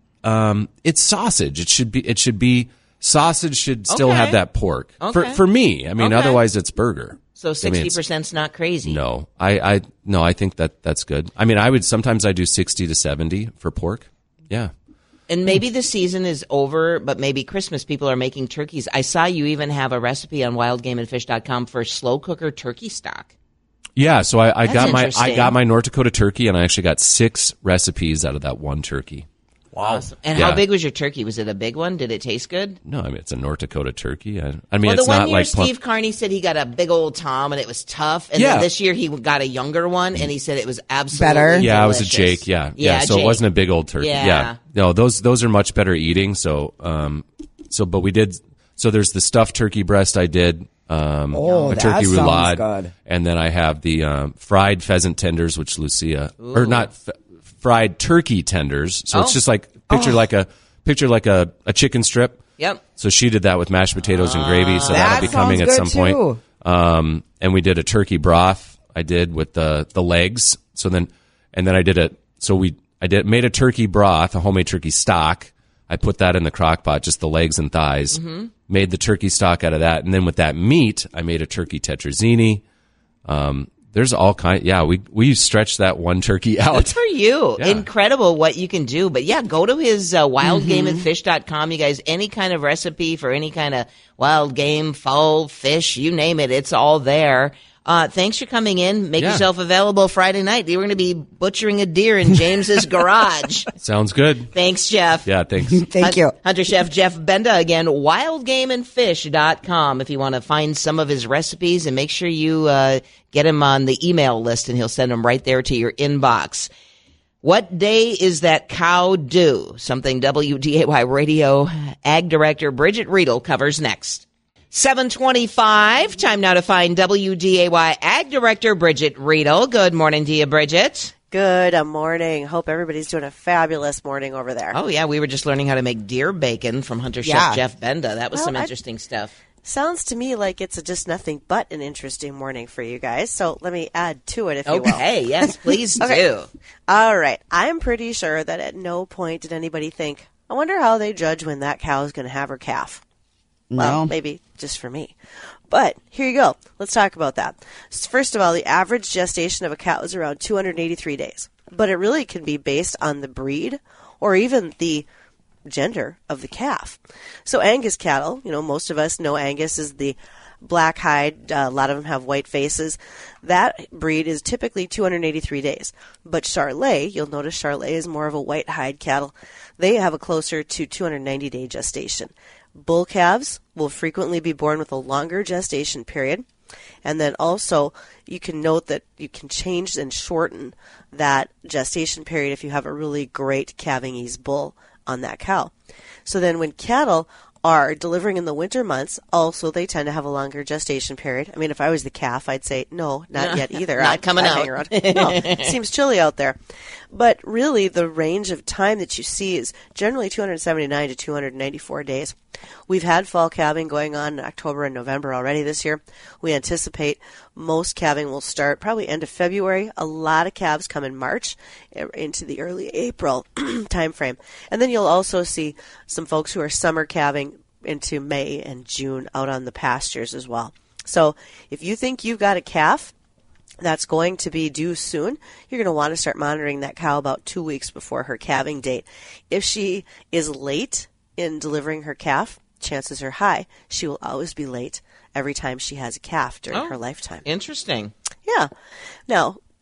um it's sausage. It should be it should be sausage should still Okay. have that pork. For Okay. for me. I mean, Okay. otherwise it's burger. So I mean, sixty it's- percent's not crazy. No, I, I, no, I think that that's good. I mean, I would sometimes I do sixty to seventy for pork. Yeah. And maybe the season is over, but maybe Christmas people are making turkeys. I saw you even have a recipe on wild game and fish dot com for slow cooker turkey stock. Yeah. So I, I That's got my, I interesting. got my North Dakota turkey and I actually got six recipes out of that one turkey. Wow. Awesome. And Yeah. how big was your turkey? Was it a big one? Did it taste good? No, I mean, it's a North Dakota turkey. I, I mean, Well, the it's one not year like plump- Steve Carney said he got a big old Tom and it was tough. And Yeah. then this year he got a younger one and he said it was absolutely Better? Yeah, it was a delicious. Jake. Yeah, Yeah, yeah. so Jake. it wasn't a big old turkey. Yeah. Yeah. No, those those are much better eating. So, um, so but we did. So there's the stuffed turkey breast I did. Um, Oh, a that turkey sounds roulade, good. and then I have the um, fried pheasant tenders, which Lucia or not f- fried turkey tenders. So Oh. it's just like picture like a picture like a, a chicken strip. Yep. So she did that with mashed potatoes and gravy. So That that'll be coming at sounds some good, point. too. Um, and we did a turkey broth. I did with the the legs. So then, and then I did a. So we I did made a turkey broth, a homemade turkey stock. I put that in the crock pot, just the legs and thighs. Mm-hmm. Made the turkey stock out of that, and then with that meat, I made a turkey tetrazzini. Um, there's all kind. Yeah, we we stretched that one turkey out. Good for you. Yeah. Incredible what you can do. But yeah, go to his uh, wild game and fish dot com. You guys, any kind of recipe for any kind of wild game, fowl, fish, you name it, it's all there. Uh, thanks for coming in. Make Yeah. yourself available Friday night. We're going to be butchering a deer in James's garage. Sounds good. Thanks, Jeff. Yeah, thanks. Thank you. Hunter Chef Jeff Benda again, wild game and fish dot com if you want to find some of his recipes, and make sure you uh, get him on the email list and he'll send them right there to your inbox. What day is that cow due? Something W D A Y Radio Ag Director Bridget Riedel covers next. seven twenty-five, time now to find W D A Y Ag Director Bridget Riedel. Good morning to you, Bridget. Good morning. Hope everybody's doing a fabulous morning over there. Oh, yeah, we were just learning how to make deer bacon from Hunter Yeah. Chef Jeff Benda. That was Well, some I- interesting stuff. Sounds to me like it's a just nothing but an interesting morning for you guys. So let me add to it, if you will. Okay, yes, please Okay. do. All right. I'm pretty sure that at no point did anybody think, I wonder how they judge when that cow is going to have her calf. Well, No. maybe just for me. But here you go. Let's talk about that. S- First of all, the average gestation of a cow is around two hundred eighty-three days. But it really can be based on the breed or even the gender of the calf. So Angus cattle, you know, most of us know Angus is the black hide. Uh, a lot of them have white faces. That breed is typically two hundred eighty-three days. But Charolais, you'll notice Charolais is more of a white hide cattle. They have a closer to two hundred ninety day gestation. Bull calves will frequently be born with a longer gestation period. And then also, you can note that you can change and shorten that gestation period if you have a really great calving ease bull on that cow. So then when cattle are delivering in the winter months, also they tend to have a longer gestation period. I mean, if I was the calf, I'd say, no, not yet either. Not I'd, coming I'd out. hang around. No, it seems chilly out there. But really, the range of time that you see is generally two hundred seventy-nine to two hundred ninety-four days. We've had fall calving going on in October and November already this year. We anticipate most calving will start probably end of February. A lot of calves come in March eh, into the early April time frame. And then you'll also see some folks who are summer calving into May and June out on the pastures as well. So if you think you've got a calf that's going to be due soon, you're going to want to start monitoring that cow about two weeks before her calving date. If she is late in delivering her calf, chances are high she will always be late every time she has a calf during Oh. her lifetime. Interesting. Yeah. Now,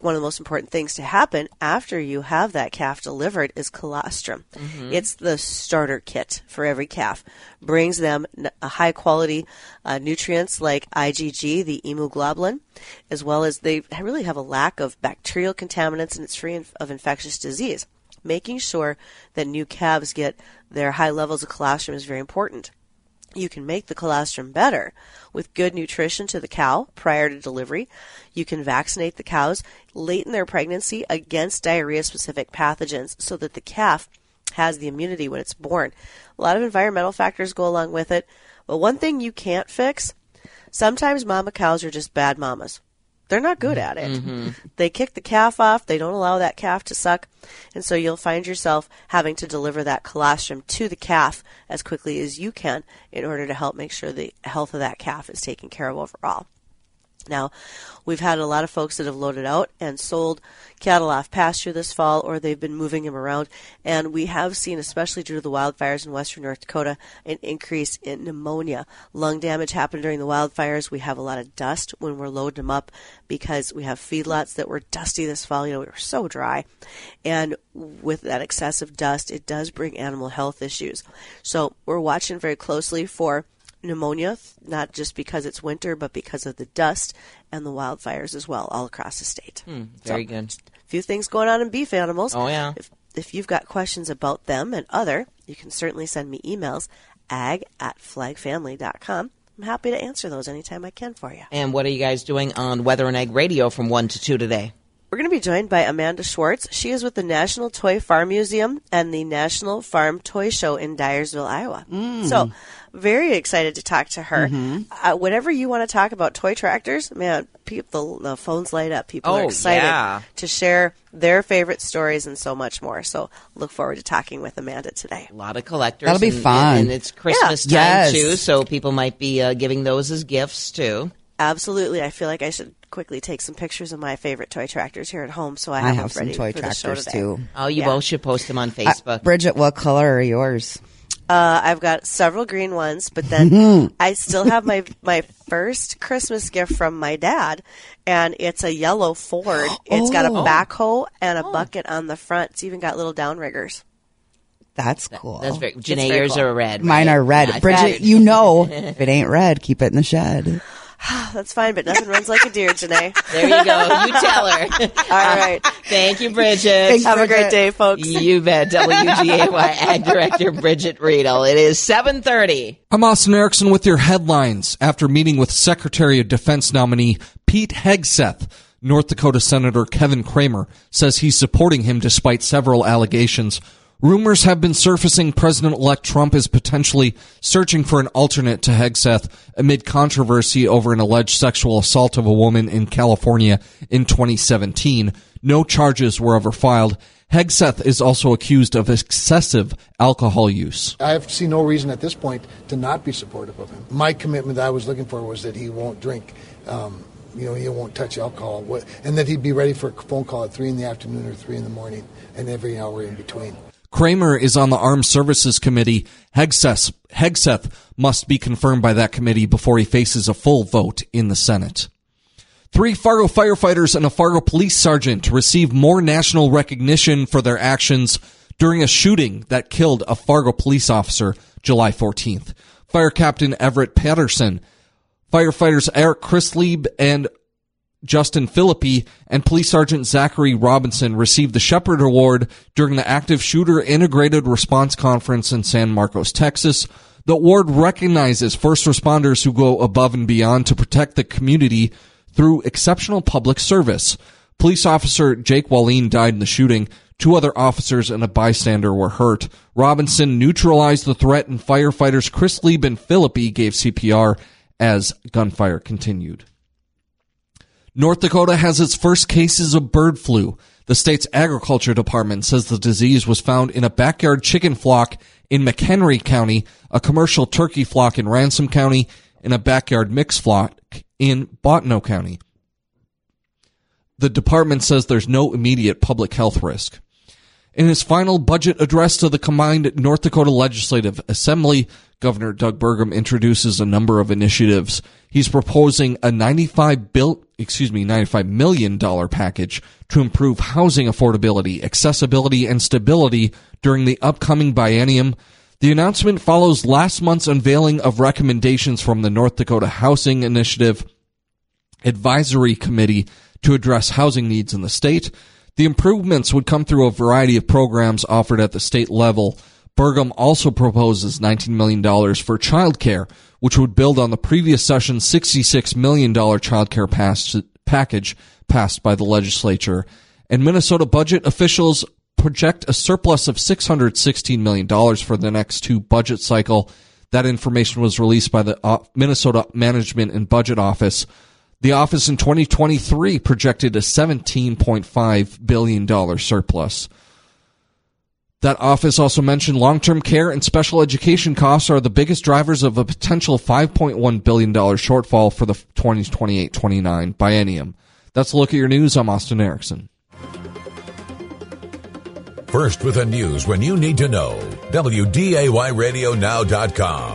one of the most important things to happen after you have that calf delivered is colostrum. Mm-hmm. It's the starter kit for every calf. Brings them a high quality uh, nutrients like I G G, the immunoglobulin, as well as they really have a lack of bacterial contaminants, and it's free of infectious disease. Making sure that new calves get their high levels of colostrum is very important. You can make the colostrum better with good nutrition to the cow prior to delivery. You can vaccinate the cows late in their pregnancy against diarrhea-specific pathogens so that the calf has the immunity when it's born. A lot of environmental factors go along with it, but one thing you can't fix, sometimes mama cows are just bad mamas. They're not good at it. Mm-hmm. They kick the calf off. They don't allow that calf to suck. And so you'll find yourself having to deliver that colostrum to the calf as quickly as you can in order to help make sure the health of that calf is taken care of overall. Now, we've had a lot of folks that have loaded out and sold cattle off pasture this fall, or they've been moving them around. And we have seen, especially due to the wildfires in western North Dakota, an increase in pneumonia. Lung damage happened during the wildfires. We have a lot of dust when we're loading them up because we have feedlots that were dusty this fall. You know, we were so dry. And with that excessive dust, it does bring animal health issues. So we're watching very closely for pneumonia, not just because it's winter, but because of the dust and the wildfires as well, all across the state. Mm, very so, good. A few things going on in beef animals. Oh, yeah. If, if you've got questions about them and other, you can certainly send me emails, ag at flagfamily dot com. I'm happy to answer those anytime I can for you. And what are you guys doing on Weather and Ag Radio from one to two today? We're going to be joined by Amanda Schwartz. She is with the National Toy Farm Museum and the National Farm Toy Show in Dyersville, Iowa. Mm. So, very excited to talk to her. Mm-hmm. Uh, whenever you want to talk about toy tractors, man, people, the phones light up. People oh, are excited yeah. to share their favorite stories and so much more. So, look forward to talking with Amanda today. A lot of collectors. That'll be and, fun. And, and it's Christmas yeah. time, yes. too, so people might be uh, giving those as gifts, too. Absolutely. I feel like I should quickly take some pictures of my favorite toy tractors here at home, so I have, I have them some ready toy for the show tractors today. too. Oh, you Yeah. both should post them on Facebook. Uh, Bridget, what color are yours? Uh, I've got several green ones, but then I still have my my first Christmas gift from my dad, and it's a yellow Ford. It's got a Oh. backhoe and a Oh. bucket on the front. It's even got little downriggers. That's cool. That's very. Janae, very yours cool. are red. Mine right? are red. Yeah, I Bridget, figured. you know, if it ain't red, keep it in the shed. That's fine, but nothing runs like a deer, Janae. There you go. You tell her. All right. Thank you, Bridget. Thanks, Have a Bridget. great day, folks. You bet. W G A Y Ag Director Bridget Riedel. It is seven thirty. I'm Austin Erickson with your headlines. After meeting with Secretary of Defense nominee Pete Hegseth, North Dakota Senator Kevin Kramer says he's supporting him despite several allegations. Rumors have been surfacing President-elect Trump is potentially searching for an alternate to Hegseth amid controversy over an alleged sexual assault of a woman in California in twenty seventeen. No charges were ever filed. Hegseth is also accused of excessive alcohol use. I see no reason at this point to not be supportive of him. My commitment that I was looking for was that he won't drink. Um, you know, he won't touch alcohol, and that he'd be ready for a phone call at three in the afternoon or three in the morning and every hour in between. Kramer is on the Armed Services Committee. Hegseth, Hegseth must be confirmed by that committee before he faces a full vote in the Senate. Three Fargo firefighters and a Fargo police sergeant receive more national recognition for their actions during a shooting that killed a Fargo police officer July fourteenth. Fire Captain Everett Patterson, firefighters Eric Chrislieb and Justin Philippi, and Police Sergeant Zachary Robinson received the Shepherd Award during the Active Shooter Integrated Response Conference in San Marcos, Texas. The award recognizes first responders who go above and beyond to protect the community through exceptional public service. Police officer Jake Wallin died in the shooting. Two other officers and a bystander were hurt. Robinson neutralized the threat, and firefighters Chris Lieb and Philippi gave C P R as gunfire continued. North Dakota has its first cases of bird flu. The state's agriculture department says the disease was found in a backyard chicken flock in McHenry County, a commercial turkey flock in Ransom County, and a backyard mix flock in Bottineau County. The department says there's no immediate public health risk. In his final budget address to the combined North Dakota Legislative Assembly, Governor Doug Burgum introduces a number of initiatives. He's proposing a ninety-five bill, excuse me, ninety-five million dollars package to improve housing affordability, accessibility, and stability during the upcoming biennium. The announcement follows last month's unveiling of recommendations from the North Dakota Housing Initiative Advisory Committee to address housing needs in the state. The improvements would come through a variety of programs offered at the state level. Burgum also proposes nineteen million dollars for child care, which would build on the previous session's sixty-six million dollars child care pass- package passed by the legislature. And Minnesota budget officials project a surplus of six hundred sixteen million dollars for the next two budget cycle. That information was released by the uh, Minnesota Management and Budget Office. The office in twenty twenty-three projected a seventeen point five billion dollars surplus. That office also mentioned long-term care and special education costs are the biggest drivers of a potential five point one billion dollars shortfall for the twenty twenty-eight twenty-nine biennium. That's a look at your news. I'm Austin Erickson. First with the news when you need to know. W D A Y radio now dot com.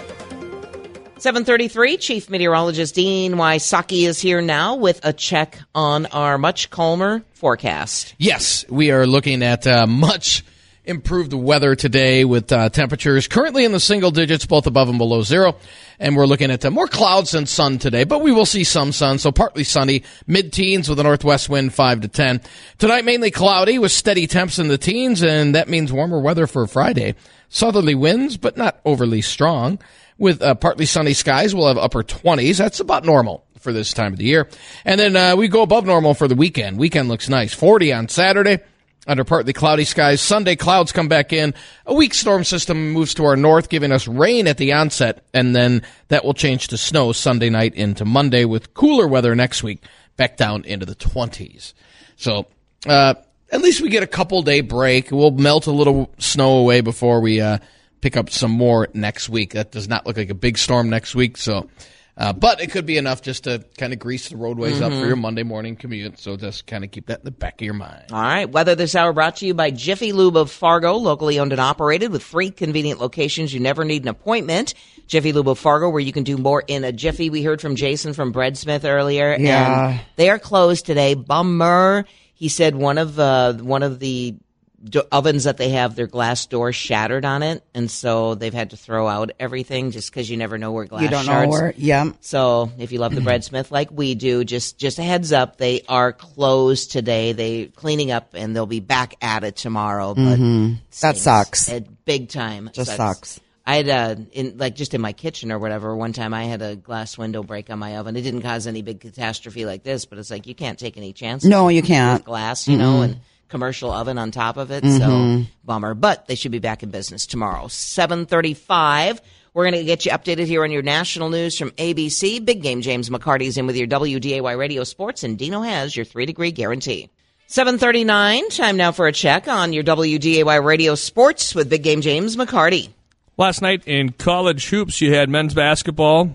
seven thirty-three, Chief Meteorologist Dean Wysocki is here now with a check on our much calmer forecast. Yes, we are looking at uh, much improved weather today with uh, temperatures currently in the single digits, both above and below zero. And we're looking at uh, more clouds than sun today, but we will see some sun, so partly sunny, mid-teens with a northwest wind five to ten. Tonight, mainly cloudy with steady temps in the teens, and that means warmer weather for Friday. Southerly winds, but not overly strong. With uh, partly sunny skies, we'll have upper twenties. That's about normal for this time of the year. And then uh, we go above normal for the weekend. Weekend looks nice. forty on Saturday under partly cloudy skies. Sunday, clouds come back in. A weak storm system moves to our north, giving us rain at the onset, and then that will change to snow Sunday night into Monday with cooler weather next week, back down into the twenties. So uh, at least we get a couple-day break. We'll melt a little snow away before we uh, pick up some more next week. That does not look like a big storm next week, so... Uh, but it could be enough just to kind of grease the roadways mm-hmm. up for your Monday morning commute. So just kind of keep that in the back of your mind. All right. Weather this hour brought to you by Jiffy Lube of Fargo, locally owned and operated with three convenient locations. You never need an appointment. Jiffy Lube of Fargo, where you can do more in a jiffy. We heard from Jason from Breadsmith earlier. Yeah. And they are closed today. Bummer. He said one of uh, one of the do- ovens that they have, their glass door shattered on it, and so they've had to throw out everything just because you never know where glass You don't shards. know where, yeah. So if you love the Breadsmith like we do, just just a heads up, they are closed today. They cleaning up, and they'll be back at it tomorrow. But mm-hmm. That sucks. At big time. Just sucks. sucks. I had a, in like just in my kitchen or whatever, one time I had a glass window break on my oven. It didn't cause any big catastrophe like this, but it's like you can't take any chances. No, you can't. With glass, you mm-hmm. know, and commercial oven on top of it. Mm-hmm. So bummer, but they should be back in business tomorrow. seven thirty-five. We're going to get you updated here on your national news from A B C. Big game James McCarty's in with your W D A Y Radio Sports, and Dino has your three-degree guarantee. seven thirty-nine. Time now for a check on your W D A Y Radio Sports with Big game James McCarty. Last night in college hoops, you had men's basketball.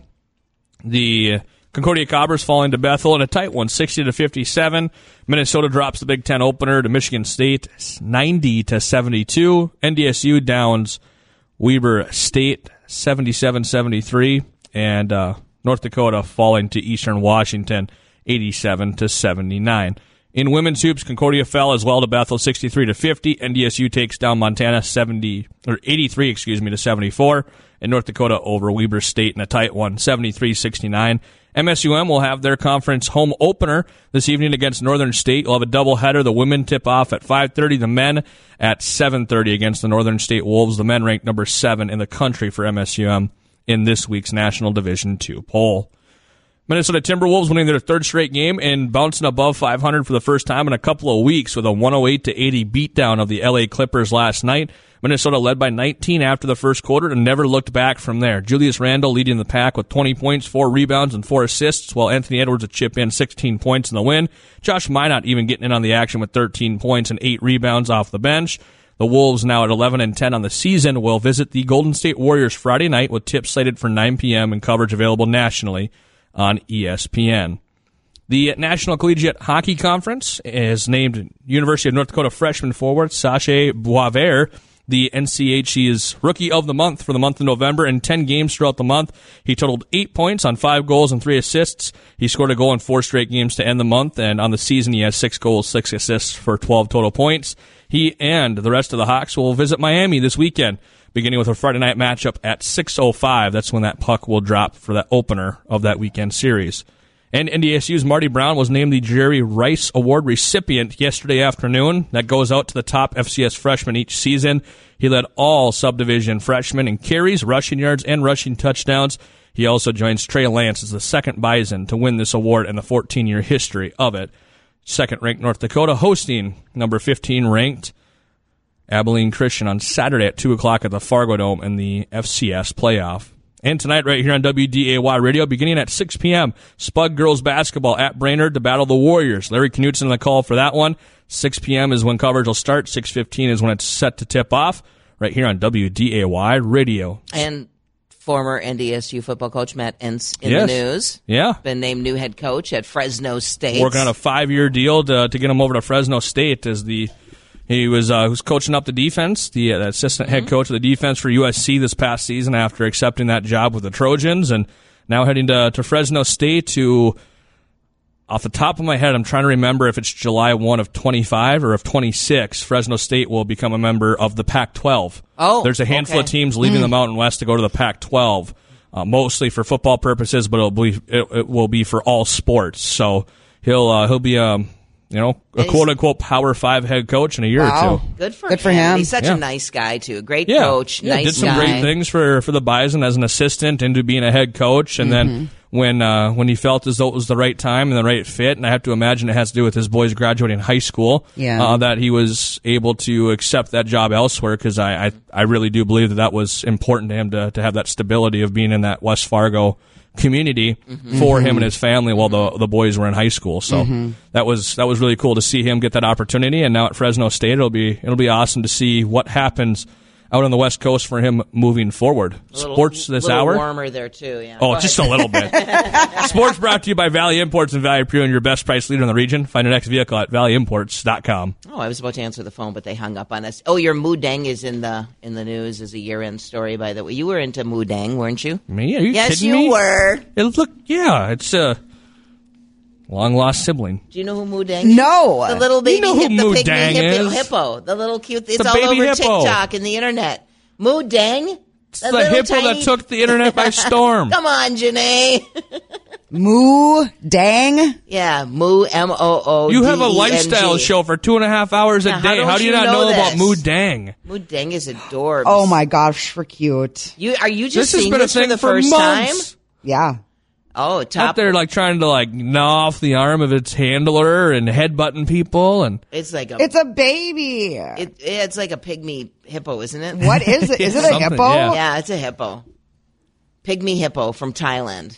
The Concordia Cobbers falling to Bethel in a tight one, sixty to fifty-seven. Minnesota drops the Big Ten opener to Michigan State, ninety to seventy-two. N D S U downs Weber State, seventy-seven seventy-three. And uh, North Dakota falling to Eastern Washington, eighty-seven to seventy-nine. In women's hoops, Concordia fell as well to Bethel, sixty-three to fifty. N D S U takes down Montana, seventy or eighty-three, excuse me, to seventy-four. And North Dakota over Weber State in a tight one, seventy-three sixty-nine. M S U M will have their conference home opener this evening against Northern State. You'll have a doubleheader. The women tip off at five thirty. The men at seven thirty against the Northern State Wolves. The men ranked number seven in the country for M S U M in this week's National Division two poll. Minnesota Timberwolves winning their third straight game and bouncing above five hundred for the first time in a couple of weeks with a one oh eight to eighty beatdown of the L A Clippers last night. Minnesota led by nineteen after the first quarter and never looked back from there. Julius Randle leading the pack with twenty points, four rebounds, and four assists, while Anthony Edwards would chip in sixteen points in the win. Josh Minot even getting in on the action with thirteen points and eight rebounds off the bench. The Wolves, now at eleven and ten on the season, will visit the Golden State Warriors Friday night with tips slated for nine p.m. and coverage available nationally on E S P N. The National Collegiate Hockey Conference has named University of North Dakota freshman forward Sasha Boisvert the N C H C's Rookie of the Month for the month of November. In ten games throughout the month, he totaled eight points on five goals and three assists. He scored a goal in four straight games to end the month, and on the season he has six goals, six assists for twelve total points. He and the rest of the Hawks will visit Miami this weekend, beginning with a Friday night matchup at six oh five. That's when that puck will drop for that opener of that weekend series. And N D S U's Marty Brown was named the Jerry Rice Award recipient yesterday afternoon. That goes out to the top F C S freshmen each season. He led all subdivision freshmen in carries, rushing yards, and rushing touchdowns. He also joins Trey Lance as the second Bison to win this award in the fourteen-year history of it. Second-ranked North Dakota hosting number fifteen-ranked Abilene Christian on Saturday at two o'clock at the Fargo Dome in the F C S playoff. And tonight right here on W D A Y Radio, beginning at six p.m., Spug Girls Basketball at Brainerd to battle the Warriors. Larry Knutson on the call for that one. six p.m. is when coverage will start. six fifteen is when it's set to tip off right here on W D A Y Radio. And former N D S U football coach Matt Entz in Yes. the news. Yeah. Been named new head coach at Fresno State. Working on a five-year deal to, to get him over to Fresno State as the he was uh, was coaching up the defense, the, uh, the assistant head coach of the defense for U S C this past season after accepting that job with the Trojans, and now heading to, to Fresno State to, off the top of my head, I'm trying to remember if it's July first of twenty-five or of twenty-six, Fresno State will become a member of the Pac twelve. Oh, There's a handful okay. of teams leaving Mm. the Mountain West to go to the Pac twelve, uh, mostly for football purposes, but it'll be, it, it will be for all sports. So he'll uh, he'll be um you know a quote unquote Power Five head coach in a year Wow. or two. Good for Good him. for him. He's such Yeah. a nice guy, too. Great Yeah, coach, yeah, nice did some guy. great things for for the Bison as an assistant into being a head coach, and Mm-hmm. then when uh, when he felt as though it was the right time and the right fit, and I have to imagine it has to do with his boys graduating high school, Yeah. uh, that he was able to accept that job elsewhere, because I, I I really do believe that that was important to him to to have that stability of being in that West Fargo community Mm-hmm. for him and his family while the the boys were in high school. So Mhm. that was that was really cool to see him get that opportunity, and now at Fresno State, it'll be it'll be awesome to see what happens out on the West Coast for him moving forward. A little- Sports this little hour. warmer there, too. Yeah. Oh, Go just ahead. a little bit. Sports brought to you by Valley Imports and Valley Pure, and your best price leader in the region. Find your next vehicle at valley imports dot com. Oh, I was about to answer the phone, but they hung up on us. Oh, your Mudang is in the in the news as a year-end story, by the way. You were into Mudang, weren't you? Me? Are you yes, kidding you me? were. It look, yeah, it's a long lost sibling. Do you know who Mudang is? No. The little baby You know who hip, the pygmy Mudang hippo, is. hippo. The little cute, it's The all baby over hippo. TikTok and the internet. Mudang? It's the hippo that took the internet by storm. Come on, Janae. Moo dang. Yeah, Moo, M O O D E N G. You have a lifestyle show for two and a half hours a Yeah, how day. don't How do you, you not know know, about this? Moo Dang? Mudang is adorbs. Oh my gosh, for cute. You, are you This just has seeing been a this for thing the for first months. time? Yeah. Oh, top. Out there, like trying to like gnaw off the arm of its handler and headbutting people, and It's like a. It's a baby. It, it's like a pygmy hippo, isn't it? What is it? Is it a Something, hippo? yeah. Yeah, it's a hippo. Pygmy hippo from Thailand.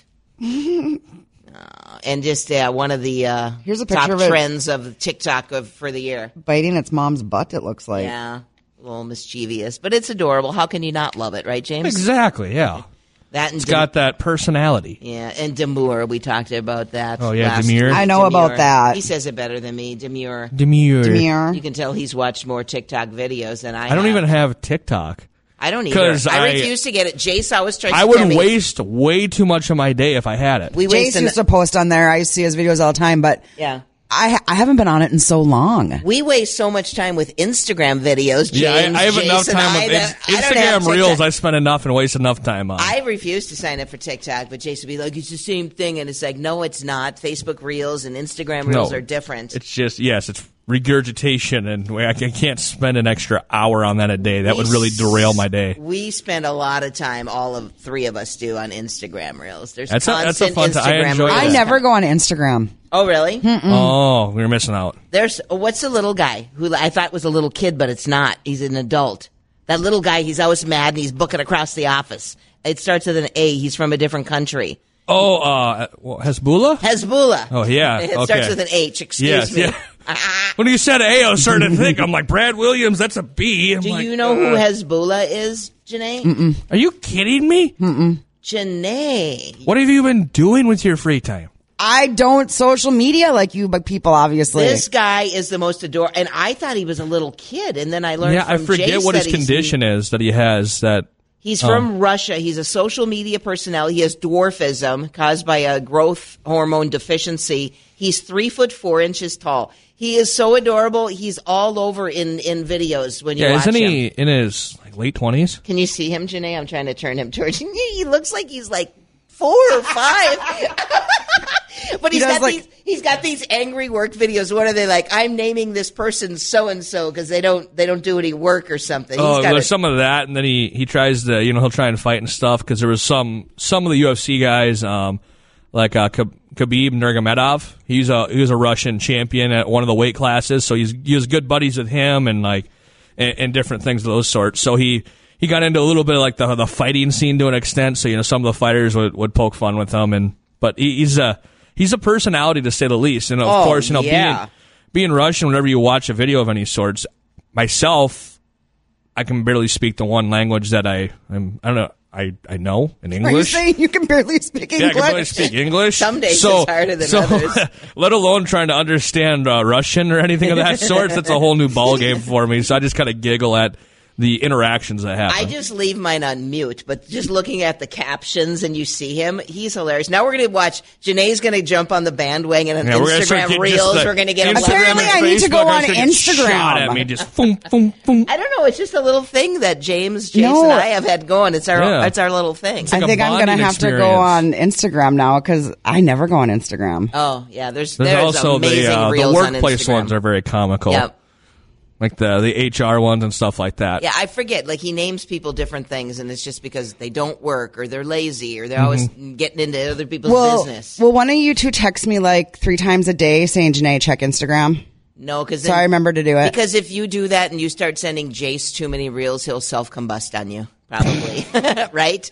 Uh, and just uh, one of the uh, Here's a top picture of it. trends of TikTok of for the year. Biting its mom's butt, it looks like. Yeah, a little mischievous, but it's adorable. How can you not love it, right, James? exactly, yeah, That and it's got that personality. yeah, and Demure. We talked about that. Oh, yeah, last Demure. week. I know about Demure. that. He says it better than me. Demure. Demure. Demure. You can tell he's watched more TikTok videos than I. I don't have. even have TikTok. I don't either. 'Cause I, I- refuse to get it. Jace always tries. I to would tell me. waste way too much of my day if I had it. We waste. Jace an- used to post on there. I used to see his videos all the time, but yeah. I I haven't been on it in so long. We waste so much time with Instagram videos, James. yeah, I, I have Jace, enough and time I, with that Inst- I don't have Instagram Reels. TikTok. I spend enough and waste enough time on. I refuse to sign up for TikTok, but Jason would be like, "It's the same thing," and it's like, "No, it's not. Facebook Reels and Instagram Reels No. are different." It's just yes, it's regurgitation, and I I can't spend an extra hour on that a day. That would really derail my day. We spend a lot of time. All of three of us do on Instagram Reels. There's That's a- that's a constant fun time. I Instagram enjoy Reels. that. I never go on Instagram. Oh, really? Oh, we were missing out. There's what's the little guy who I thought was a little kid, but it's not. He's an adult. That little guy, he's always mad and he's booking across the office. It starts with an A. He's from a different country. Oh, uh, what, Hezbollah? Hezbollah. Oh, yeah. It Okay. starts with an H. Excuse Yes, me. yeah. When you said A, I was starting to think. I'm like, Brad Williams, that's a B. I'm Do like, you know who uh, Hezbollah is, Janae? Are you kidding me? Janae. What have you been doing with your free time? I don't social media like you, but people obviously. This guy is the most adorable, and I thought he was a little kid, and then I learned. Yeah, from I forget Jace what his that he's- condition is that he has. That He's um, from Russia. He's a social media personality. He has dwarfism caused by a growth hormone deficiency. He's three foot four inches tall. He is so adorable. He's all over in, in videos when you yeah, watch isn't him. he in his like late twenties? Can you see him, Janae? I'm trying to turn him towards you. He looks like he's like four or five. But he's He does got like- these he's got these angry work videos. What are they like? I'm naming this person so and so because they don't they don't do any work or something. Oh, He's got there's a- some of that, and then he, he tries to, you know, he'll try and fight and stuff because there was some some of the U F C guys, um, like uh, Khabib Nurmagomedov. He's a he was a Russian champion at one of the weight classes, so he's he was good buddies with him and like and, and different things of those sorts. So he, he got into a little bit of like the the fighting scene to an extent. So you know, some of the fighters would, would poke fun with him, and but he, he's a he's a personality to say the least. And of Oh, course, you know, yeah. being being Russian, whenever you watch a video of any sorts, myself, I can barely speak the one language that I I'm, I don't know I, I know in Are you English. saying you can barely speak Yeah, I English? can barely speak English. Some days so, it's harder than so, others. let alone trying to understand uh, Russian or anything of that sort. That's a whole new ballgame for me. So I just kind of giggle at the interactions that happen. I just leave mine on mute, but just looking at the captions and you see him, he's hilarious. Now we're going to watch, Janae's going to jump on the bandwagon and Yeah, we're gonna start Instagram getting Reels. just the We're going to get him. Instagram Apparently and I need to go Facebook are on gonna get Instagram. Shot at me, just boom, boom, boom. I don't know. It's just a little thing that James, Jason, No. and I have had going. It's our, Yeah. it's our little thing. like I a think I'm going to bonding have to go on experience. Instagram now because I never go on Instagram. Oh yeah, there's There's, there's, also amazing the uh, the reels on workplace Instagram. ones are very comical. Yep. Like the the H R ones and stuff like that. Yeah, I forget. Like he names people different things, and it's just because they don't work or they're lazy or they're always getting into other people's Well, business. well, one of you two text me like three times a day saying, Janae, check Instagram. No, because So I remember to do it. Because if you do that and you start sending Jace too many reels, he'll self combust on you, probably. Right?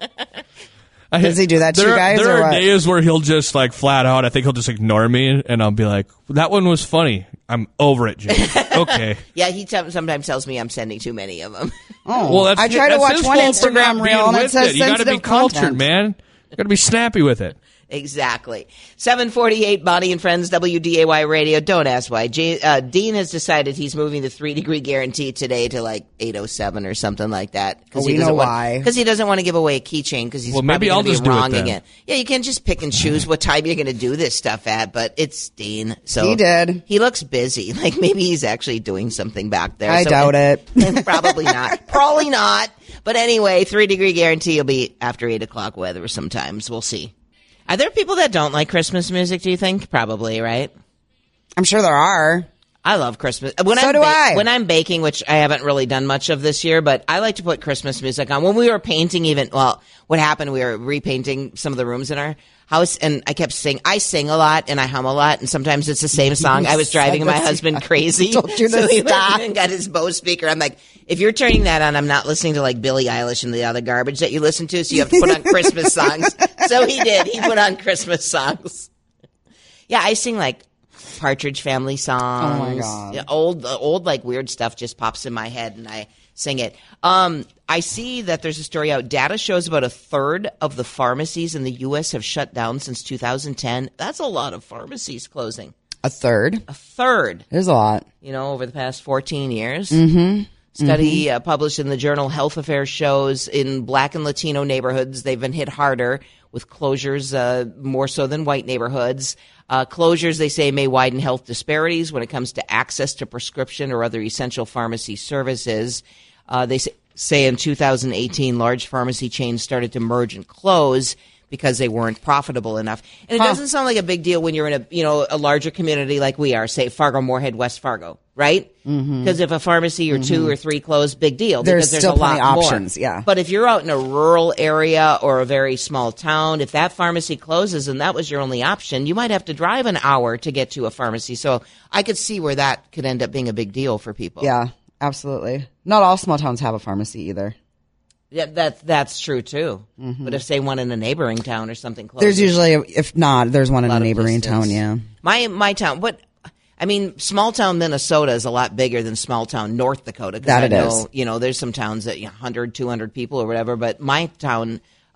I- Does he do that to there, you guys, There or are what? days where he'll just like flat out. I think he'll just ignore me, and I'll be like, "That one was funny. I'm over it, Jay." Okay. Yeah, he t- sometimes tells me I'm sending too many of them. Oh, Well, that's I try to that's watch his one fault for not Instagram being reel and it with says You got to sensitive be cultured, content. man. You got to be snappy with it. Exactly. seven forty-eight, Bonnie and Friends, W D A Y Radio. Don't ask why. J- uh, Dean has decided he's moving the three-degree guarantee today to like eight oh seven or something like that. Oh, we know why. Because he doesn't want to give away a keychain because he's Well, probably maybe I'll going to just be do it wrong then. again. Yeah, you can't just pick and choose what time you're going to do this stuff at, but it's Dean. So He did. He looks busy. Like maybe he's actually doing something back there. I So- doubt it. Probably not. Probably not. But anyway, three-degree guarantee will be after eight o'clock weather sometimes. We'll see. Are there people that don't like Christmas music, do you think? Probably, right? I'm sure there are. I love Christmas. When So I'm do I. When I'm baking, which I haven't really done much of this year, but I like to put Christmas music on. When we were painting even, well, what happened, we were repainting some of the rooms in our house, and I kept singing. I sing a lot, and I hum a lot, and sometimes it's the same song. I was driving my husband crazy. Told you to so he stop. went and got his Bose speaker. I'm like, if you're turning that on, I'm not listening to like Billie Eilish and the other garbage that you listen to, so you have to put on Christmas songs. So he did. He put on Christmas songs. Yeah, I sing like Partridge Family songs. Oh, my God. Yeah, old, uh, old like weird stuff just pops in my head, and I sing it. Um, I see that there's a story out. Data shows about a third of the pharmacies in the U S have shut down since two thousand ten. That's a lot of pharmacies closing. A third. A third. There's a lot. You know, over the past fourteen years. Mm-hmm. Study Mm-hmm. uh, published in the journal Health Affairs shows in Black and Latino neighborhoods, they've been hit harder with closures, uh, more so than white neighborhoods. Uh, closures, they say, may widen health disparities when it comes to access to prescription or other essential pharmacy services. Uh, they say, say in two thousand eighteen, large pharmacy chains started to merge and close because they weren't profitable enough. And it Huh. doesn't sound like a big deal when you're in a, you know, a larger community like we are, say Fargo, Moorhead, West Fargo, right? Because if a pharmacy or two or three close, big deal. There's because there's still a lot plenty more. options, yeah. But if you're out in a rural area or a very small town, if that pharmacy closes and that was your only option, you might have to drive an hour to get to a pharmacy. So I could see where that could end up being a big deal for people. Yeah, absolutely. Not all small towns have a pharmacy either. Yeah, that that's true too. But if say one in a neighboring town or something close, There's usually, if not, there's one in lot a of neighboring distance. town, yeah. my my town. But I mean, small town Minnesota is a lot bigger than small town North Dakota. 'cause That I it know, is. You know, there's some towns that you know, one hundred, two hundred people or whatever. But my town,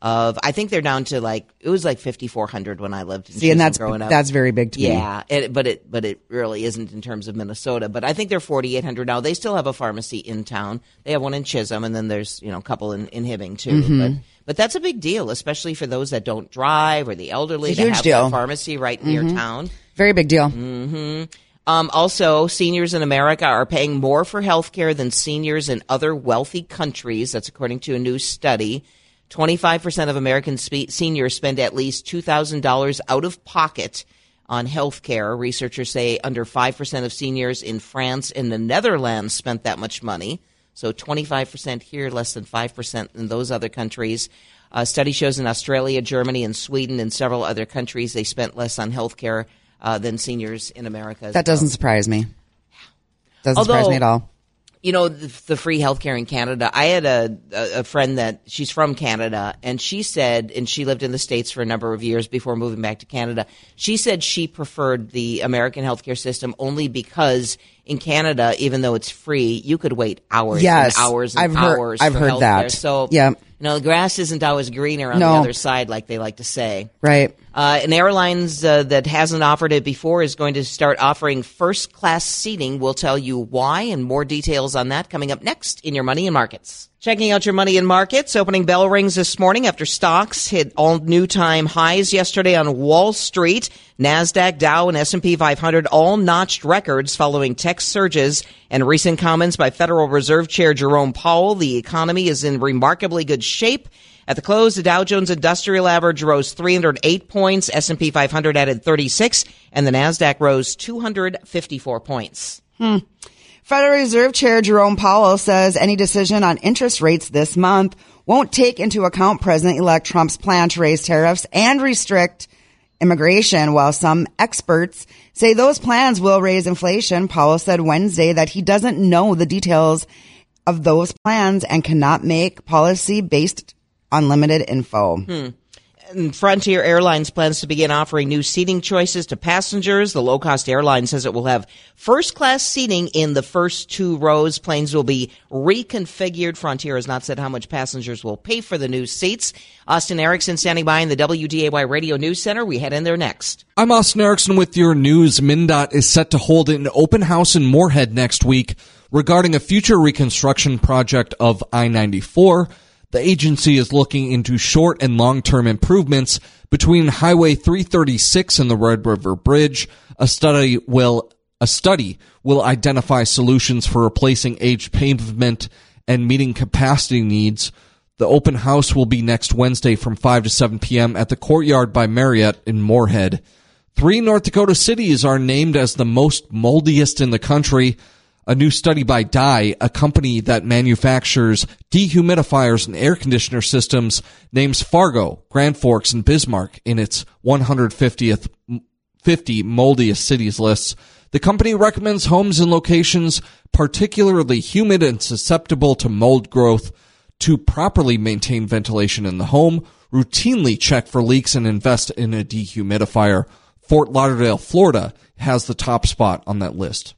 of, I think they're down to like, it was like fifty-four hundred when I lived in See, and that's growing up. that's very big to me. Yeah, it, but it but it really isn't in terms of Minnesota. But I think they're forty-eight hundred now. They still have a pharmacy in town. They have one in Chisholm, and then there's you know a couple in, in Hibbing too. Mhm. But but that's a big deal, especially for those that don't drive or the elderly It's a to huge have deal. that pharmacy right near Mhm. town. Very big deal. hmm Um, also, seniors in America are paying more for health care than seniors in other wealthy countries. That's according to a new study. twenty-five percent of American spe- seniors spend at least two thousand dollars out of pocket on health care. Researchers say under five percent of seniors in France and the Netherlands spent that much money. So twenty-five percent here, less than five percent in those other countries. A study shows in Australia, Germany, and Sweden and several other countries they spent less on health care uh, than seniors in America. as That doesn't surprise me. Doesn't Although, surprise me at all. You know, the, the free healthcare in Canada. I had a, a, a friend that she's from Canada, and she said, and she lived in the States for a number of years before moving back to Canada. She said she preferred the American healthcare system only because in Canada, even though it's free, you could wait hours Yes, and hours and I've heard- hours. I've for heard healthcare. that. So, Yeah. you know, the grass isn't always greener on No. the other side, like they like to say. Right. Uh, an airlines uh, that hasn't offered it before is going to start offering first-class seating. We'll tell you why and more details on that coming up next in your Money and Markets. Checking out your Money and Markets. Opening bell rings this morning after stocks hit all new time highs yesterday on Wall Street. NASDAQ, Dow, and S and P five hundred all notched records following tech surges and recent comments by Federal Reserve Chair Jerome Powell. The economy is in remarkably good shape. At the close, the Dow Jones Industrial Average rose three hundred eight points, S and P five hundred added thirty-six, and the NASDAQ rose two hundred fifty-four points. Hmm. Federal Reserve Chair Jerome Powell says any decision on interest rates this month won't take into account President-elect Trump's plan to raise tariffs and restrict immigration, while some experts say those plans will raise inflation. Powell said Wednesday that he doesn't know the details of those plans and cannot make policy based on limited info. Hmm. And Frontier Airlines plans to begin offering new seating choices to passengers. The low-cost airline says it will have first-class seating in the first two rows. Planes will be reconfigured. Frontier has not said how much passengers will pay for the new seats. Austin Erickson standing by in the W D A Y Radio News Center. We head in there next. I'm Austin Erickson with your news. MnDOT is set to hold an open house in Moorhead next week regarding a future reconstruction project of I ninety-four. The agency is looking into short and long-term improvements between Highway three thirty-six and the Red River Bridge. A study will a study will identify solutions for replacing aged pavement and meeting capacity needs. The open house will be next Wednesday from five to seven p.m. at the Courtyard by Marriott in Moorhead. Three North Dakota cities are named as the most moldiest in the country. A new study by Dye, a company that manufactures dehumidifiers and air conditioner systems, names Fargo, Grand Forks, and Bismarck in its one hundred fiftieth, fifty moldiest cities lists. The company recommends homes in locations particularly humid and susceptible to mold growth to properly maintain ventilation in the home, routinely check for leaks, and invest in a dehumidifier. Fort Lauderdale, Florida, has the top spot on that list.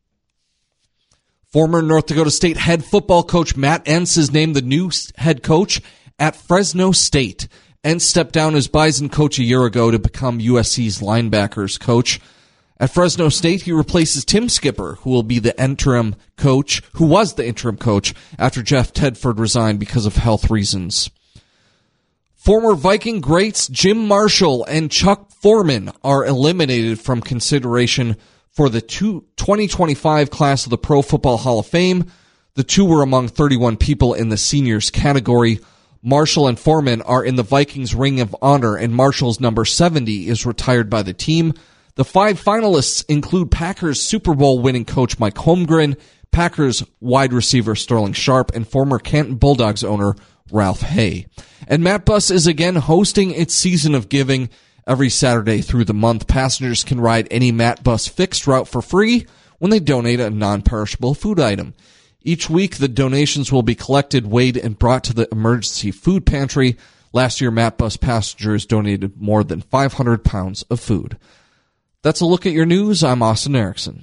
Former North Dakota State head football coach Matt Entz is named the new head coach at Fresno State. Entz stepped down as Bison coach a year ago to become U S C's linebackers coach. At Fresno State, he replaces Tim Skipper, who will be the interim coach, who was the interim coach after Jeff Tedford resigned because of health reasons. Former Viking greats Jim Marshall and Chuck Foreman are eliminated from consideration for the two, twenty twenty-five class of the Pro Football Hall of Fame. The two were among thirty-one people in the seniors category. Marshall and Foreman are in the Vikings Ring of Honor, and Marshall's number seventy is retired by the team. The five finalists include Packers Super Bowl winning coach Mike Holmgren, Packers wide receiver Sterling Sharp, and former Canton Bulldogs owner Ralph Hay. And Matt Bus is again hosting its Season of Giving. Every Saturday through the month, passengers can ride any Matt Bus fixed route for free when they donate a non-perishable food item. Each week, the donations will be collected, weighed, and brought to the emergency food pantry. Last year, Matt Bus passengers donated more than five hundred pounds of food. That's a look at your news. I'm Austin Erickson.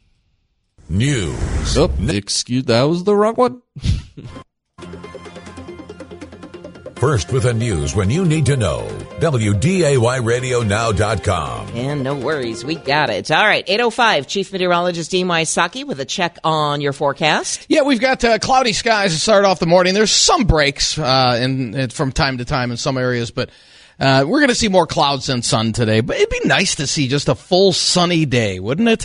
News. Oh, excuse, that was the wrong one. First with the news when you need to know. W D A Y radio now dot com. And no worries, we got it. All right, eight oh five, Chief Meteorologist Dean Wysocki with a check on your forecast. Yeah, we've got uh, cloudy skies to start off the morning. There's some breaks uh, in, in, from time to time in some areas, but uh, we're going to see more clouds than sun today. But it'd be nice to see just a full sunny day, wouldn't it?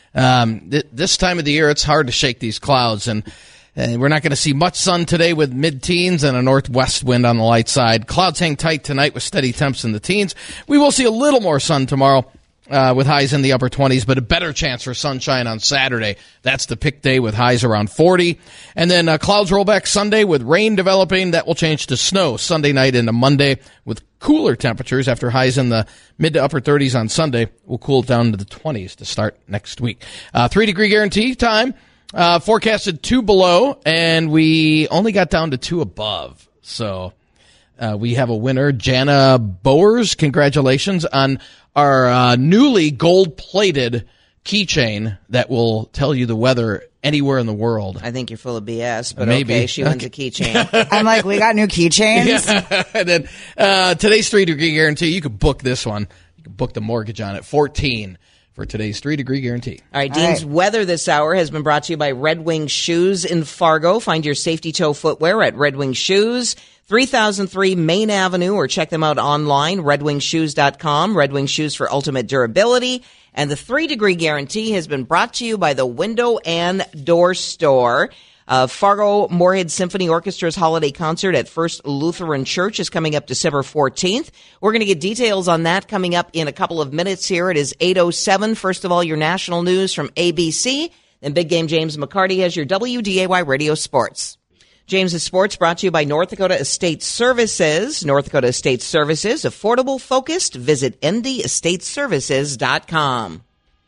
Um, th- this time of the year, it's hard to shake these clouds, and Uh, we're not going to see much sun today with mid-teens and a northwest wind on the light side. Clouds hang tight tonight with steady temps in the teens. We will see a little more sun tomorrow uh, with highs in the upper twenties, but a better chance for sunshine on Saturday. That's the pick day with highs around forty. And then uh, clouds roll back Sunday with rain developing. That will change to snow Sunday night into Monday with cooler temperatures after highs in the mid to upper thirties on Sunday. We'll cool down to the twenties to start next week. Uh, three-degree guarantee time. Uh, forecasted two below, and we only got down to two above. So uh, we have a winner, Jana Bowers. Congratulations on our uh, newly gold-plated keychain that will tell you the weather anywhere in the world. I think you're full of B S, but Maybe. okay, she wins Okay. a keychain. I'm like, we got new keychains? Yeah. And then uh, today's three-degree guarantee, you could book this one. You can book the mortgage on it, fourteen for today's three-degree guarantee. All right, Dean's All right. weather this hour has been brought to you by Red Wing Shoes in Fargo. Find your safety toe footwear at Red Wing Shoes, three thousand three Main Avenue, or check them out online, red wing shoes dot com. Red Wing Shoes for ultimate durability. And the three-degree guarantee has been brought to you by the Window and Door Store. Uh, Fargo Moorhead Symphony Orchestra's holiday concert at First Lutheran Church is coming up December fourteenth. We're going to get details on that coming up in a couple of minutes here. It is eight oh seven. First of all, your national news from A B C. Then Big Game James McCarty has your W D A Y Radio Sports. James's Sports brought to you by North Dakota Estate Services. North Dakota Estate Services, affordable, focused. Visit n d estate services dot com.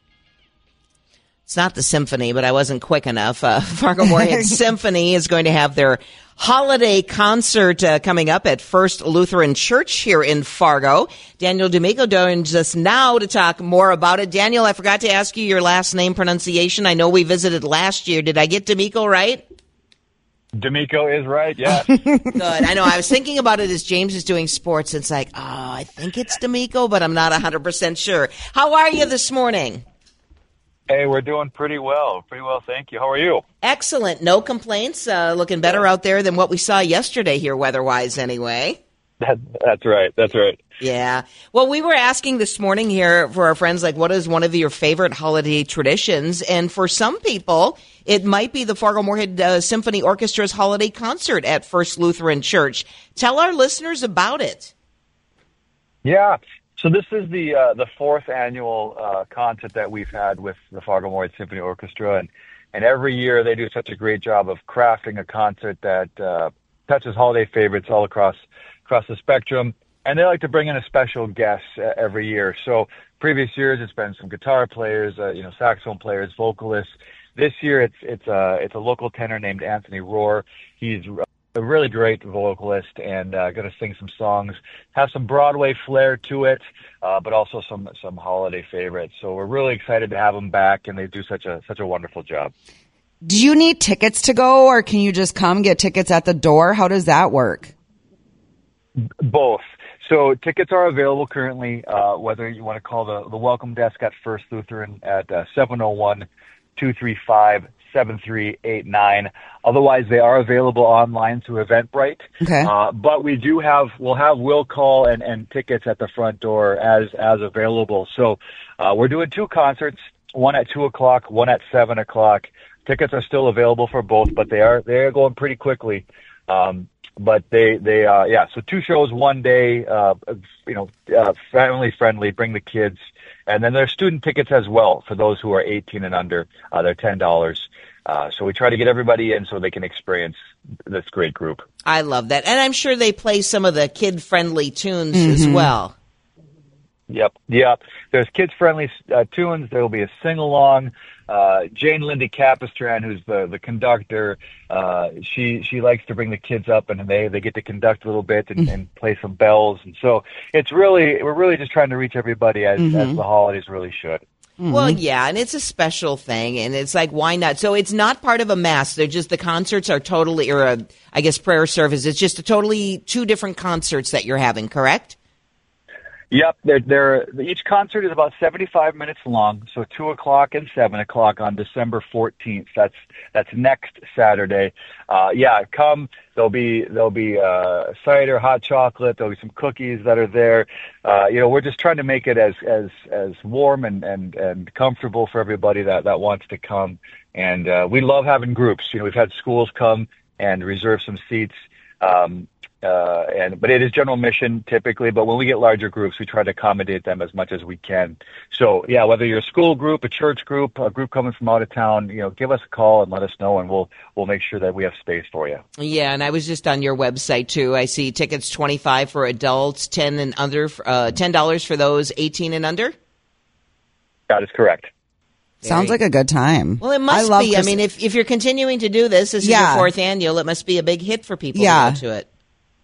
It's not the symphony, but I wasn't quick enough. Uh, Fargo Moorhead Symphony is going to have their holiday concert uh, coming up at First Lutheran Church here in Fargo. Daniel D'Amico joins us now to talk more about it. Daniel, I forgot to ask you your last name pronunciation. I know we visited last year. Did I get D'Amico right? D'Amico is right, yeah. Good. I know. I was thinking about it as James is doing sports. It's like, oh, I think it's D'Amico, but I'm not one hundred percent sure. How are you this morning? Hey, we're doing pretty well. Pretty well, thank you. How are you? Excellent. No complaints. Uh, looking better out there than what we saw yesterday here weather-wise anyway. That, that's right. That's right. Yeah. Well, we were asking this morning here for our friends, like, what is one of your favorite holiday traditions? And for some people, it might be the Fargo Moorhead uh, Symphony Orchestra's holiday concert at First Lutheran Church. Tell our listeners about it. Yeah. So this is the uh, the fourth annual uh, concert that we've had with the Fargo Moorhead Symphony Orchestra, and and every year they do such a great job of crafting a concert that uh, touches holiday favorites all across across the spectrum. And they like to bring in a special guest uh, every year. So previous years it's been some guitar players, uh, you know, saxophone players, vocalists. This year it's it's a it's a local tenor named Anthony Rohr. He's a really great vocalist and uh, going to sing some songs, have some Broadway flair to it, uh, but also some some holiday favorites. So we're really excited to have them back, and they do such a such a wonderful job. Do you need tickets to go, or can you just come get tickets at the door? How does that work? Both. So tickets are available currently, uh, whether you want to call the, the welcome desk at First Lutheran at uh, seven oh one, two three five, seven three eight nine. Otherwise, they are available online through Eventbrite. Okay. Uh, but we do have, we'll have will call and, and tickets at the front door as, as available. So uh, we're doing two concerts, one at two o'clock, one at seven o'clock. Tickets are still available for both, but they are, they are going pretty quickly. Um, But they, they, uh, yeah, so two shows, one day, uh, you know, uh, family friendly, bring the kids. And then there's student tickets as well for those who are eighteen and under. Uh, they're ten dollars. Uh, so we try to get everybody in so they can experience this great group. I love that. And I'm sure they play some of the kid-friendly tunes Mm-hmm. as well. Yep, yep. There's kids-friendly uh, tunes. There will be a sing-along. Uh, Jane Lindy Capistran, who's the, the conductor, uh, she she likes to bring the kids up, and they, they get to conduct a little bit and, and play some bells. And so it's really we're really just trying to reach everybody as, Mm-hmm. as the holidays really should. Well, yeah, and it's a special thing, and it's like, why not? So it's not part of a mass. They're just, the concerts are totally, or a, I guess prayer service. It's just a totally two different concerts that you're having, correct? Yep, they're, they're, each concert is about seventy-five minutes long, so two o'clock and seven o'clock on December fourteenth. That's that's next Saturday. Uh, yeah, come. There'll be there'll be uh, cider, hot chocolate. There'll be some cookies that are there. Uh, you know, we're just trying to make it as as as warm and and and comfortable for everybody that that wants to come. And uh, we love having groups. You know, we've had schools come and reserve some seats. Um, Uh, and but it is general mission typically. But when we get larger groups, we try to accommodate them as much as we can. So yeah, whether you're a school group, a church group, a group coming from out of town, you know, give us a call and let us know, and we'll we'll make sure that we have space for you. Yeah, and I was just on your website too. I see tickets twenty-five for adults, ten and under, uh, ten dollars for those eighteen and under. That is correct. Sounds like a good time. Well, it must I love be. Christ- I mean, if if you're continuing to do this, this is Yeah. your fourth annual. It must be a big hit for people Yeah. to go to it.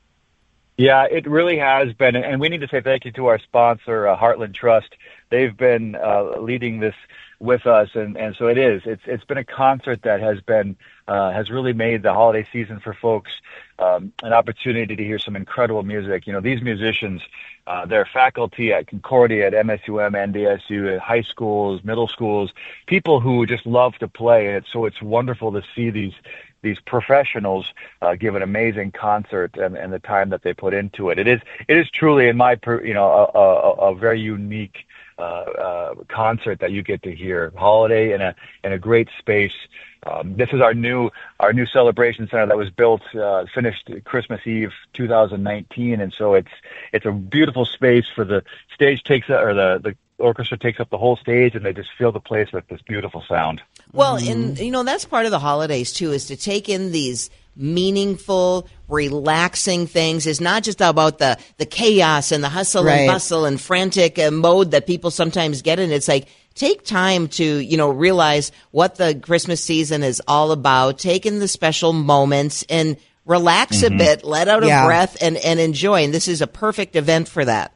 Yeah, it really has been, and we need to say thank you to our sponsor, uh, Heartland Trust. They've been uh, leading this with us, and, and so it is. It's it's been a concert that has been uh, has really made the holiday season for folks um, an opportunity to hear some incredible music. You know, these musicians, uh, they're faculty at Concordia, at M S U M, N D S U, at high schools, middle schools, people who just love to play, and it's, so it's wonderful to see these. These professionals uh, give an amazing concert, and, and the time that they put into it. It is it is truly, in my per, you know, a, a, a very unique uh, uh, concert that you get to hear. Holiday in a in a great space. Um, this is our new our new celebration center that was built uh, finished Christmas Eve two thousand nineteen, and so it's it's a beautiful space for the stage takes or the the orchestra takes up the whole stage, and they just fill the place with this beautiful sound. Well, and you know, that's part of the holidays too, is to take in these meaningful, relaxing things. It's not just about the, the chaos and the hustle Right. and bustle and frantic uh, mode that people sometimes get in. It's like, take time to, you know, realize what the Christmas season is all about. Take in the special moments and relax Mm-hmm. a bit, let out Yeah. a breath, and, and enjoy. And this is a perfect event for that.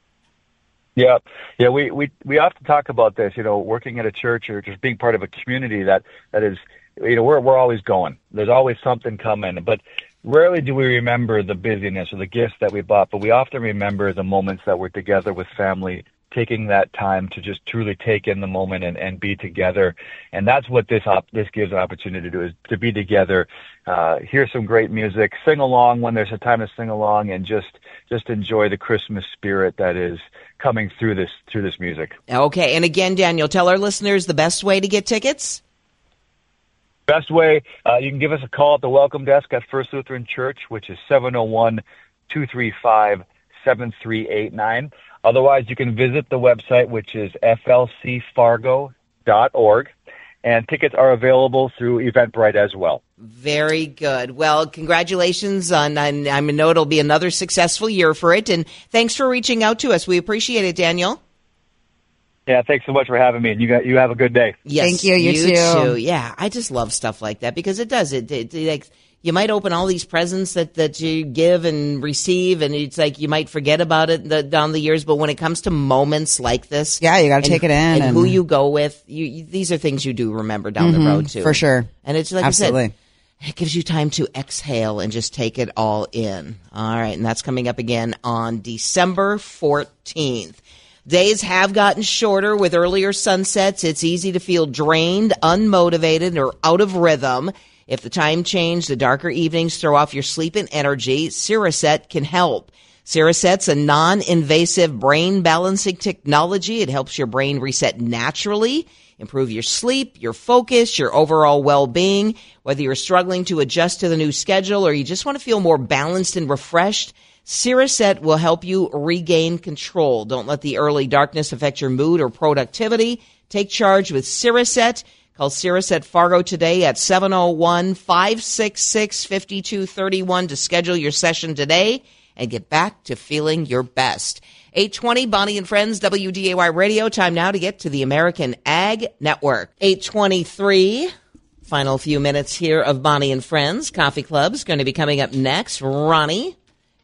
Yeah, yeah. We, we we often talk about this. You know, working at a church or just being part of a community that that is, you know, we're we're always going. There's always something coming, but rarely do we remember the busyness or the gifts that we bought. But we often remember the moments that we're together with family, taking that time to just truly take in the moment and, and be together. And that's what this op- this gives an opportunity to do, is to be together, uh, hear some great music, sing along when there's a time to sing along, and just just enjoy the Christmas spirit that is coming through this through this music. Okay, and again, Daniel, tell our listeners the best way to get tickets. Best way, uh, you can give us a call at the welcome desk at First Lutheran Church, which is seven oh one, two three five, seven three eight nine. Otherwise, you can visit the website, which is f l c fargo dot org, and tickets are available through Eventbrite as well. Very good. Well, congratulations on, on I know it'll be another successful year for it, and thanks for reaching out to us. We appreciate it, Daniel. Yeah, thanks so much for having me, and you got you have a good day. Yes, Thank you, you too. Yeah, I just love stuff like that because it does. It, it, it like you might open all these presents that, that you give and receive, and it's like you might forget about it the, down the years. But when it comes to moments like this, Yeah, you got to and- take it in. and, And, who you go with, you, you these are things you do remember down the Mhm, road too, for sure. And it's like Absolutely. I said, it gives you time to exhale and just take it all in. All right, and that's coming up again on December fourteenth. Days have gotten shorter with earlier sunsets. It's easy to feel drained, unmotivated, or out of rhythm. If the time change, the darker evenings throw off your sleep and energy, Siraset can help. Siraset's a non-invasive brain balancing technology. It helps your brain reset naturally, improve your sleep, your focus, your overall well-being. Whether you're struggling to adjust to the new schedule or you just want to feel more balanced and refreshed, Siraset will help you regain control. Don't let the early darkness affect your mood or productivity. Take charge with Siraset. Call Siraset Fargo today at seven oh one, five six six, five two three one to schedule your session today and get back to feeling your best. eight twenty, Bonnie and Friends, W D A Y Radio. Time now to get to the American Ag Network. eight twenty-three. Final few minutes here of Bonnie and Friends. Coffee Club's going to be coming up next. Ronnie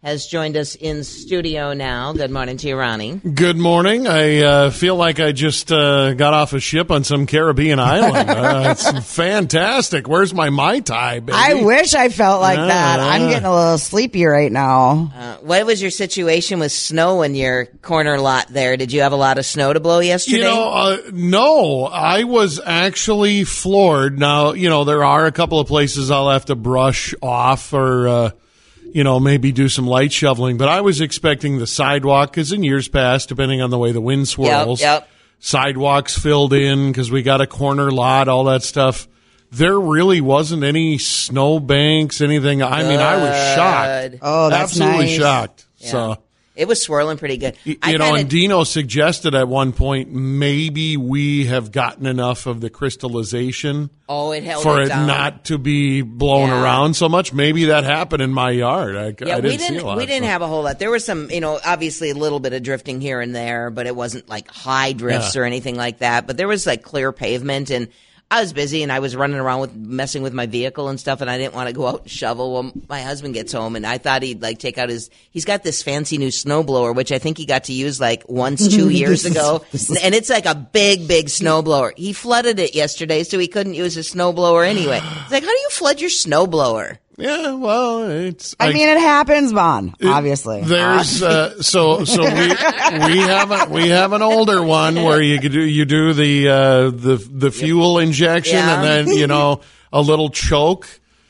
has joined us in studio now. Good morning to you, Ronnie. Good morning. I uh, feel like I just uh, got off a ship on some Caribbean island. Uh, it's fantastic. Where's my Mai Tai, baby? I wish I felt like Yeah. that. I'm getting a little sleepy right now. Uh, what was your situation with snow in your corner lot there? Did you have a lot of snow to blow yesterday? You know, uh, no, I was actually floored. Now, you know, there are a couple of places I'll have to brush off or, uh, you know, maybe do some light shoveling, but I was expecting the sidewalk, because in years past, depending on the way the wind swirls, Yep, yep. sidewalks filled in because we got a corner lot, all that stuff. There really wasn't any snow banks, anything. I mean, I was shocked. Oh, that's Absolutely nice. shocked. Yeah. So. It was swirling pretty good. You I know, kinda- and Dino suggested at one point maybe we have gotten enough of the crystallization Oh, it held for it it down. not to be blown Yeah. around so much. Maybe that happened in my yard. I, Yeah, I didn't we see didn't. a lot. we didn't so. have a whole lot. There was some, you know, obviously a little bit of drifting here and there, but it wasn't like high drifts Yeah. or anything like that. But there was like clear pavement, and I was busy and I was running around with messing with my vehicle and stuff, and I didn't want to go out and shovel. Well, my husband gets home, and I thought he'd like take out his. He's got this fancy new snowblower, which I think he got to use like once two years ago, and it's like a big, big snowblower. He flooded it yesterday, so he couldn't use his snowblower anyway. It's like, how do you flood your snowblower? Yeah, well, it's. I, mean, it happens, Bon, obviously. There's uh, so so we we have a we have an older one where you could do you do the uh, the the fuel injection Yeah. and then you know a little choke.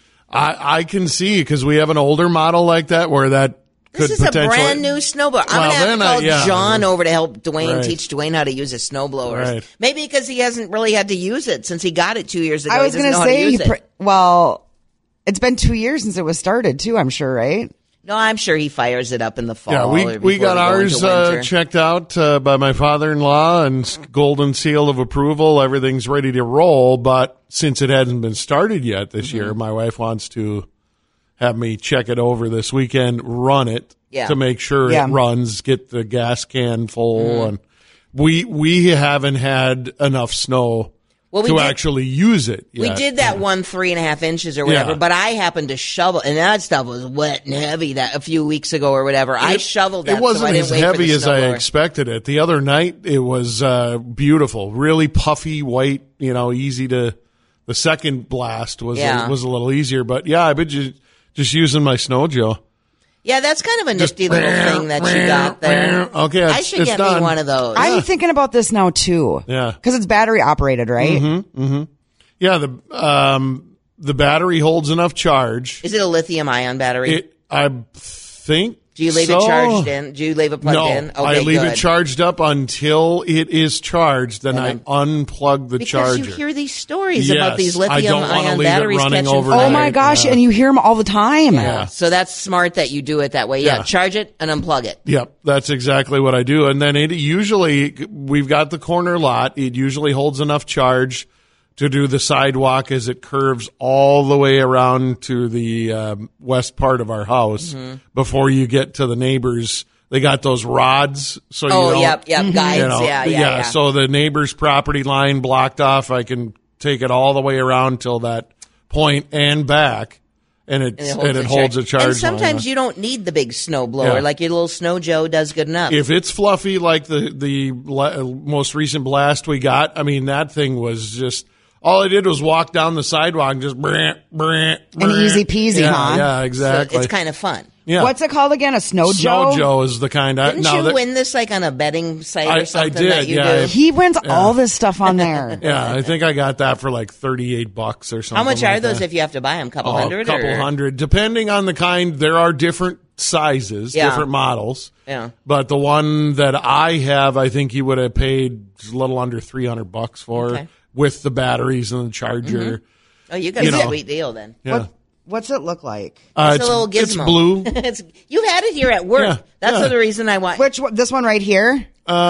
I I can see because we have an older model like that where that could This is a potentially brand new snowblower. I'm Well, gonna have to then I- call yeah. John over to help Dwayne Right. teach Dwayne how to use his snowblowers. Right. Maybe because he hasn't really had to use it since he got it two years ago. I was going to say, use he it. pr- well, it's been two years since it was started, too, I'm sure, right? No, I'm sure he fires it up in the fall. Yeah, we or we before got go ours into uh, winter. checked out uh, by my father-in-law and s- golden seal of approval. Everything's ready to roll, but since it hasn't been started yet this Mm-hmm. year, my wife wants to have me check it over this weekend, run it Yeah. to make sure Yeah. it runs, get the gas can full, Mm-hmm. and we we haven't had enough snow Well, we to did- actually use it We yet. did that one three and a half inches or whatever, Yeah. but I happened to shovel, and that stuff was wet and heavy that a few weeks ago or whatever. I It- shoveled that. It wasn't so I didn't as wait for heavy the as I snowblower. expected it. The other night, it was uh, beautiful, really puffy, white. You know, easy to. The second blast was Yeah. a, was a little easier, but yeah, I've been just, just using my snow, Joe. Yeah, that's kind of a nifty little thing that you got there. Okay, I it's- should it's get done. me one of those. I'm thinking about this now, too. Yeah. Because it's battery operated, right? Mm-hmm. Mm-hmm. Yeah, the um, the battery holds enough charge. Is it a lithium ion battery? It, I think. Do you leave so. it charged in? Do you leave it plugged no, in? Okay, I leave good. it charged up until it is charged. Then Then I unplug the because charger. you hear these stories Yes, about these I lithium don't wanna ion leave it batteries running catching overnight. Oh, my gosh. Yeah. And you hear them all the time. Yeah. So that's smart that you do it that way. Yeah. Yeah. Charge it and unplug it. Yep, that's exactly what I do. And then it usually, we've got the corner lot. It usually holds enough charge to do the sidewalk as it curves all the way around to the um, west part of our house Mm-hmm. before you get to the neighbors. They got those rods. So you Oh, don't- yep, yep, you guides. know, Yeah, yeah, yeah. So the neighbor's property line blocked off. I can take it all the way around till that point and back. And, it's, and it holds, a charge. And sometimes line. you don't need the big snow blower. Yeah. Like your little Snow Joe does good enough. If it's fluffy like the the la- most recent blast we got, I mean that thing was just all I did was walk down the sidewalk and just brant, brant, An easy peasy, yeah, huh? Yeah, exactly. So it's kind of fun. Yeah. What's it called again? A Snow Joe? Snow Joe is the kind I Didn't no, you that- win this like on a betting site I- I or something did, that you yeah. do? He wins Yeah. all this stuff on there. Yeah, I think I got that for like thirty-eight bucks or something. How much are like those that. if you have to buy them? Couple Oh, hundred? couple or? hundred, depending on the kind. There are different sizes, Yeah. different models. Yeah. But the one that I have, I think you would have paid a little under three hundred bucks for Okay. with the batteries and the charger. Oh, you got You a know. sweet deal then. Yeah. What, what's it look like? Uh, It's a little gizmo. It's blue. It's- you've had it here at work. Yeah, That's yeah. the reason I want. Which one? This one right here?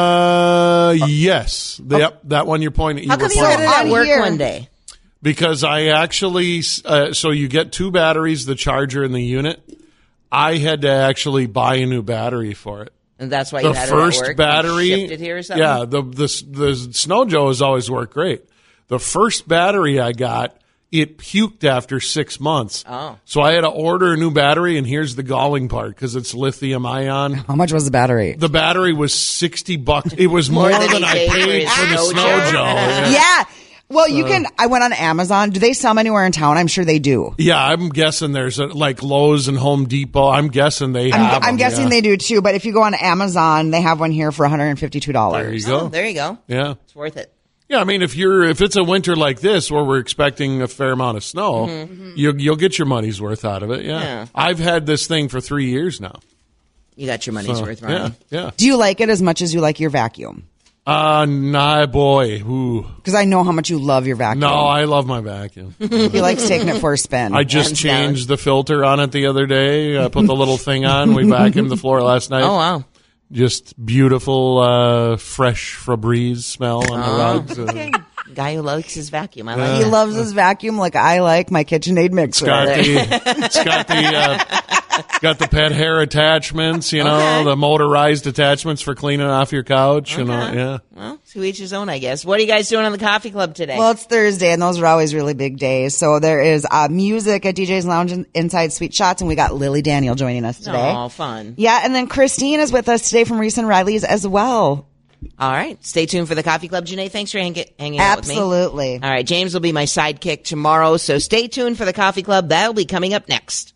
Uh, yes. The, Yep, that one you're pointing. How you were come you pointing had it at. at work here. one day? Because I actually, uh, so you get two batteries, the charger and the unit. I had to actually buy a new battery for it. And that's why The you had first it at work? battery, You shipped it here or something? yeah. The the the Snow Joe has always worked great. The first battery I got it puked after six months. Oh. So I had to order a new battery, and here's the galling part because it's lithium ion. How much was the battery? The battery was sixty bucks. It was more, More than than he I paid for paid his for the snow snow Joe. Joe. Yeah. Yeah. Well, you So- can. I went on Amazon. Do they sell them anywhere in town? I'm sure they do. Yeah, I'm guessing there's a, like Lowe's and Home Depot. I'm guessing they I'm, have I'm them, guessing yeah. they do too. But if you go on Amazon, they have one here for one hundred fifty-two dollars. There you go. Oh, there you go. Yeah. It's worth it. Yeah, I mean, if you're if it's a winter like this where we're expecting a fair amount of snow, Mhm. you'll you'll get your money's worth out of it. Yeah. Yeah. I've had this thing for three years now. You got your money's So, worth, yeah, Ryan. yeah. Do you like it as much as you like your vacuum? Uh, nah, boy. Ooh. Because I know how much you love your vacuum. No, I love my vacuum. He likes taking it for a spin. I just Hands down. changed the filter on it the other day. I put the little thing on. We vacuumed the floor last night. Oh, wow. Just beautiful, uh, fresh Febreze smell on the Oh, rugs. Uh, okay. Guy who likes his vacuum. I Yeah. like He it. loves his vacuum like I like my KitchenAid mixer. It's got the, it's got the, uh, got the pet hair attachments, you know, Okay. the motorized attachments for cleaning off your couch. You know, Okay. yeah. Well, to each his own, I guess. What are you guys doing on the coffee club today? Well, it's Thursday, and those are always really big days. So there is uh, music at D J's Lounge in- inside Sweet Shots, and we got Lily Daniel joining us today. Oh, fun. Yeah, and then Christine is with us today from Reese and Riley's as well. All right. Stay tuned for the coffee club. Janae, thanks for hang- hanging out with me. Absolutely. All right. James will be my sidekick tomorrow, so stay tuned for the coffee club. That'll be coming up next.